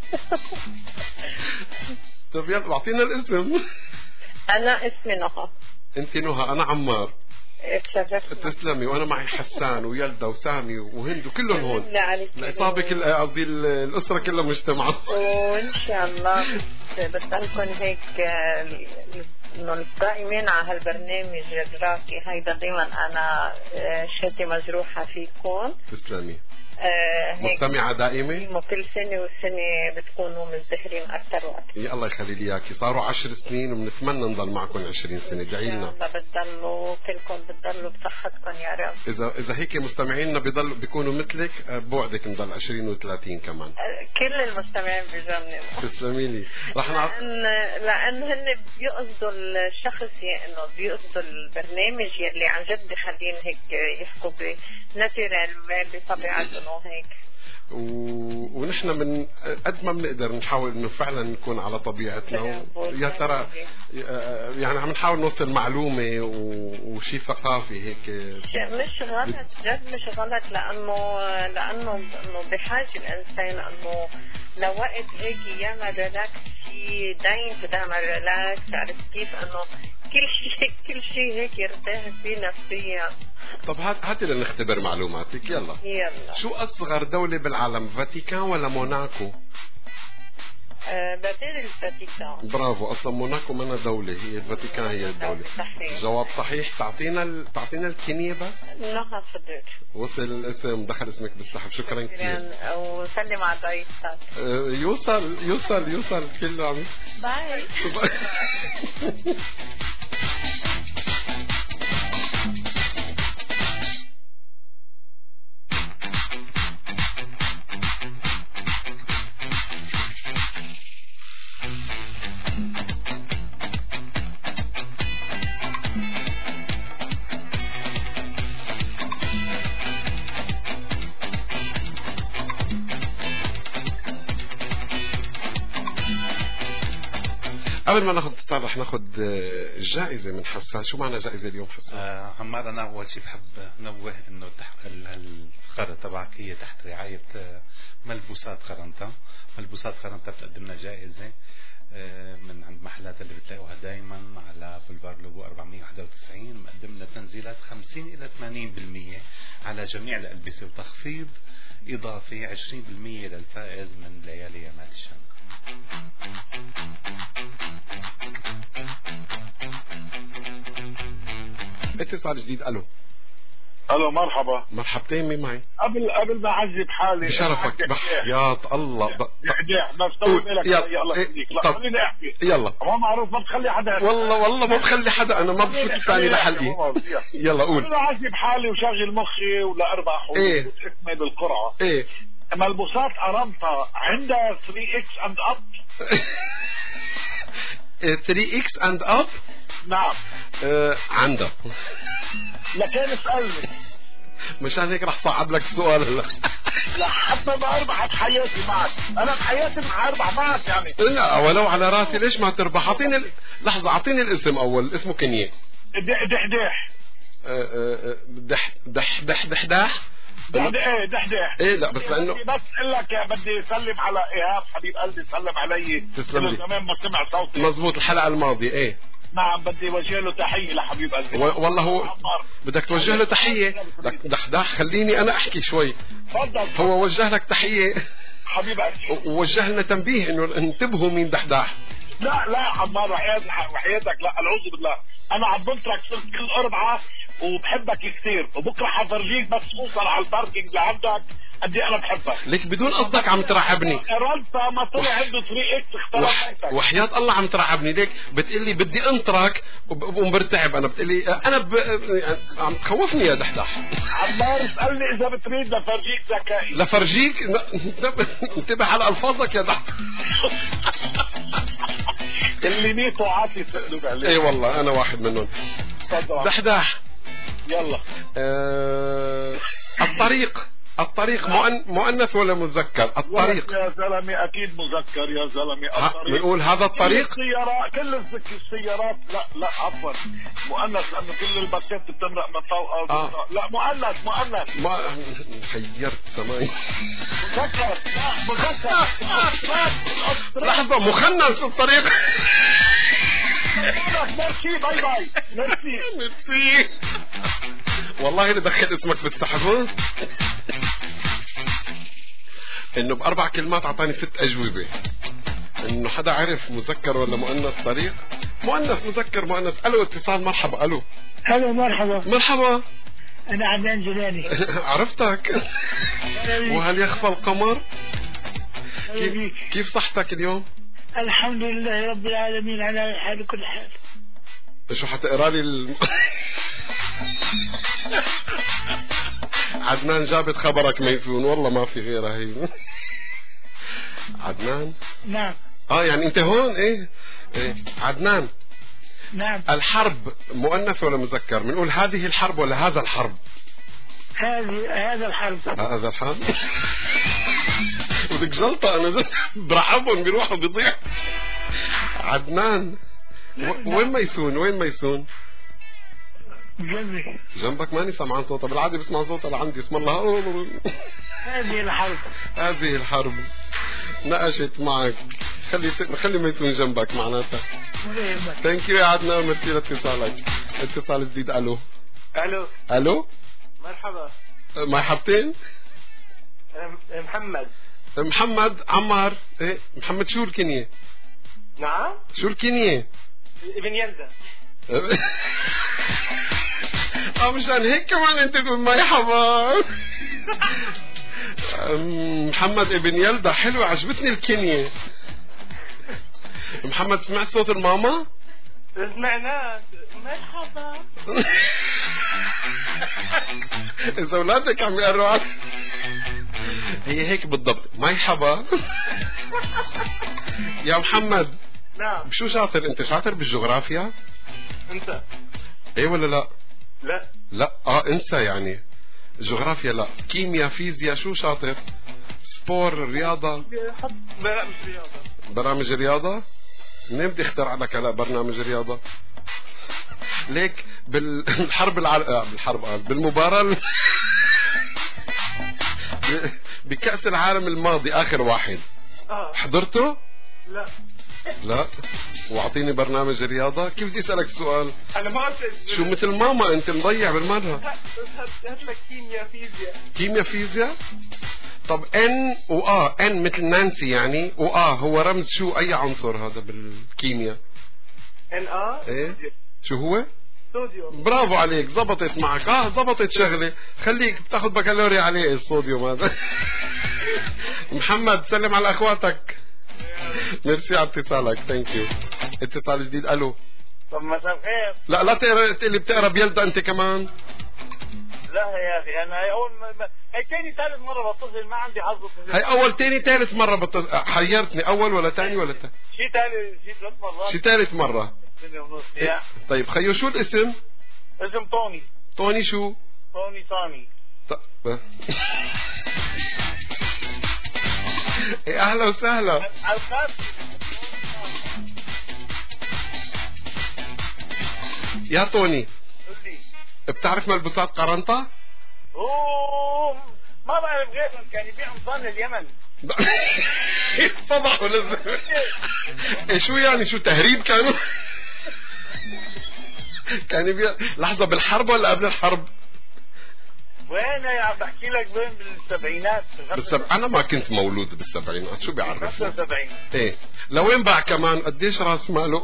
طب يلا اعطينا الاسم. انا اسمي نهى. انت نهى. انا عمار. تشرفنا. تسلمي. وانا معي حسان ويلدا وسامي وهند وكلهم هون. العصابة قصدي الاسرة كلها مجتمعة. وان شاء الله بتضلكم هيك انه القائمين على هالبرنامج الراقي هيدا. دايما انا شهادتي مجروحة فيكم. تسلمي. مستمعة دائمة. كل سنة والسنة بتكونوا مزدهرين أكثر وأكثر. يا الله يخلي لي إياكي. صاروا 10 سنين وبنتمنى نضل معكم 20 سنة. ادعي لنا. الله بتضلوا كلكم بتضلوا بصحتكم يا رب. إذا هيك مستمعينا بيكونوا مثلك بوعدك نضل 20 و30 كمان. كل المستمعين بجنن. تسلمي لي. رح لأن هن بيقصدوا الشخص إنه بيقصدوا البرنامج يلي عن جد بخلين هيك يحكوا بناتورال بطبيعتهم وهيك. ونحن من قد ما بنقدر نحاول انه فعلا نكون على طبيعتنا. يا ترى يعني عم نحاول نوصل معلومه وشيء ثقافي هيك. مش غلط جد مش غلط لانه بحاجه الانسان انه لوقت هيك يعمل ريلاكس شيء دايم تعمل ريلاكس. عرفت كيف انه كل شيء هيك يرتاح فيه نفسيا. طب هاتي لنختبر معلوماتك. يلا. شو أصغر دولة بالعالم؟ فاتيكان ولا موناكو؟ بعتقد الفاتيكان. برافو. أصلا موناكو منا دولة. هي الفاتيكان هي الدولة. صحيح. جواب صحيح. تعطينا الكينية بس. نهى صدق. وصل الاسم. دخل اسمك بالسحب. شكرا كثير. وسلم على ضيفتك. يوصل كله عم. باي. قبل ما ناخذ اتصال رح ناخذ الجائزة من حسان. شو معنى جائزة اليوم حسان؟ عمار أنا أول شيء بحب نوه إنه الفقرة تبعك هي تحت رعاية ملبوسات خرنطة. ملبوسات خرنطة بتقدم لنا جائزة من عند محلات اللي بتلاقوها دايما على بولفار لوبو 491. مقدم لنا تنزيلات 50 إلى 80% على جميع الألبسة وتخفيض إضافي 20% للفائز من ليالي يمال الشام. اتصال جديد. الو الو مرحبا. مرحبتين. مين معي؟ قبل ما اعذب حالي بشرفك بحياة الله دحديح بس طول بالك يا الله يخليك. لا خليني احكي. يلا ما معروف ما بتخلي حدا. والله ما بخلي حدا. انا ما بفوت ثاني لحلقي. يلا قول. انا اعذب حالي وشغل مخي ولا اربح اسمي بالقرعه. ايه ملبوسات ارامتا عندها 3X and up. 3X and up. نعم عندها. لكن اسألني مشان هيك رح صعب لك السؤال هلا. لحتى ما اربح بحياتي معك. انا بحياتي رح اربح معك يعني. لا ولو على راسي ليش ما تربح. اعطيني لحظة اعطيني الاسم اول. اسمه كنيه. دحداح. دحداح. ايه دحداح. ايه لا بس لانه بس اقول لك بدي اسلم على ايهاب حبيب قلبي. سلم علي. تسلم لي. زمان ما سمع صوتي. مزبوط الحلقة الماضية. ايه نعم بدي وجه له تحية لحبيب قلبي. والله هو بدك توجه له تحية. دحداح خليني انا احكي شوي. تفضل. هو وجه لك تحية حبيب قلبي. ووجه لنا تنبيه انه انتبهوا مين دحداح. لا عمار وحياتك لا اعوذ بالله. انا عم بنطرك صرت كل اربعة وبحبك كثير وبكره حفرجيك بس اوصل على الباركينج لعندك قد ايه انا بحبك. ليك بدون قصدك عم ترعبني. رنطة ما طلع عنده 3X اخترعتك. وحياة الله عم ترعبني. ليك بتقلي بدي انطرك وبرتعب. انا بتقلي انا عم تخوفني يا دحداح. عمار اسألني اذا بتريد لفرجيك ذكائي. لفرجيك. انتبه على الفاظك يا دحداح. اللي ميتوا عاطي سألوك عليه. اي والله انا واحد منهم. دحداح يلا. الطريق مؤنث ولا مذكر؟ الطريق يا زلمه اكيد مذكر يا زلمه. الطريق بنقول هذا الطريق. كل السيارات لا عفوا مؤنث لانه كل الباصات بتمرق من فوق. لا مؤنث ما خيرت سماي. مذكر. لحظة مخنث الطريق. ميرسي باي ميرسي. والله اللي دخل اسمك بالسحب انه ب4 كلمات اعطاني 6 اجوبة. انه حدا عرف مذكر ولا مؤنث طريق. مؤنث مذكر مؤنث. الو اتصال. مرحبا. الو مرحبا. انا عدنان جيلاني. عرفتك. وهل يخفى القمر؟ كيف صحتك اليوم؟ الحمد لله رب العالمين على حال كل حال. شو حتقرا لي عدنان جابت خبرك ميسون. والله ما في غيرها هي. عدنان. نعم. يعني انت هون. ايه عدنان. نعم. الحرب مؤنث ولا مذكر؟ بنقول هذه الحرب ولا هذا الحرب؟ هذا الحرب. ودك جلطة. انا برعبهم بيروحوا بيضيع. عدنان وين ميسون؟ جنبك. ماني سمعان صوتها. بالعادة بسمع صوتها لعندي. اسم الله. هذه الحرب نقشت معك. خلي ميسون جنبك معناتها. ثانك يو يا عدنان. ميرسي لاتصالك. اتصال جديد. الو مرحبتين. محمد عمار. ايه محمد. شو الكنية؟ نعم. شو الكنية؟ ابن يلدة. مشان هيك كمان انت تقول مرحبا. محمد ابن يلدة. حلوة عجبتني الكنية. محمد سمعت صوت الماما؟ سمعناه. مرحبا. اذا اولادك عم يقروا عنك هي هيك بالضبط. مرحبا. يا محمد. نعم. شو شاطر انت؟ شاطر بالجغرافيا؟ انت ايه ولا لا؟ لا انسى يعني. جغرافيا لا. كيمياء فيزياء شو شاطر؟ سبور رياضة. برامج رياضة. برامج رياضة. منين بدي اخترع لك هلا برنامج رياضة؟ ليك بالمباراة بكأس العالم الماضي آخر واحد حضرته؟ لا واعطيني برنامج رياضة. كيف بدي اسألك سؤال؟ انا ما شو مثل ماما انت مضيع بالمنهج. هات لك كيمياء فيزياء. طب ان ان مثل نانسي يعني هو رمز شو اي عنصر هذا بالكيمياء؟ ان ايه شو هو؟ صوديوم. برافو عليك زبطت معك. زبطت شغلة. خليك بتاخذ بكالوريا عليه الصوديوم هذا. محمد سلم على اخواتك. ميرسي على اتصالك. ثانك يو. اتصال جديد. الو. طب مساء الخير. لا تقلي بتقرا بيلدا انت كمان. لا يا اخي انا هي ثاني ثالث مره بتصل ما عندي حظ. هي اول ثاني ثالث مره بتصل. حيرتني اول ولا ثاني ولا ثالث؟ شي ثالث شي ثلاث مرات. شي ثالث مره. إيه؟ طيب خيو شو الاسم؟ اسم طوني. طوني شو؟ طوني صاني. إيه اهلا وسهلا. يا طوني بتعرف ملبوسات قرنطة؟ ما بعرف غيرهم كان يبيع مصان اليمن. فضحوا شو يعني شو تهريب كانوا؟ كان يبيع لحظة بالحرب ولا قبل الحرب؟ وين عم بحكي لك وين بالسبعينات. أنا ما كنت مولود بالسبعينات شو بيعرفني؟ 75. إيه لوين باع كمان قديش راس ماله؟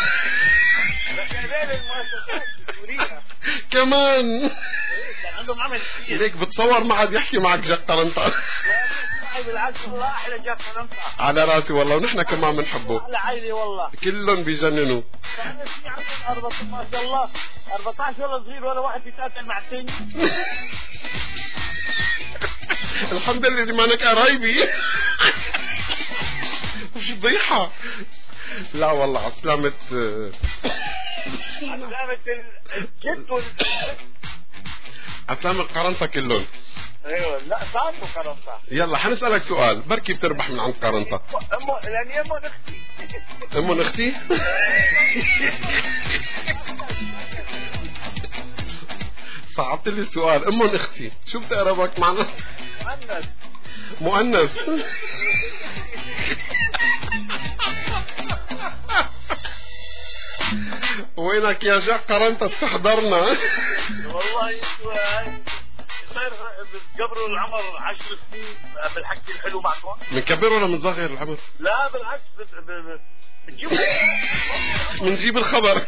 كمان ليك بتصور ما عاد يحكي معك جاك قرنطة. بالعكس والله احلى جاك قرنطة. على راسي والله ونحن كمان بنحبه. على عيني والله. كلهم بيجننوا. انا في عندهم ما شاء الله 14 ولا صغير ولا واحد بيتقاتل مع الثاني. الحمد لله اللي مانك قرايبي. مش فضيحة. لا والله عسلامة الجد عسلامة قرنطة كلهم. ايوه لا صاروا قرنطة. يلا حنسألك سؤال بركي بتربح من عند قرنطة. لأني أمه نختي. أمه نختي؟ صعبت لي السؤال. أمه نختي شو بتقربك معنا؟ مؤنث. وينك يا جاك قرنطة تحضرنا؟ والله صار بتكبروا العمر 10 سنين بالحكي الحلو معكم. بنكبر ولا بنصغر العمر؟ لا بالعكس بنجيب الخبر.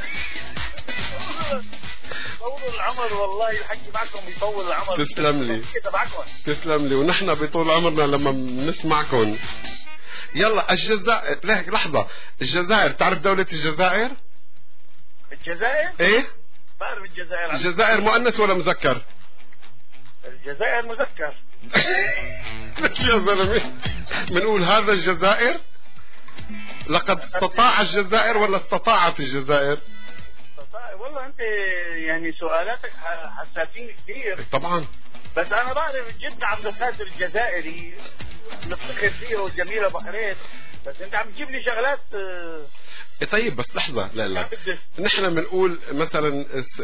طولوا العمر والله الحكي معكم بيطول العمر. تسلم لي ونحن بطول عمرنا لما بنسمعكم. يلا الجزائر. لحظة الجزائر تعرف دولة الجزائر؟ الجزائر؟ ايه بعرف الجزائر. الجزائر مؤنث ولا مذكر؟ الجزائر مذكر. يا زلمة بنقول هذا الجزائر. لقد استطاع الجزائر ولا استطاعت الجزائر؟ والله انت يعني سؤالاتك حساسين كثير. طبعا بس انا بعرف جد عبد القادر الجزائري نفتخر فيه وجميلة بحرين. بس انت عم تجيب لي شغلات. طيب بس لحظة. لا نحن بنقول مثلا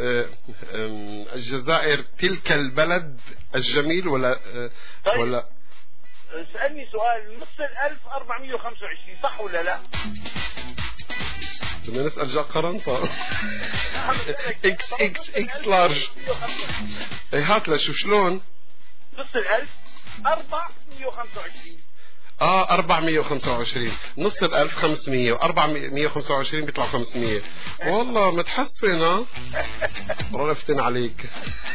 الجزائر تلك البلد الجميل ولا طيب. ولا اسألني سؤال. نص 1425 صح ولا لا؟ بدنا نسأل جاك قرنطة. اكس لارج. ايه هات لشوف شلون. نص 1425. 425. نص 1500 و425 بيطلع 500. والله متحسن. رفتن عليك.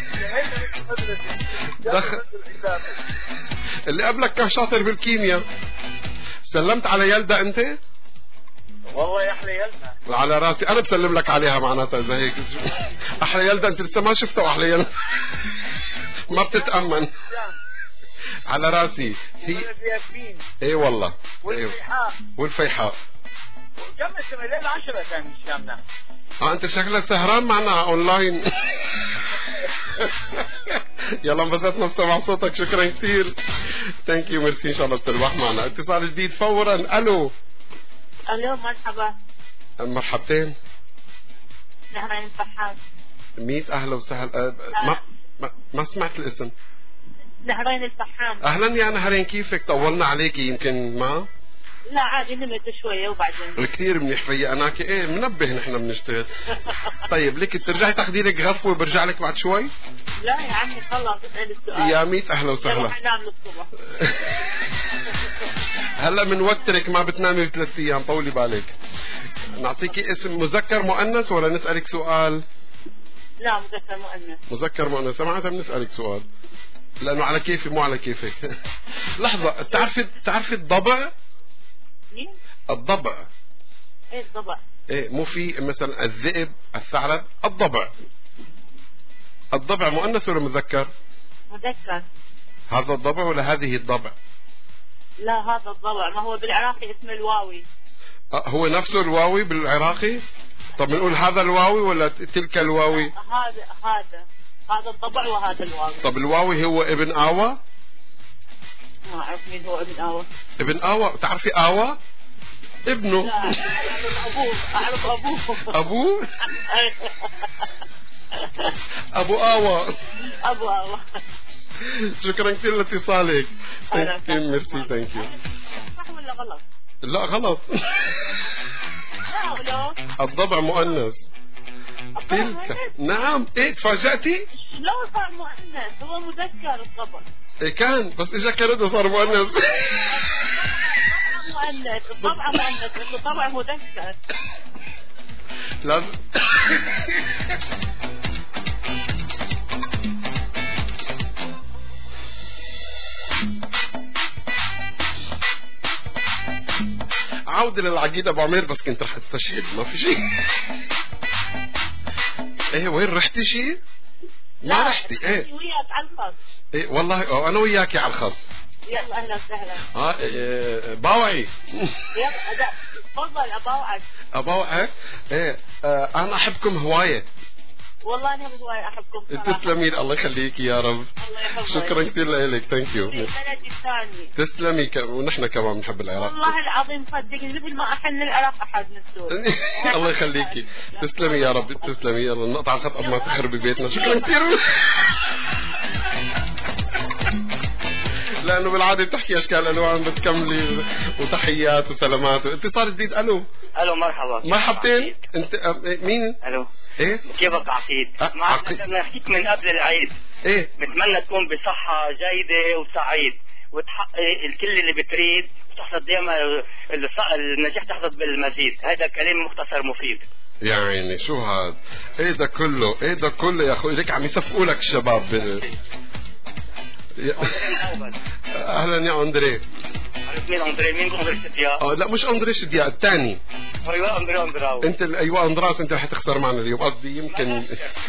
اللي قبلك كان شاطر بالكيمياء. سلمت على يلدا انت؟ والله يا احلى يلدا. على راسي انا بسلم لك عليها معناتها اذا هيك. احلى يلدا انت لسه ما شفتها. احلى يلدا ما بتتأمن. على راسي هي. اي والله. والفيحاء. كم اسمه ليل 10 كان الشامنا. انت شكلك سهران معنا اونلاين. يلا انبسطنا بسمع صوتك. شكرا كثير. ثانك يو. ميرسي. ان شاء الله بتربح معنا. اتصال جديد فورا. الو مرحبا. مرحبتين. نهرين الفحام. 100 أهلا وسهلا. ما سمعت الاسم. نهرين الفحام. أهلا يا نهرين، كيفك؟ طولنا عليكي يمكن ما؟ لا عادي، نمت شوية وبعدين. كثير منيح فيا أنا إيه منبه نحن بنشتغل. طيب لك بترجعي تاخذي لك غفوة برجع لك بعد شوي؟ لا يا عمي خلص اسأل السؤال. يا 100 أهلا وسهلا. رح انام للصبح. هلا بنوترك ما بتنامي ب3 أيام، طولي بالك. نعطيكي اسم مذكر مؤنث ولا نسألك سؤال؟ لا مذكر مؤنث. مذكر مؤنث، معناتها بنسألك سؤال لأنه على كيفي مو على كيفك. لحظة، تعرفي الضبع؟ مين؟ الضبع. ايه الضبع؟ ايه مو في مثلا الذئب، الثعلب، الضبع مؤنث ولا مذكر؟ مذكر. هذا الضبع ولا هذه الضبع؟ لا هذا الضبع، ما هو بالعراقي اسمه الواوي. هو نفسه الواوي بالعراقي؟ طب بنقول هذا الواوي ولا تلك الواوي؟ هذا الضبع وهذا الواوي. طب الواوي هو ابن آوى؟ ما أعرف مين هو ابن آوى. ابن آوى، تعرفي آوى؟ ابنه. لا أعرف أبوه؟ أبو آوى. أبو آوى. شكرا كثير لاتصالك. ميرسي ثانك يو. صح ولا غلط؟ لا غلط. لا الضبع مؤنث. تلك نعم. ايه تفاجأتي؟ لا صار مؤنث، هو مذكر الضبع. ايه كان بس اجا كرد وصار مؤنث. مؤنث، الضبع مؤنث، الضبع مذكر. لازم عودة للعقيدة ابو عمير، بس كنت رح استشهد ما في شيء. ايه وين رحتي شيء؟ ما رحتي. ايه وياك على الخط. ايه والله انا وياكي على الخط. يلا اهلا وسهلا. باوعي. يلا تفضل اباوعك. اباوعك. ايه انا احبكم هواية. والله انا هواية احبكم صراحة. تسلمي، الله يخليك يا رب. الله يحفظك. شكرا كثير لك، ثانك يو. بلدي الثاني. تسلمي ونحن كمان بنحب العراق. والله العظيم صدقني مثل ما احن العراق احد من سوريا. الله يخليكي، تسلمي يا رب، تسلمي. يلا نقطع الخط قبل ما تخربي بيتنا. شكرا كثير. لانه بالعاده بتحكي اشكال الوان بتكملي وتحيات وسلامات. اتصال جديد. الو مرحبا. مرحبتين. انت مين؟ الو ايه كيفك عقيد؟ عقيد نحكيك من قبل العيد. ايه بتمنى تكون بصحة جيدة وسعيد وتحقق الكل اللي بتريد وتحصد دائما النجاح، تحصد بالمزيد. هذا كلام مختصر مفيد. يا عيني شو هاد؟ ايه ده كله يا اخوي، ليك عم يصفقوا لك الشباب. اهلا يا اندري. عرفت مين اندري؟ مين اندري شديا؟ لا مش اندري شديا، الثاني. ايوه اندري اندراو. انت ايوه اندراس، انت رح تخسر معنا اليوم. قصدي يمكن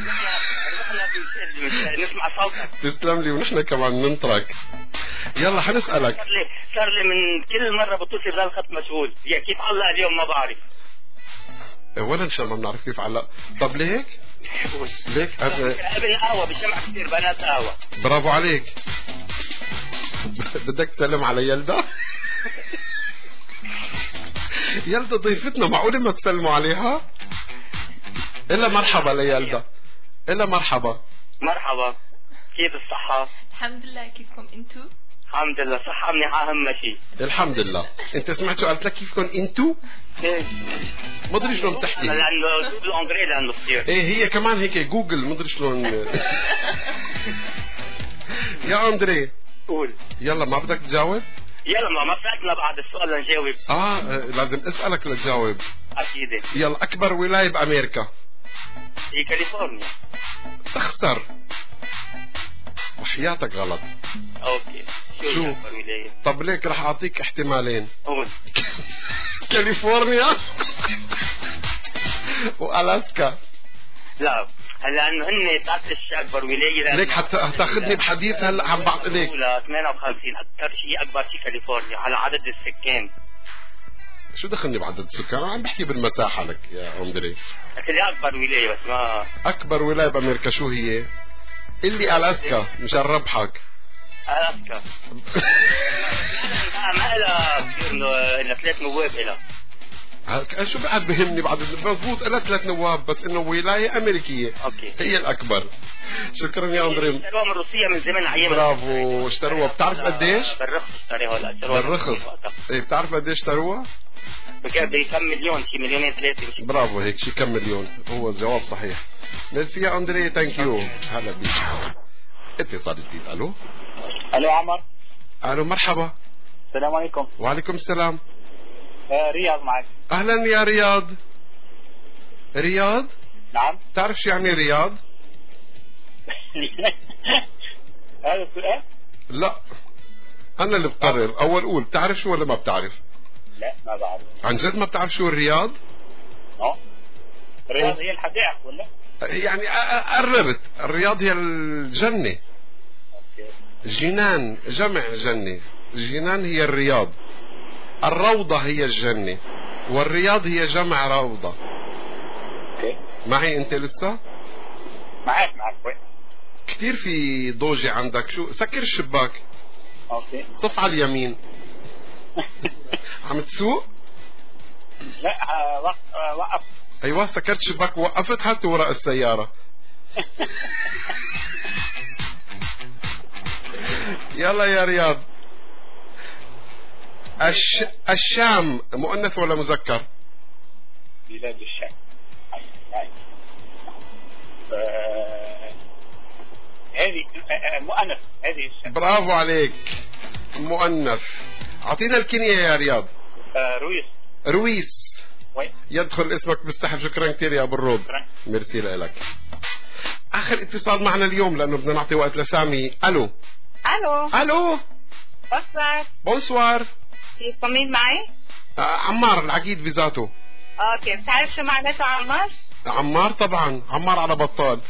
نسمع صوتك. تسلم لي، ونحن كمان ننطرك. يلا حنسألك. صار لي من كل مرة بتصل بالخط مشغول، يا كيف علق اليوم ما بعرف. ولا ان شاء الله بنعرف كيف علق. طب ليك ابن قهوة بجمع كثير بنات قهوة. برافو عليك. بدك تسلم على يلدا؟ يلدا ضيفتنا، معقولة ما تسلموا عليها؟ إلا مرحبا ليلدا. إلا مرحبا. مرحبا، كيف الصحة؟ الحمد لله، كيفكم انتو؟ الحمد لله، صحة منيحة أهم شيء. الحمد لله. أنت سمعت قالت لك كيفكم انتو؟ ايه ما ادري شلون بتحكي. لأنه بالأنجليزي لأنه كثير. ايه هي كمان هيك جوجل، ما ادري شلون. يا أندري قول. يلا ما بدك تجاوب؟ يلا ما فاتنا بعد السؤال لنجاوب. لازم اسألك لتجاوب. أكيد. يلا أكبر ولاية بأمريكا؟ هي كاليفورنيا. تخسر وحياتك غلط. اوكي شو؟ طب ليك رح اعطيك احتمالين. قول. كاليفورنيا والاسكا. لا لانه هن تعرفش اكبر ولايه. ليك هتاخذني بحديث هلا عم بعطي ليك. 58 اكثر شيء، اكبر شيء كاليفورنيا على عدد السكان. شو دخلني بعدد السكان؟ عم بحكي بالمساحه لك يا اندري. اللي اكبر ولايه بس ما اكبر ولايه بامريكا شو هي؟ اللي الاسكا مشان ربحك. الاسكا. ما لها كثير الا 3 نواب لها. شو بعد بهمني بعد مضبوط لها 3 نواب بس انه ولاية امريكية اوكي هي الاكبر. شكرا يا اندري. اشتروها من روسيا من زمان ايام. برافو اشتروها. بتعرف قديش؟ بالرخص اشتروها هلا. بالرخص. ايه بتعرف قديش اشتروها؟ بكم مليون، شي مليونين 3. برافو هيك شي كم مليون. هو الجواب صحيح. ميرسي يا اندري ثانك يو. هلا بيك. اتصال جديد. الو الو عمر. الو مرحبا. السلام عليكم. وعليكم السلام. رياض معك. اهلا يا رياض. رياض؟ نعم. تعرف شو يعني رياض؟ هذا السؤال؟ لا انا اللي بقرر. اول قول بتعرف شو ولا ما بتعرف؟ لا ما بعرف. عن جد ما بتعرف شو الرياض؟ الرياض هي الحدائق ولا؟ يعني قربت. الرياض هي الجنة. جنان جمع جنة. الجنان هي الرياض. الروضة هي الجنة والرياض هي جمع روضة. معي انت لسه؟ معك كتير في ضوجة عندك. شو سكر الشباك. اوكي صف على اليمين. عم تسوق؟ لا وقف. ايوه سكرت الشباك ووقفت حتى وراء السيارة. يلا يا رياض. الشام مؤنث ولا مذكر؟ بلاد الشام. هذه مؤنث. هذه الشام. برافو عليك مؤنث. اعطينا الكنية يا رياض. رويس. يدخل اسمك بالسحب. شكرا كثير يا ابو الروب. ميرسي لك. اخر اتصال معنا اليوم لانه بدنا نعطي وقت لسامي. الو الو بونسوار. بونسوار. كيفكم؟ مين معي؟ عمار العقيد بذاته. اوكي بتعرف شو معناته عمار؟ عمار طبعا. عمار على بطال.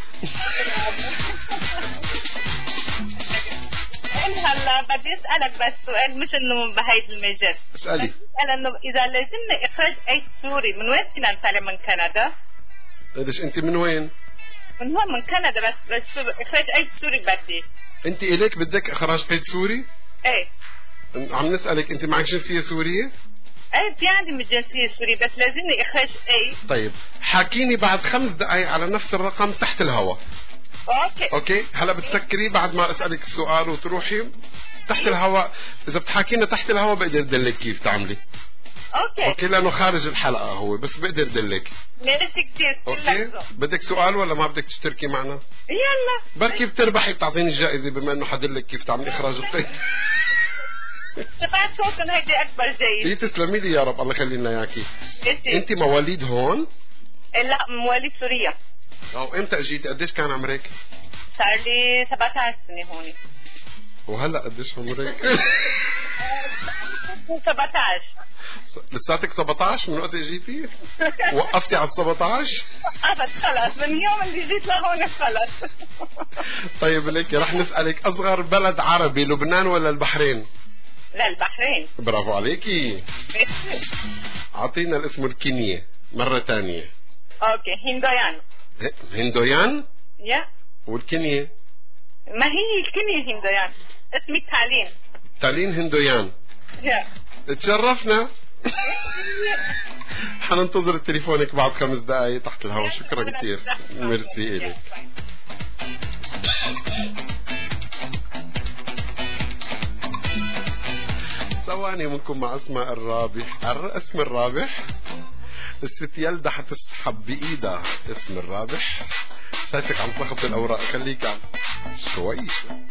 هلا بدي اسالك بس سؤال مش انه بهيدي المجال. اسالي. اسال انه اذا لازمنا اخراج اي سوري من وين فينا نطلع؟ من كندا. ليش انت من وين؟ من هون من كندا بس اخراج اي سوري بدي. انت اليك بدك اخراج قيد سوري؟ ايه. عم نسالك انت معك جنسيه سوريه؟ ايه في عندي من الجنسيه السوريه بس لازمني اخراج اي. طيب حاكيني بعد 5 دقائق على نفس الرقم تحت الهواء. اوكي هلا بتسكري بعد ما اسالك السؤال وتروحي تحت الهواء. اذا بتحاكينا تحت الهواء بقدر ادلك كيف تعملي. اوكي لانه خارج الحلقه هو بس بقدر ادلك. ميرسي كثير. اوكي بدك سؤال ولا ما بدك تشتركي معنا؟ يلا بركي بتربحي بتعطيني الجائزه بما انه حدلك كيف تعملي اخراج القيد. سمعت صوتهم هيدي اكبر جايزه. تسلمي لي يا رب الله يخلي لنا اياكي. انت مواليد هون؟ لا مواليد سوريا. امتى اجيتي؟ قديش كان عمرك؟ صار لي 17 سنه هون. وهلا قديش عمرك؟ 17. لساتك 17 من وقت اجيتي؟ وقفتي على 17؟ وقفت خلص من يوم اللي جيت لهون خلص. طيب ليك رح نسألك أصغر بلد عربي لبنان ولا البحرين؟ لا البحرين. برافو عليكي. أعطينا الاسم الكينية مرة تانية. اوكي هندويان. هندويان؟ يا والكينية؟ ما هي الكينية هندويان. اسمي تالين. تالين هندويان. يا تشرفنا. حننتظر تليفونك بعد 5 دقائق تحت الهواء. شكرا كثير. ميرسي إليك. ثواني منكم مع اسماء الرابح. اسم الرابح الست يلدى حتسحب بإيدها اسم الرابح. شايفك عم تلخبط الأوراق. خليك عم شوي.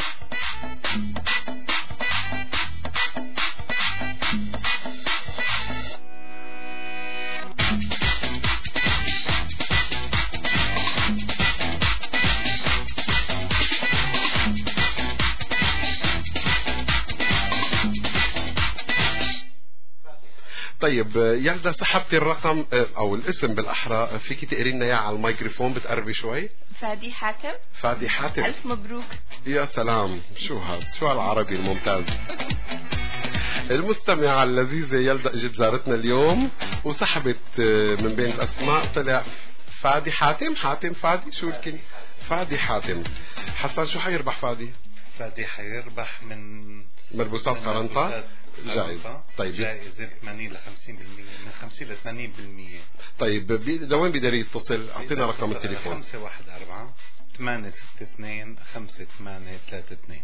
طيب يلدى سحبتي الرقم او الاسم بالاحرى، فيكي تقري لنا اياه على الميكروفون؟ بتقربي شوي. فادي حاتم. فادي حاتم. الف مبروك. يا سلام شو هاد، شو هالعربي الممتاز. المستمعة اللذيذة يلدى اجت زارتنا اليوم وسحبت من بين الاسماء طلع فادي حاتم. حاتم فادي شو الكلمة؟ فادي حاتم. حسن شو حيربح فادي؟ فادي حيربح من ملبوسات قرنطة جائزة. طيب جائزة 80 ل 50%، من 50 ل 80%. طيب لوين بيقدر يتصل؟ اعطينا رقم التليفون. 514 862 5832.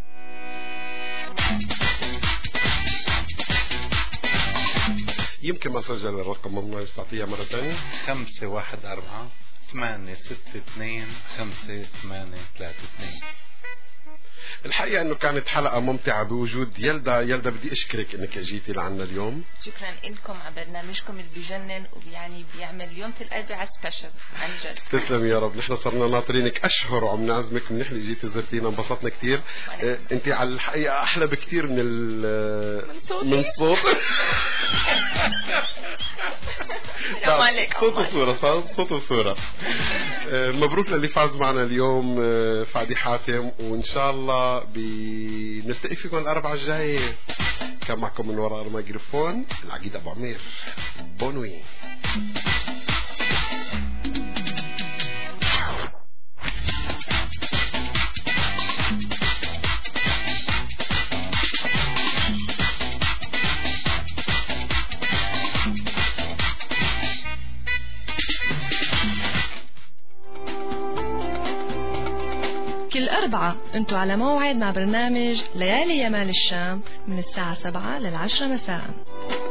يمكن ما سجل الرقم، ممكن تعطيها مرة ثانية. 514 862 5832. الحقيقة انه كانت حلقة ممتعة بوجود يلدا بدي اشكرك انك اجيتي لعنا اليوم. شكرا لكم على برنامجكم اللي بيجنن ويعني بيعمل يوم الاربعاء سبيشل عن جد. تسلم يا رب، نحن صرنا ناطرينك اشهر وعم نعزمك، منيح اللي جيتي زرتينا، انبسطنا كثير. انت على الحقيقة احلى بكثير من صوت صوت وصورة. مبروك للي فاز معنا اليوم فادي حاتم، وان شاء الله بنلتقي فيكم الاربعاء الجاية. كان معكم من وراء الميكروفون العقيد ابو عمير. بونوي. كل أربعة أنتوا على موعد مع برنامج ليالي يمال الشام من الساعة 7 لل10 مساء.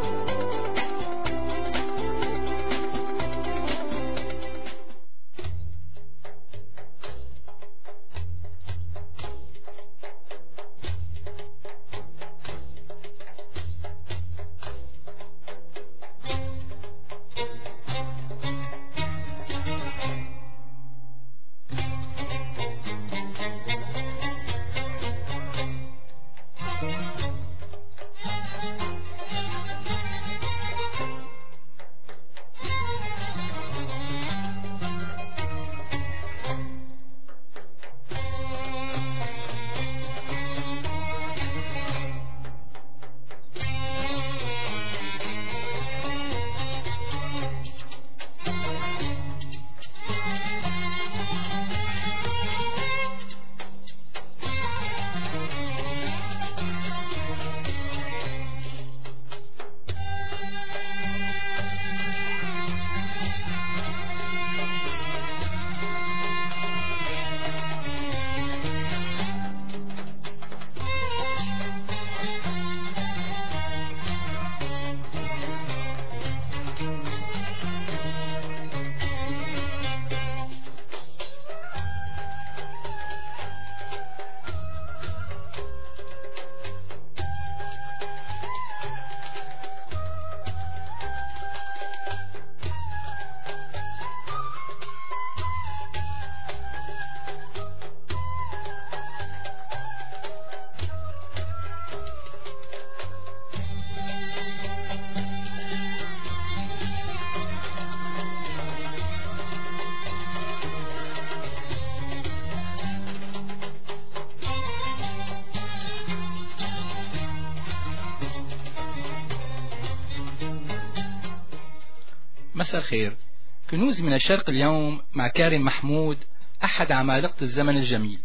مساء الخير. كنوز من الشرق اليوم مع كارم محمود، أحد عمالقة الزمن الجميل.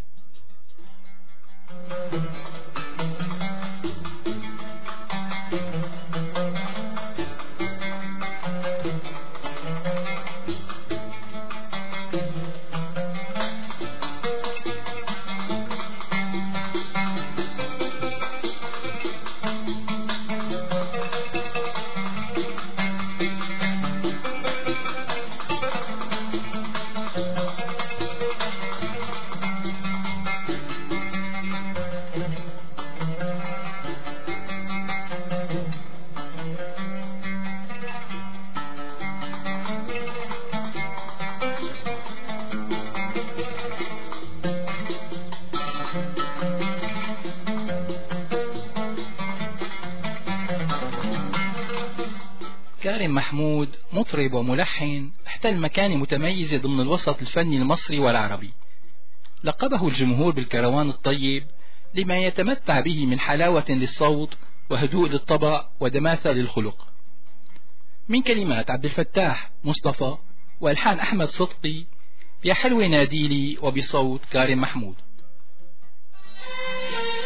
كارم محمود مطرب وملحن احتل مكانة متميزة ضمن الوسط الفني المصري والعربي. لقبه الجمهور بالكروان الطيب لما يتمتع به من حلاوة للصوت وهدوء للطبع ودماثة للخلق. من كلمات عبد الفتاح مصطفى والحان أحمد صدقي، يا حلوة ناديلي، وبصوت كارم محمود.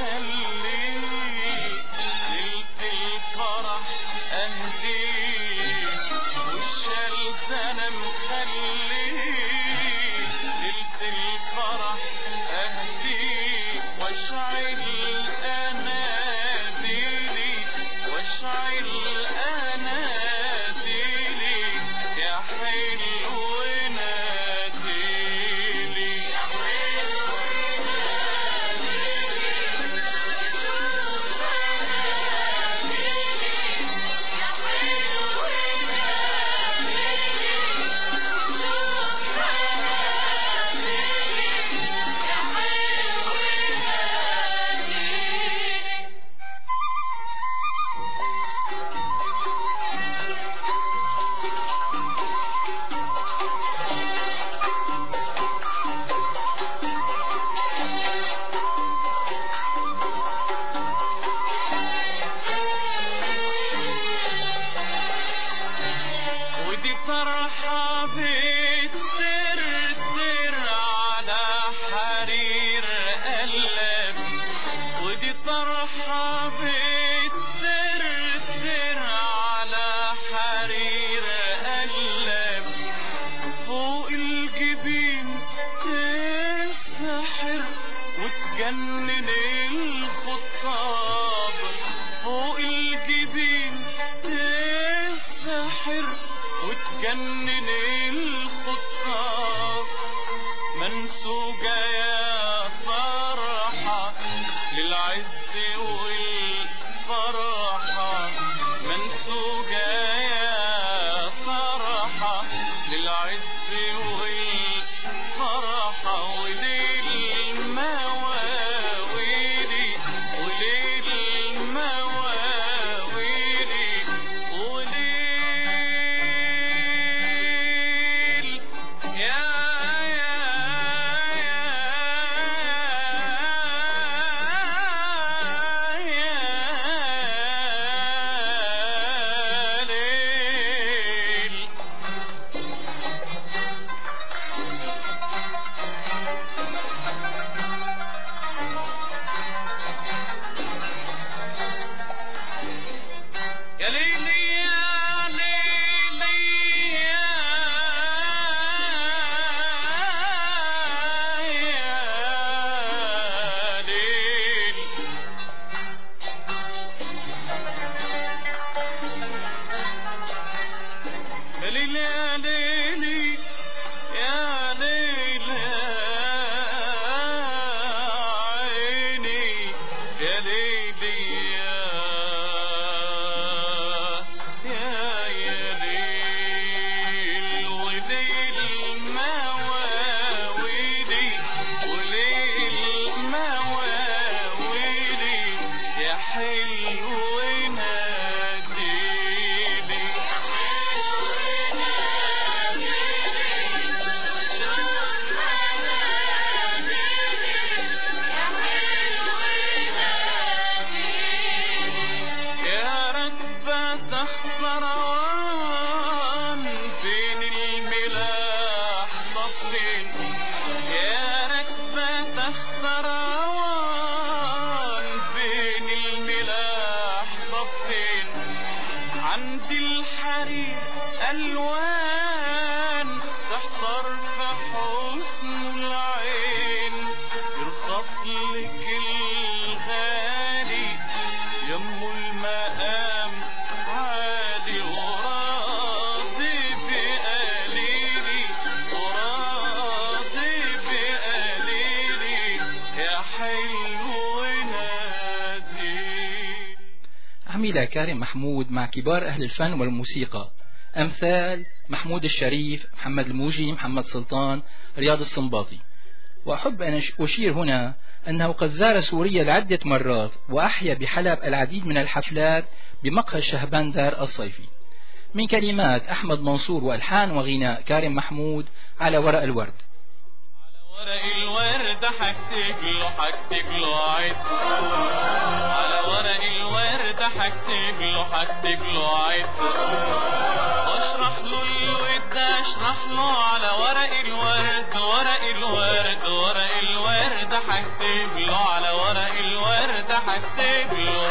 عمل كارم محمود مع كبار أهل الفن والموسيقى أمثال محمود الشريف، محمد الموجي، محمد سلطان، رياض السنباطي. وأحب أن أشير هنا أنه قد زار سوريا لعدة مرات وأحيا بحلب العديد من الحفلات بمقهى الشهبندر الصيفي. من كلمات أحمد منصور وألحان وغناء كارم محمود على ورق الورد. ورق الورد حكتب له عد، على ورق الورد حكتب له عد، اشرح له الود اشرح له على ورق الورد، ورق الورد ورق الورد حكتب له على ورق الورد هكتب له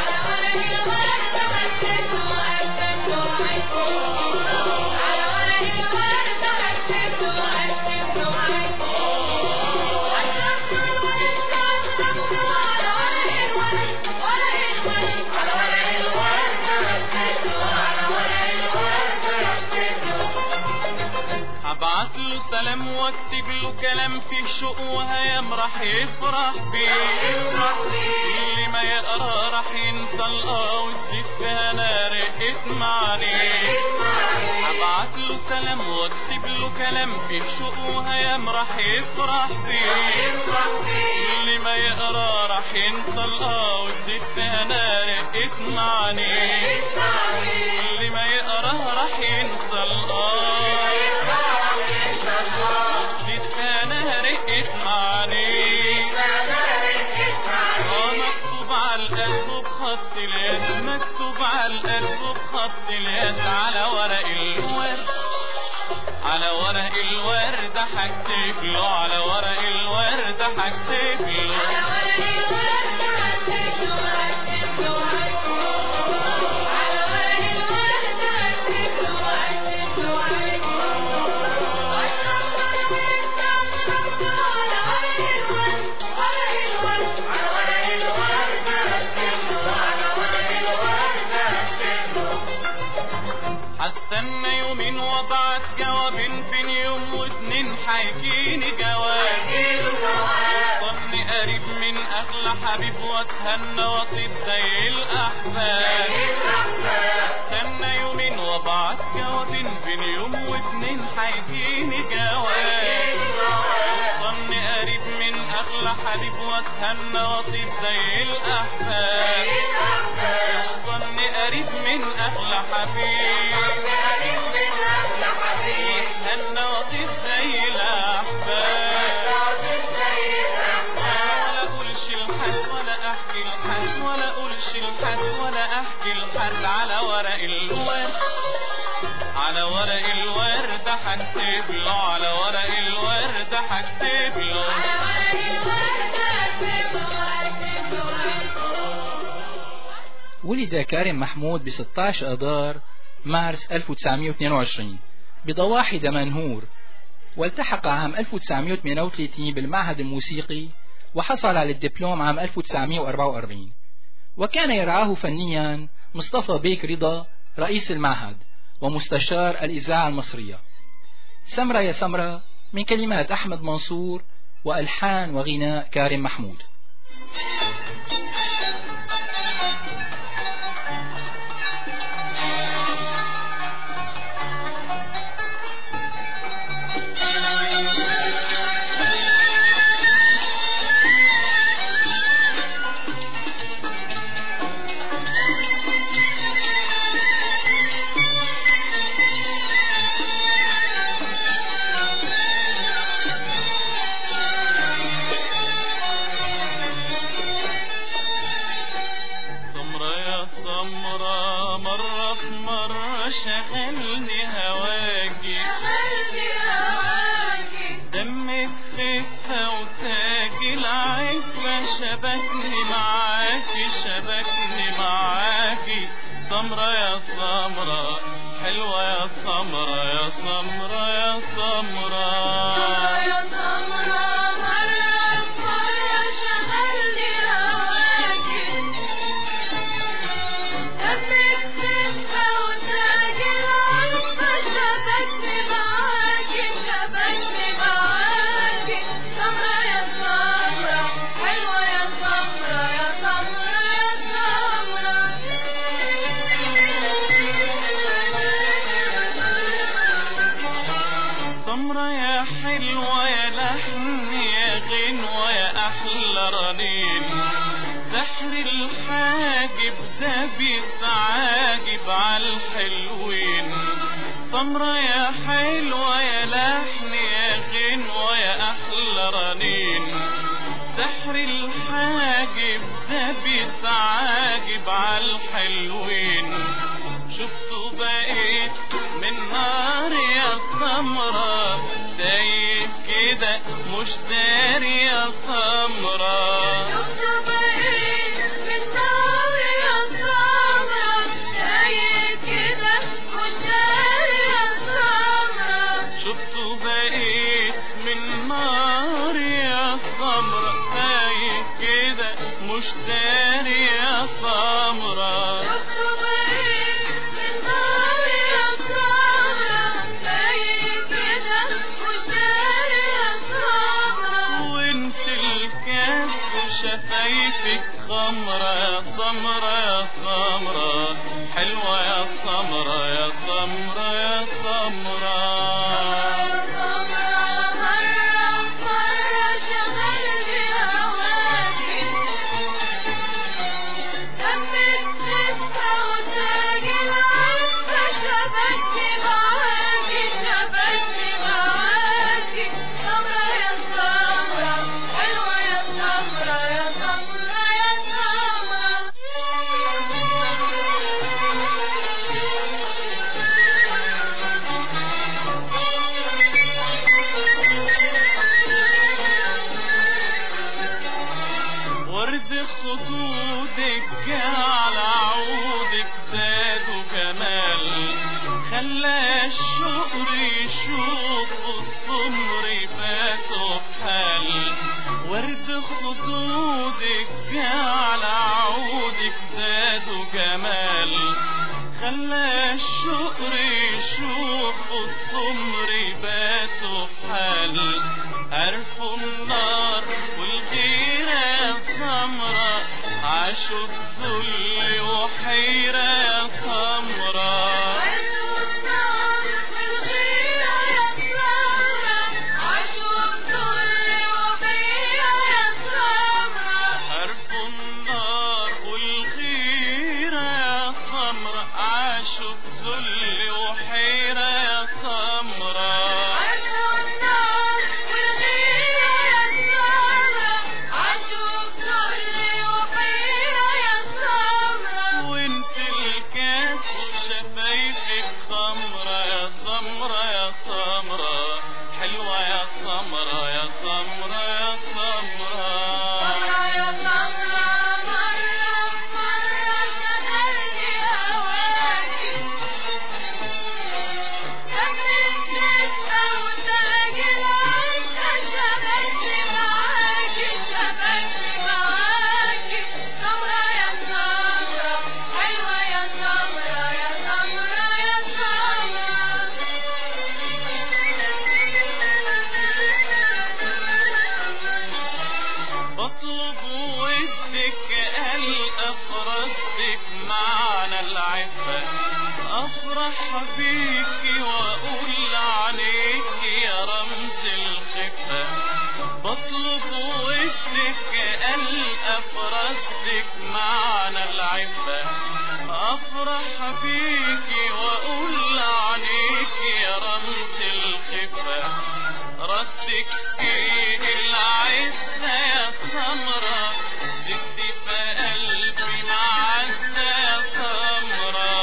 ابعت له سلام واكتب له كلام فيه شوق وهيام راح يفرح بيه اللي ما يقرا راح ينسى وتزيد فيها نار اسمعني ابعت له سلام واكتب له كلام فيه شوق وهيام راح يفرح بيه اللي ما يقرا راح ينسى وتزيد فيها نار اسمعني اللي ما يقرا راح ينسى مكتوب على القلب بخط اليد مكتوب على القلب بخط اليد على ورق الورد على ورق الورد هكتب له على ورق الورد هكتب له هستنى يومين وابعت جواب بين يوم واتنين هيجيني جواب وصلني قريب من اغلى حبيب واتهنى واطيب زي الاحباب هستنى يومين وابعت جواب بين يوم واتنين هيجيني جواب وصلني قريب من اغلى حبيب واتهنى واطيب زي الاحباب وصلني قريب من اغلى حبيب هنا وطيب زي الأحباب ولا أقولش الحد ولا أحكي الحد ولا أقولش الحد ولا أحكي الحد على ورق الورد على ورق الورد هكتب له على ورق الورد هكتب له ولد كارم محمود ب 16 آذار مارس 1922 بضواحي دمنهور، والتحق عام 1938 بالمعهد الموسيقي وحصل على الدبلوم عام 1944. وكان يرعاه فنيا مصطفى بيك رضا رئيس المعهد ومستشار الإذاعة المصرية. سمرة يا سمرة من كلمات أحمد منصور وألحان وغناء كارم محمود. شغلني هواكي دمك خفة وتاجي العفة شبكني معاكي شبكني معاكي سمرة يا سمرة حلوة يا سمرة يا سمرة يا سمرة حلوة يا لحن يا غنوة يا أحلى رنين سحر الحاجب ده بيتعاجب عالحلوين سمرة يا حلوة يا لحن يا غنوة يا أحلى رنين سحر الحاجب ده بيتعاجب عالحلوين شفتوا بقيت من نار يا سمرة دايب كده مش داري يا سمرة شفتوا بقيت من سمرة يا سمرة حلوة يا سمرة يا سمرة يا سمرة خدودك على عودك زاد وكمال خلى الشقر يشوف السمر فاتوا بحال ورد خدودك على عودك زاد وكمال خلى الشقر يشوف السمر فاتوا بحال عرفوا النار والغيرة سمرة عاشوا بذل وحيرة يا سمرة عرفوا النار والغيرة يا سمرة عاشوا بذل وحيرة يا سمرة عرفوا النار والغيرة يا سمرة عاشوا بذل وحيرة يا سمرة أفرح بيكي وأقول عليك يا رمز الخفة بطلب ودك ألقى فرصك معنى العفة أفرح بيكي وأقول عليك يا رمز الخفة ردك فيه العزة يا سمرة زدتي في قلبي معزة يا سمرة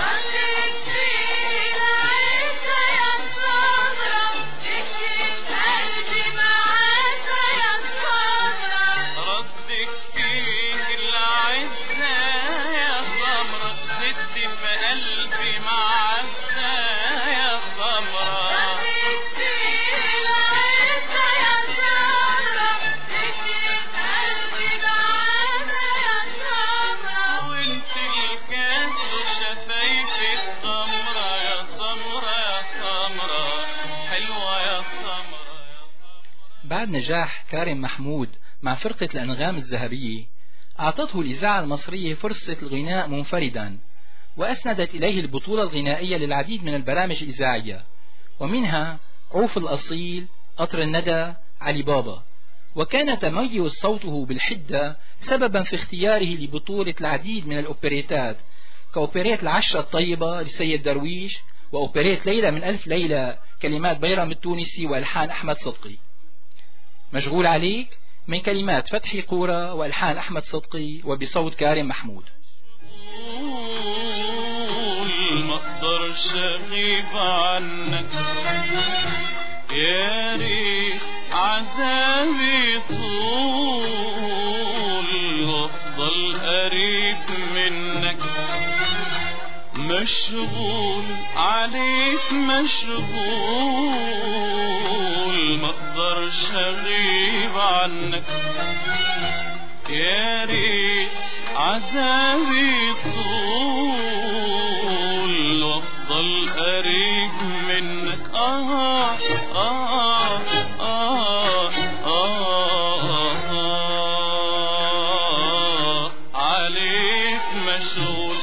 بعد نجاح كارم محمود مع فرقة الأنغام الذهبية أعطته الإذاعة المصرية فرصة الغناء منفردا وأسندت إليه البطولة الغنائية للعديد من البرامج الإذاعية ومنها عوف الأصيل قطر الندى علي بابا وكان تميز صوته بالحدة سببا في اختياره لبطولة العديد من الأوبريتات كأوبريت العشرة الطيبة لسيد درويش وأوبريت ليلة من ألف ليلة كلمات بيرم التونسي وألحان أحمد صدقي. مشغول عليك من كلمات فتحي قورة وألحان أحمد صدقي وبصوت كارم محمود. ما اقدرش اغيب عنك يا ريت عذابي طول وافضل قريب منك مشغول عليك مشغول ما اقدرش اغيب عنك يا ريت عذابي طول وافضل قريب منك عليك مشغول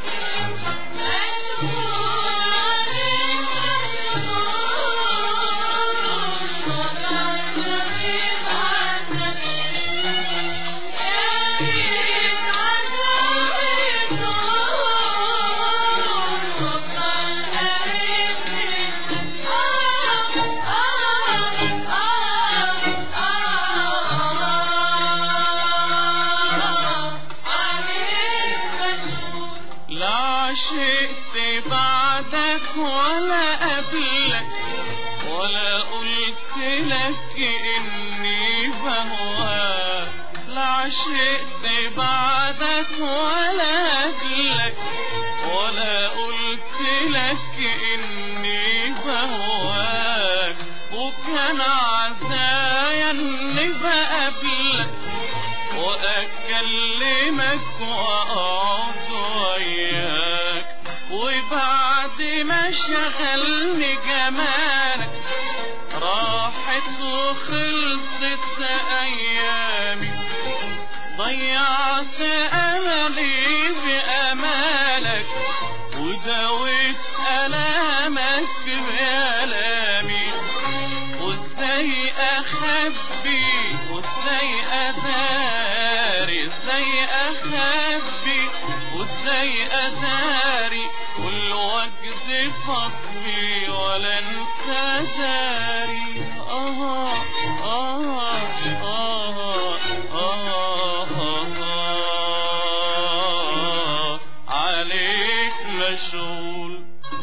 عشقت بعدك ولا قبلك ولا قلت لك اني بهواك لا عشقت بعدك ولا قبلك ولا قلت لك اني بهواك وكان عزايا اني بقابلك واكلمك واقعد وياك وبعد ما شغلني جمالك راحت وخلصت ايامي ضيعت املي بامالك وداويت الامك بألامي وازاي اخبي وازاي اداري ازاي اخبي وازاي اداري والوجد فضلي ولا انت داري عليك مشغول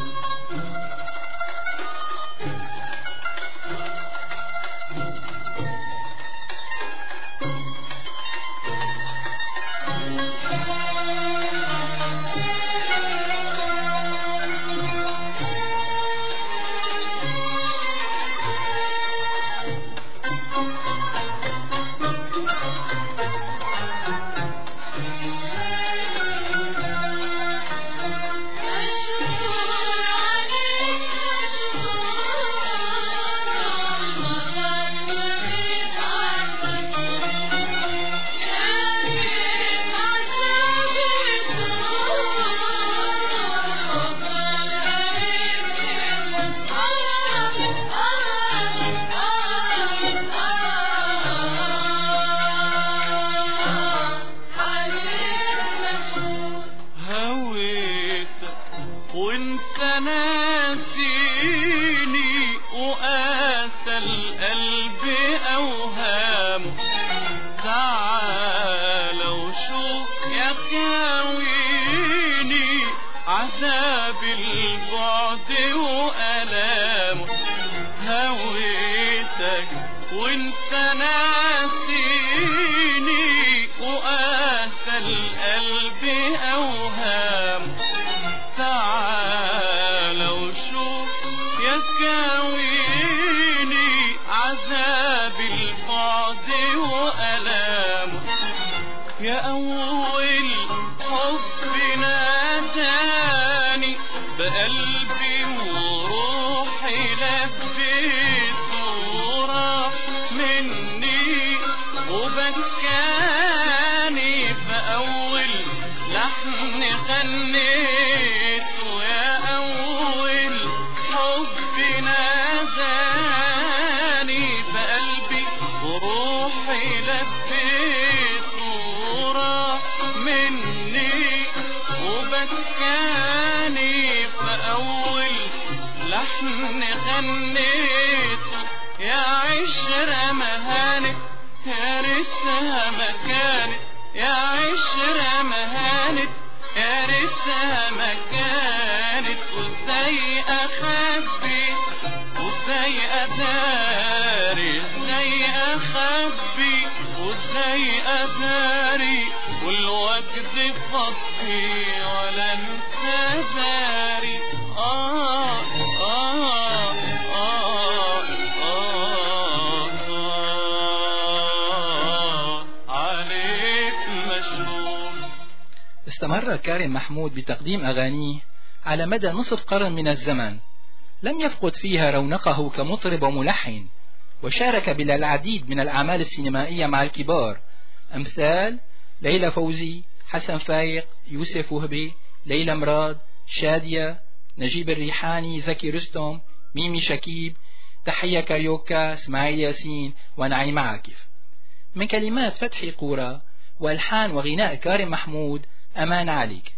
وانت ناسيني وقاسى القلب اوهامه تعال وشوف يا كاويني عذاب البعد وألامه هويتك وانت ناسيني وقاسى القلب اوهامه تعال وشوف يا كاويني عذاب البعد وألامه يا أول حب ناداني بقلبي وروحي لبيت وراح مني وبكاني بأول لحن غنيت ويا أول حب ناداني بقلبي وروحي لبيت وراح مني وبكاني بأول لحن غنيت يا عشرة مهانت يا ريتها ما كانت يا عشرة مهانت يا ريتها ما كانت وازاي اخبي وازاي اداري ازاي اخبي وازاي اداري والوجد فضي ولا انت داري عليك مشغول. استمر كارم محمود بتقديم أغانيه على مدى نصف قرن من الزمن لم يفقد فيها رونقه كمطرب وملحن وشارك بالعديد من الأعمال السينمائية مع الكبار أمثال ليلى فوزي حسن فايق، يوسف وهبي، ليلى مراد، شادية، نجيب الريحاني، زكي رستم، ميمي شكيب، تحية كاريوكا، اسماعيل ياسين، ونعيم عاكف. من كلمات فتحي قورة والحان وغناء كارم محمود، أمان عليك.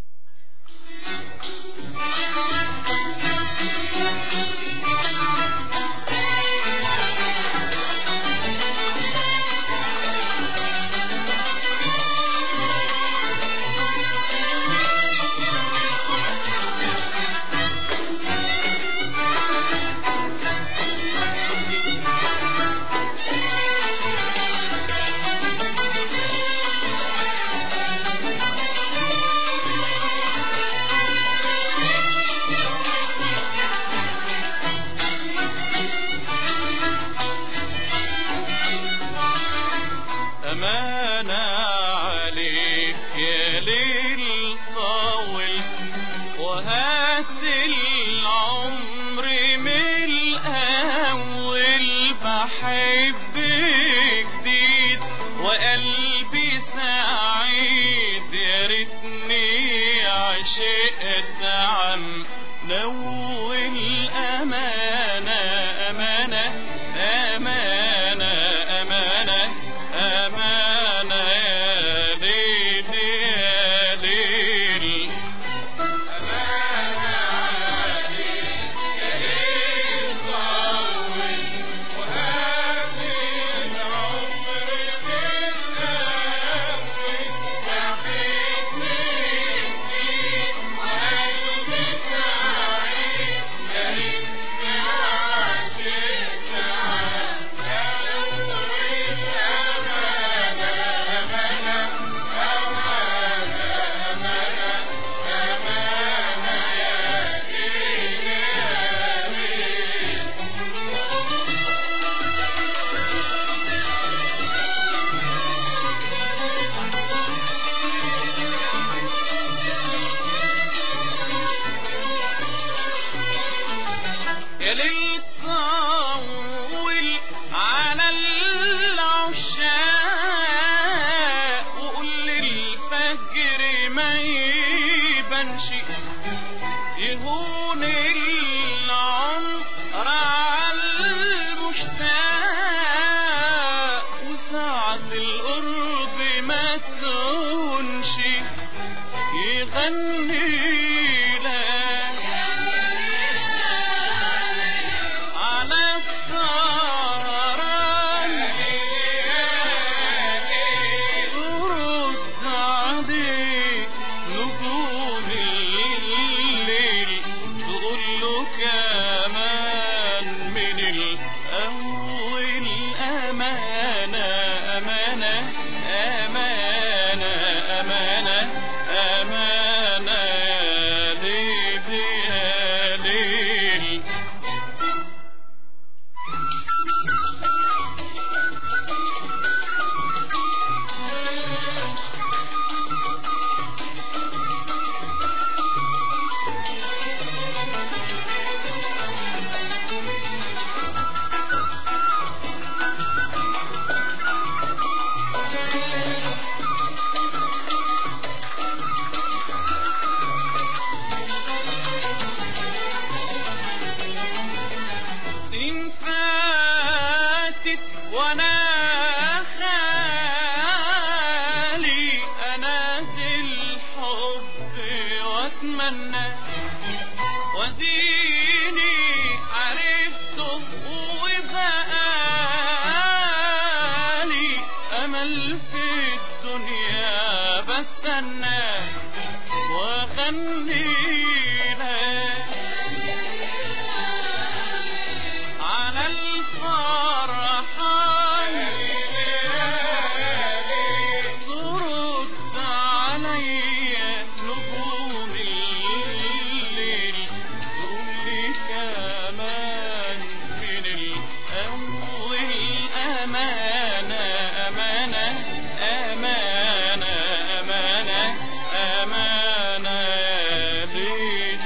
أمانة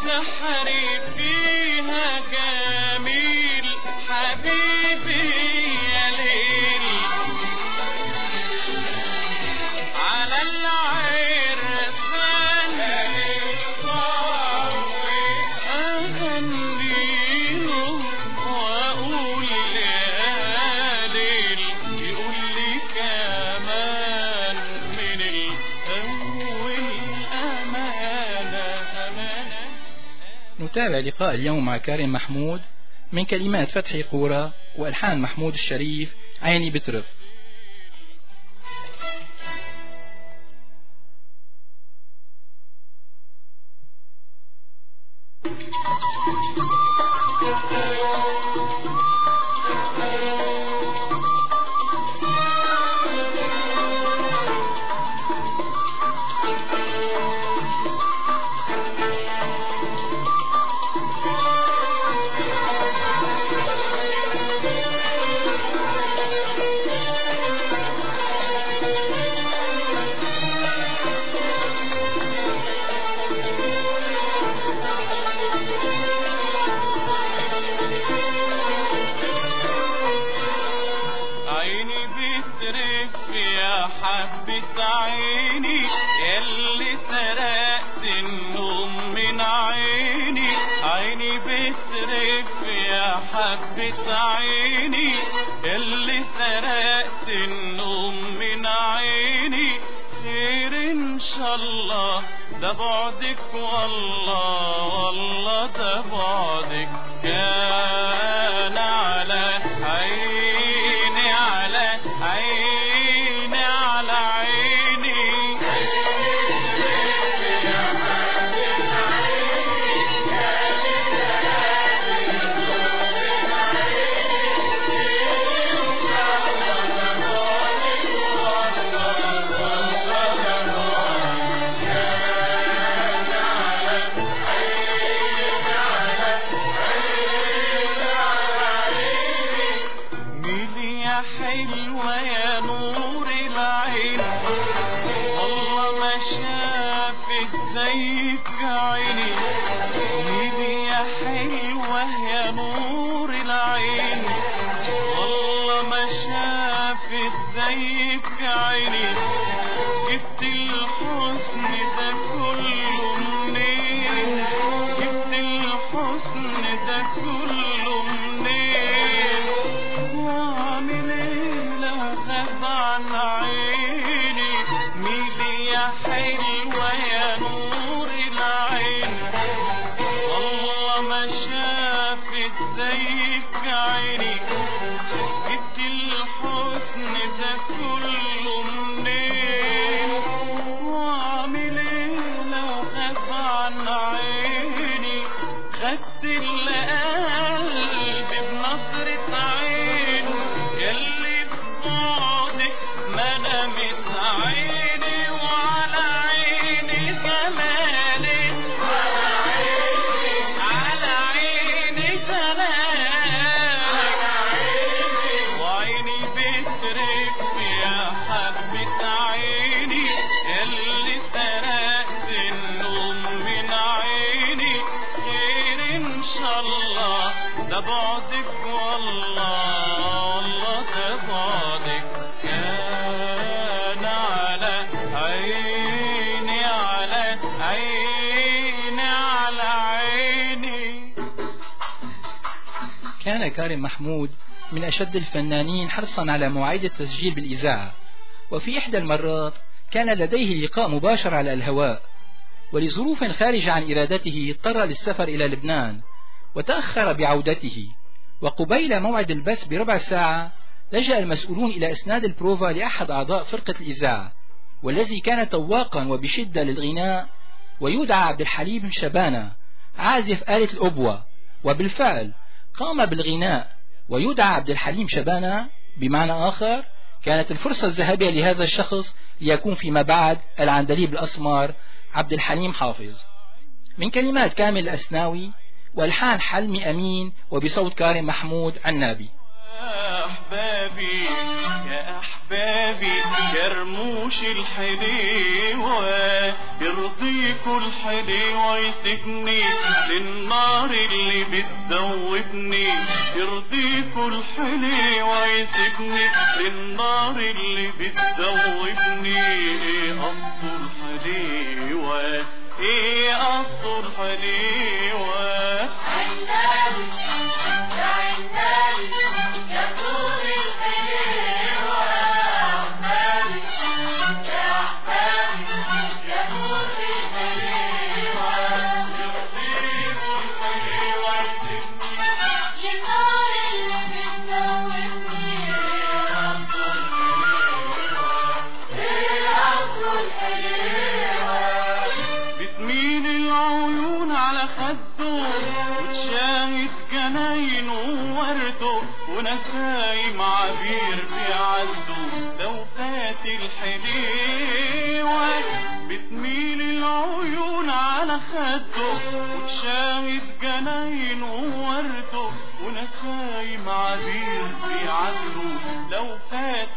والسحر فيها جميل حبيبي يا ليل على العرفان أغنيله وأقول يا ليل يقول لي كمان من الأول أمانة. نتابع لقاء اليوم مع كارم محمود من كلمات فتحي قورة وألحان محمود الشريف عيني بترف. ده بعدك والله والله ده بعدك كان على عيني على عيني على عيني حلوة يا نور العين والله ما شافت زيك عيني ميلي يا حلوة يا نور العين والله ما شافت زيك عيني جبت الحسن ده كله منين جبت الحسن ده كله منين واعمل ايه لو غاب عن عيني ميلي يا حلوة يا نور العين والله ما شافت زيك عيني جبت الحسن ده كله منين واعمل ايه لو غاب عن عيني خدت القلب بنظرة عين يلي في بعدك ما نامت عيني وعلى عيني جمالك على عيني جمالك وعيني بترف يا حبة عيني يلي سرقت النوم من عيني خير ان شاء الله ده بعدك والله والله ده بعدك كان على عيني على عيني على عيني. كان كارم محمود من أشد الفنانين حرصا على مواعيد التسجيل بالإذاعة، وفي إحدى المرات كان لديه لقاء مباشر على الهواء، ولظروف خارجة عن إرادته اضطر للسفر إلى لبنان وتأخر بعودته، وقبيل موعد البث بربع ساعة لجأ المسؤولون إلى إسناد البروفا لأحد أعضاء فرقة الإذاعة والذي كان تواقا وبشدة للغناء ويدعى عبد الحليم شبانة عازف آلة الأبوة، وبالفعل قام بالغناء ويدعى عبد الحليم شبانة. بمعنى آخر كانت الفرصة الذهبية لهذا الشخص ليكون فيما بعد العندليب الأسمر عبد الحليم حافظ. من كلمات كامل الأسناوي والحان حلمي أمين وبصوت كارم محمود عنابي. أحبابي يا أحبابي يا رموش الحليوة يرضيكوا الحليوة يسجني للنار اللي بتذوبني يرضيكوا الحليوة يسجني للنار اللي بتذوبني ايه قصوا الحليوة ايه قصوا الحليوة عندالي يا عندالي يا طول الحليوة أحبابي يا أحبابي يا طول الحليوة يرضيكوا الحليوة يسجني للنار اللي بتذوبني ايه قصوا الحليوة ايه قصوا الحليوة بتميل العيون على خده وتشاهد جناينه وورده ونسايم عبير بيعدوا لو فات الحليوة بتميل العيون على خده وتشاهد جناينه وورده ونسايم عبير بيعدوا لو فات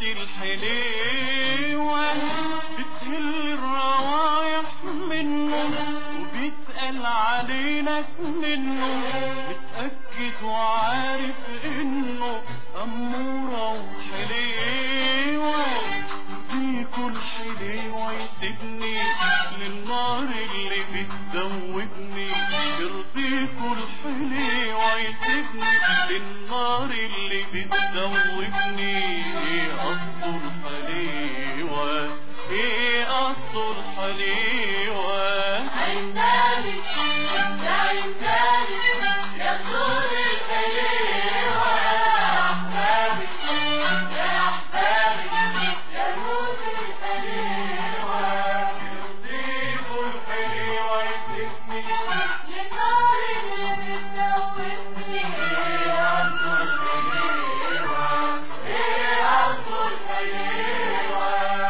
الحليوة بتهل الروايح منه وبيتقل علينك منه متأكد وعارف انه أمورة وحليوة يرضيكوا الحليوة يسجني للنار اللي بتذوبني يرضيكوا الحليوة يسجني للنار اللي بتذوبني ايه قصوا الحليوة ايه قصوا الحليوة عندالي يا عندالي يا طول الحليوة أحبابي يا أحبابي يا طول الحليوة يرضيكوا الحليوة يسجني للنار اللي بتذوبني ايه قصوا الحليوة ايه قصوا الحليوة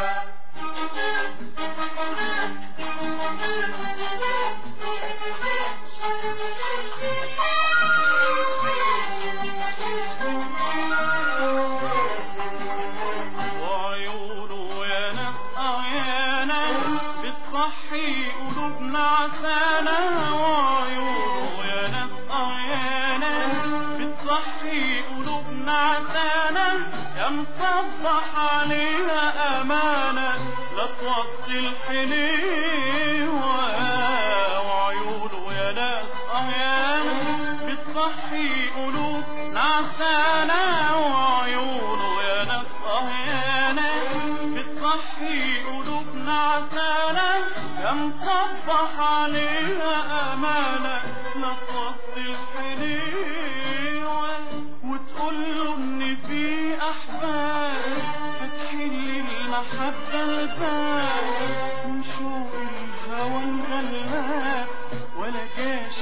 وعيونه يا ناس يا ناس بتصحي قلوبنا عسانة وعيونه يا ناس يا ناس بتصحي قلوبنا عسانة يا مصبح عليها أمانة لا توصي الحليوة وعيونه يا ناس يا ناس بتصحي قلوبنا عسانة وعيونه يا ناس يا ناس بتصحي قلوبنا عسانة يا مصبح عليها أمانة لا توصي الحليوة وتقول له إن في أحباب هتحل المحبة الباب وشوق الهوى الغلاب ولا جاش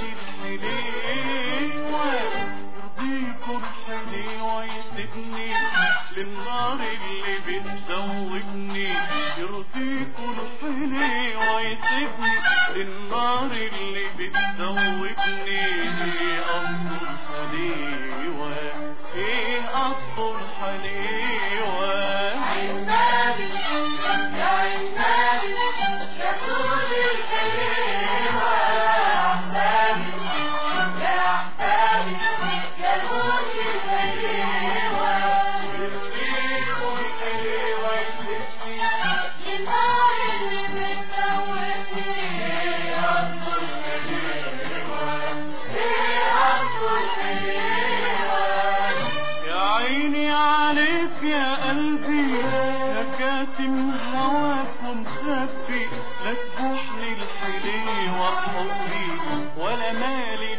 الحليوة يرضيكوا الحليوة يسجني للنار اللي بتذوبني يرضيكوا الحليوة يسجني للنار اللي بتذوبني ايه قصوا الحليوة ايه قصوا الحليوة عندالي يا عندالي يا طول الحليوة أحبابي يا أحبابي يا طول الحليوة يرضيكوا الحليوة يسجني للنار اللي بتذوبني ايه قصوا الحليوة ايه قصوا الحليوة يا عيني عليك يا قلبي يا كاتم هواك ومخبي لا تبوحني الحليوة بحبي ولا مالي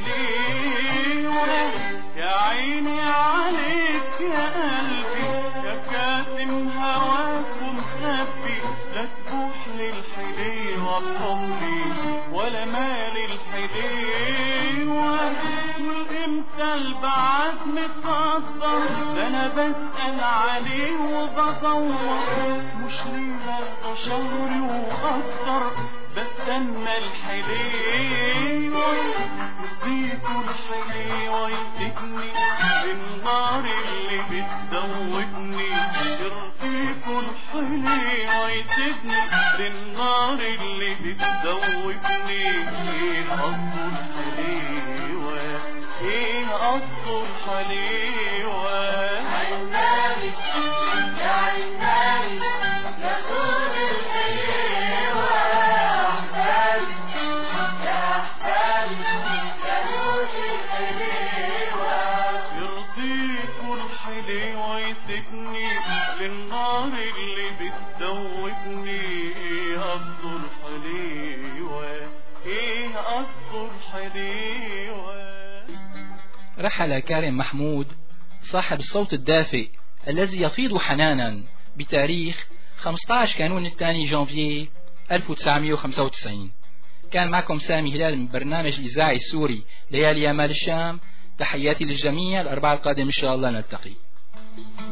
الحليوة يا عيني عليك يا قلبي يا كاتم هواك ومخبي لا تبوحني الحليوة بحبي ولا مالي الحليوة وامتى البعد متصدر ده انا بسأل عليه وبدور مش ليه شهري واكتر بس استنى الحليوة يرضيكوا الحليوة يسيبني للنار اللي بتذوبني يرضيكوا الحليوة يسيبني للنار اللي بتذوبني ايه قصده الحليوة ايه قصده الحليوة عنابي يا عنابي يا طول الحليوة يا أحبابي يا أحبابي يا نور الحليوة يرضيكوا الحليوة يسيبني للنار اللي بتذوبني ايه قصده الحليوة ايه قصده الحليوة. رحل كارم محمود صاحب الصوت الدافئ الذي يفيض حنانا بتاريخ 15 كانون الثاني جانفيي 1995. كان معكم سامي هلال من برنامج الإذاعي السوري ليالي يمال الشام. تحياتي للجميع. الأربعاء القادم إن شاء الله نلتقي.